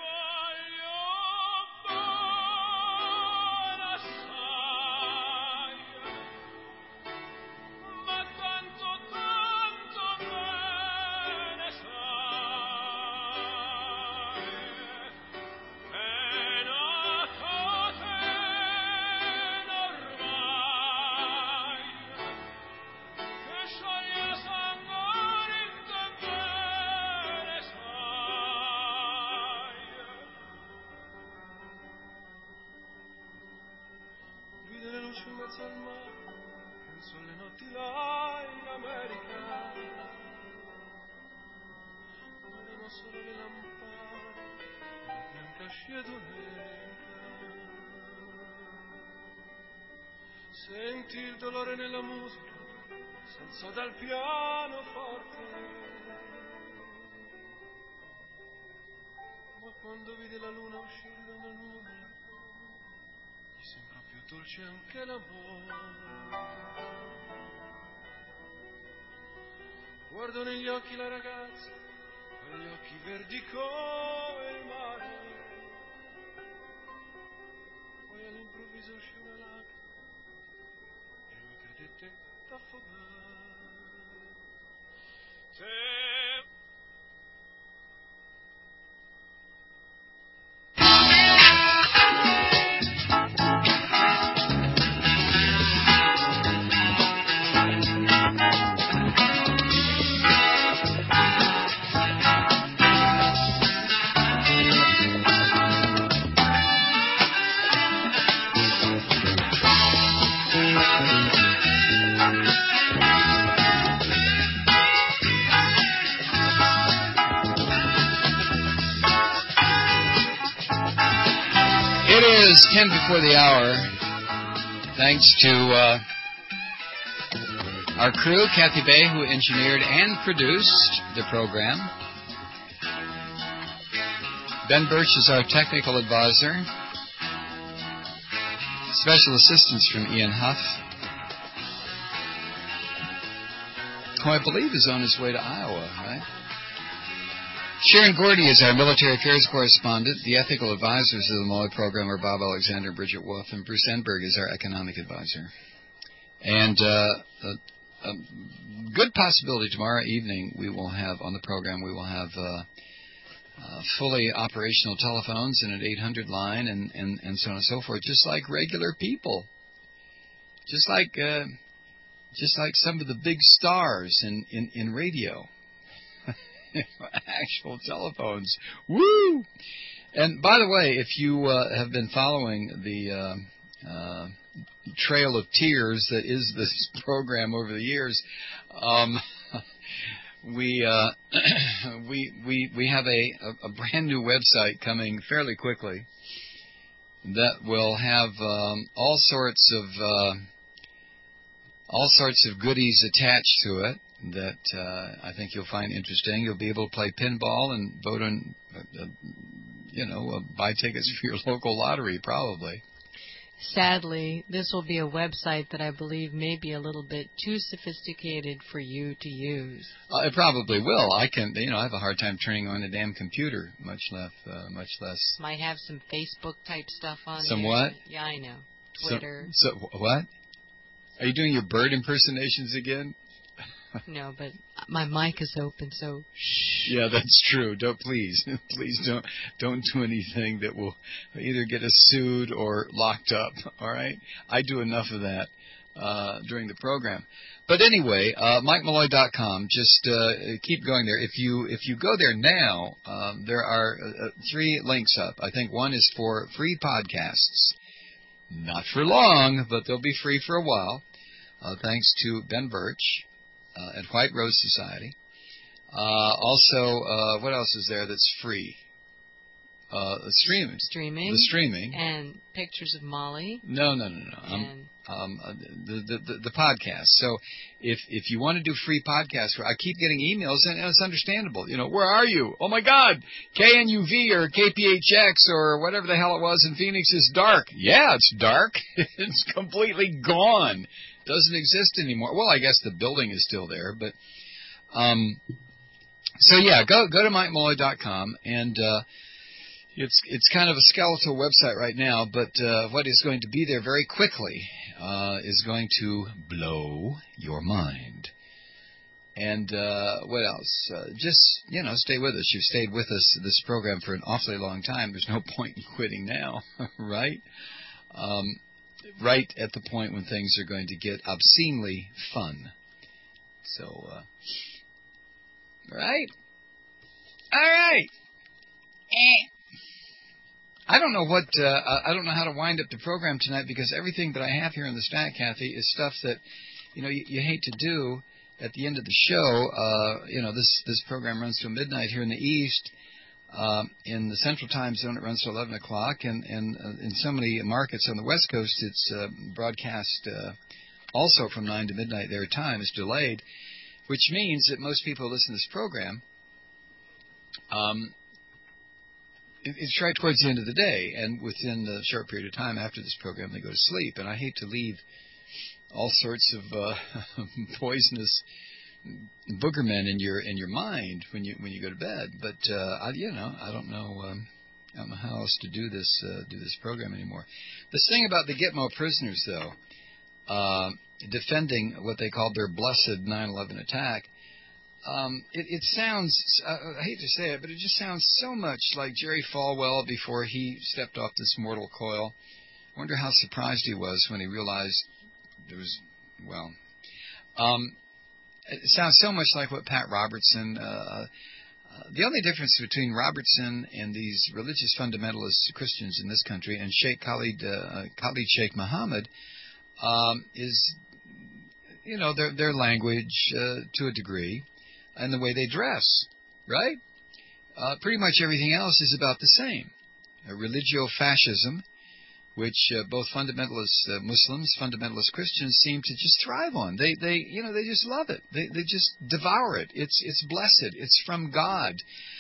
Speaker 11: in mezzo al mare, penso alle notti là in America, dove erano solo le lampade e la bianca scia d'un'eca. Senti il dolore nella musica, senza dal pianoforte, Ma quando vide la luna uscire da una nube, gli sembrò più dolce anche l'amore. Guardo negli occhi la ragazza, con gli occhi verdi come il mare. Poi all'improvviso uscì una lacrima e lui credette d'affogare. Se
Speaker 1: It is ten before the hour. Thanks to uh, our crew, Kathy Bay, who engineered and produced the program. Ben Birch is our technical advisor. Special assistance from Ian Huff, who I believe is on his way to Iowa, right? Sharon Gordy is our military affairs correspondent. The ethical advisors of the Molloy program are Bob Alexander, Bridget Wolf, and Bruce Enberg is our economic advisor. And uh, a, a good possibility tomorrow evening we will have on the program, we will have uh, uh, fully operational telephones and an eight hundred line and, and, and so on and so forth, just like regular people. Just like uh, just like some of the big stars in, in, in radio. Actual telephones. Woo! And by the way, if you uh, have been following the uh, uh, trail of tears that is this program over the years, um, we, uh, we we we have a, a brand new website coming fairly quickly that will have um, all sorts of uh, all sorts of goodies attached to it that uh, I think you'll find interesting. You'll be able to play pinball and vote on, uh, you know, uh, buy tickets for your local lottery, probably.
Speaker 2: Sadly, this will be a website that I believe may be a little bit too sophisticated for you to use.
Speaker 1: Uh, it probably will. I can, you know, I have a hard time turning on a damn computer, much less, uh, much less.
Speaker 2: Might have some Facebook type stuff on.
Speaker 1: Some
Speaker 2: here.
Speaker 1: what?
Speaker 2: Yeah, I know. Twitter.
Speaker 1: So, so what? Are you doing your bird impersonations again?
Speaker 2: No, but my mic is open, so shh.
Speaker 1: Yeah, that's true. Don't please, please don't don't do anything that will either get us sued or locked up. All right, I do enough of that uh, during the program. But anyway, uh, Mike Malloy dot com. Just uh, keep going there. If you if you go there now, um, there are uh, three links up. I think one is for free podcasts, not for long, but they'll be free for a while. Uh, thanks to Ben Birch. Uh, at White Rose Society. Uh, also, uh, what else is there that's free? Uh, the streaming.
Speaker 2: Streaming.
Speaker 1: The streaming.
Speaker 2: And pictures of Molly.
Speaker 1: No, no, no, no. Um, um, uh, the, the, the, the podcast. So if if you want to do free podcasts, I keep getting emails, and it's understandable. You know, where are you? Oh, my God, K N U V or K P H X or whatever the hell it was in Phoenix is dark. Yeah, it's dark. It's completely gone. Doesn't exist anymore. Well, I guess the building is still there, but um, so yeah, go go to Mike Malloy dot com, and uh, it's it's kind of a skeletal website right now, but uh, what is going to be there very quickly uh, is going to blow your mind. And uh, what else? Uh, just you know, stay with us. You've stayed with us this program for an awfully long time. There's no point in quitting now, right? Um, right at the point when things are going to get obscenely fun. So, uh, right? All right. Eh. I don't know what, uh, I don't know how to wind up the program tonight because everything that I have here in the stack, Kathy, is stuff that, you know, you, you hate to do at the end of the show. Uh, you know, this, this program runs till midnight here in the East. Uh, in the Central Time Zone, it runs to eleven o'clock, and, and uh, in so many markets on the West Coast, it's uh, broadcast uh, also from nine to midnight their time. It's delayed, which means that most people who listen to this program, um, it's right towards the end of the day, and within a short period of time after this program, they go to sleep. And I hate to leave all sorts of uh, poisonous boogermen in your in your mind when you when you go to bed. But uh, I, you know, I don't know. Um, I don't know how else to do this uh, do this program anymore. The thing about the Gitmo prisoners, though, uh, defending what they called their blessed nine eleven attack. Um, it, it sounds, I hate to say it, but it just sounds so much like Jerry Falwell before he stepped off this mortal coil. I wonder how surprised he was when he realized there was, well, um, it sounds so much like what Pat Robertson, uh, uh, the only difference between Robertson and these religious fundamentalist Christians in this country and Sheikh Khalid, uh, Khalid Sheikh Mohammed um, is, you know, their, their language uh, to a degree. And the way they dress, right? Uh, pretty much everything else is about the same. Uh, religio-fascism, which uh, both fundamentalist uh, Muslims, fundamentalist Christians seem to just thrive on. They, they, you know, they just love it. They, they just devour it. It's, it's blessed. It's from God.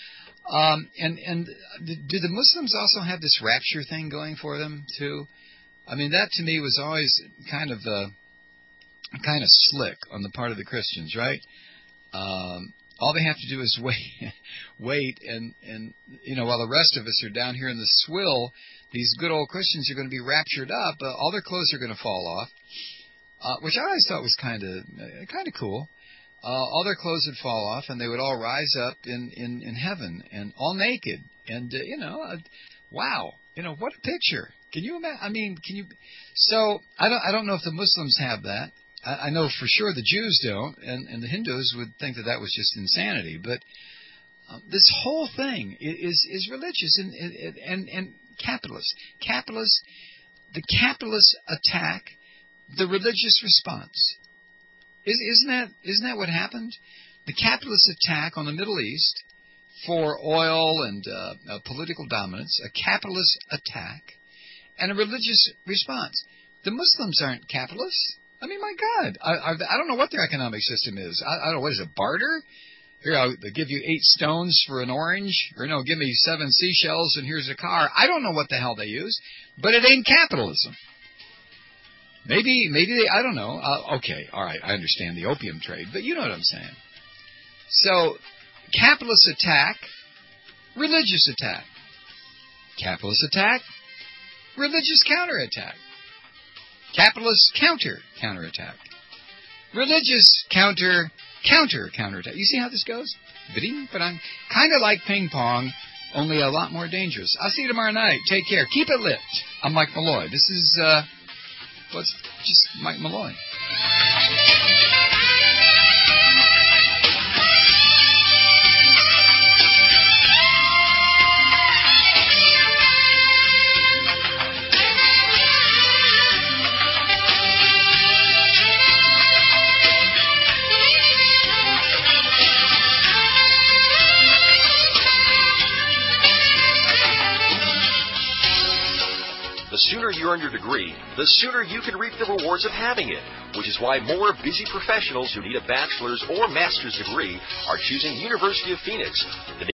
Speaker 1: Um, and, and do the Muslims also have this rapture thing going for them too? I mean, that to me was always kind of, uh, kind of slick on the part of the Christians, right? Um, all they have to do is wait, wait, and, and you know, while the rest of us are down here in the swill, these good old Christians are going to be raptured up. Uh, all their clothes are going to fall off, uh, which I always thought was kind of uh, kind of cool. Uh, all their clothes would fall off, and they would all rise up in, in, in heaven, and all naked. And uh, you know, uh, wow, you know, what a picture! Can you imagine? I mean, can you? So I don't I don't know if the Muslims have that. I know for sure the Jews don't, and, and the Hindus would think that that was just insanity. But um, this whole thing is is religious and and and capitalist. Capitalist, the capitalist attack, the religious response. Is, isn't that isn't that what happened? The capitalist attack on the Middle East for oil and uh, uh, political dominance, a capitalist attack, and a religious response. The Muslims aren't capitalists. I mean, my God, I, I, I don't know what their economic system is. I, I don't know, what is it, barter? Here, I'll give you eight stones for an orange, or no, give me seven seashells and here's a car. I don't know what the hell they use, but it ain't capitalism. Maybe, maybe they, I don't know. Uh, okay, all right, I understand the opium trade, but you know what I'm saying. So, capitalist attack, religious attack. Capitalist attack, religious counterattack. Capitalist counter counterattack. Religious counter counter counterattack. You see how this goes? But I'm kind of like ping pong, only a lot more dangerous. I'll see you tomorrow night. Take care. Keep it lit. I'm Mike Malloy. This is uh, what's just Mike Malloy.
Speaker 17: The sooner you earn your degree, the sooner you can reap the rewards of having it, which is why more busy professionals who need a bachelor's or master's degree are choosing University of Phoenix. The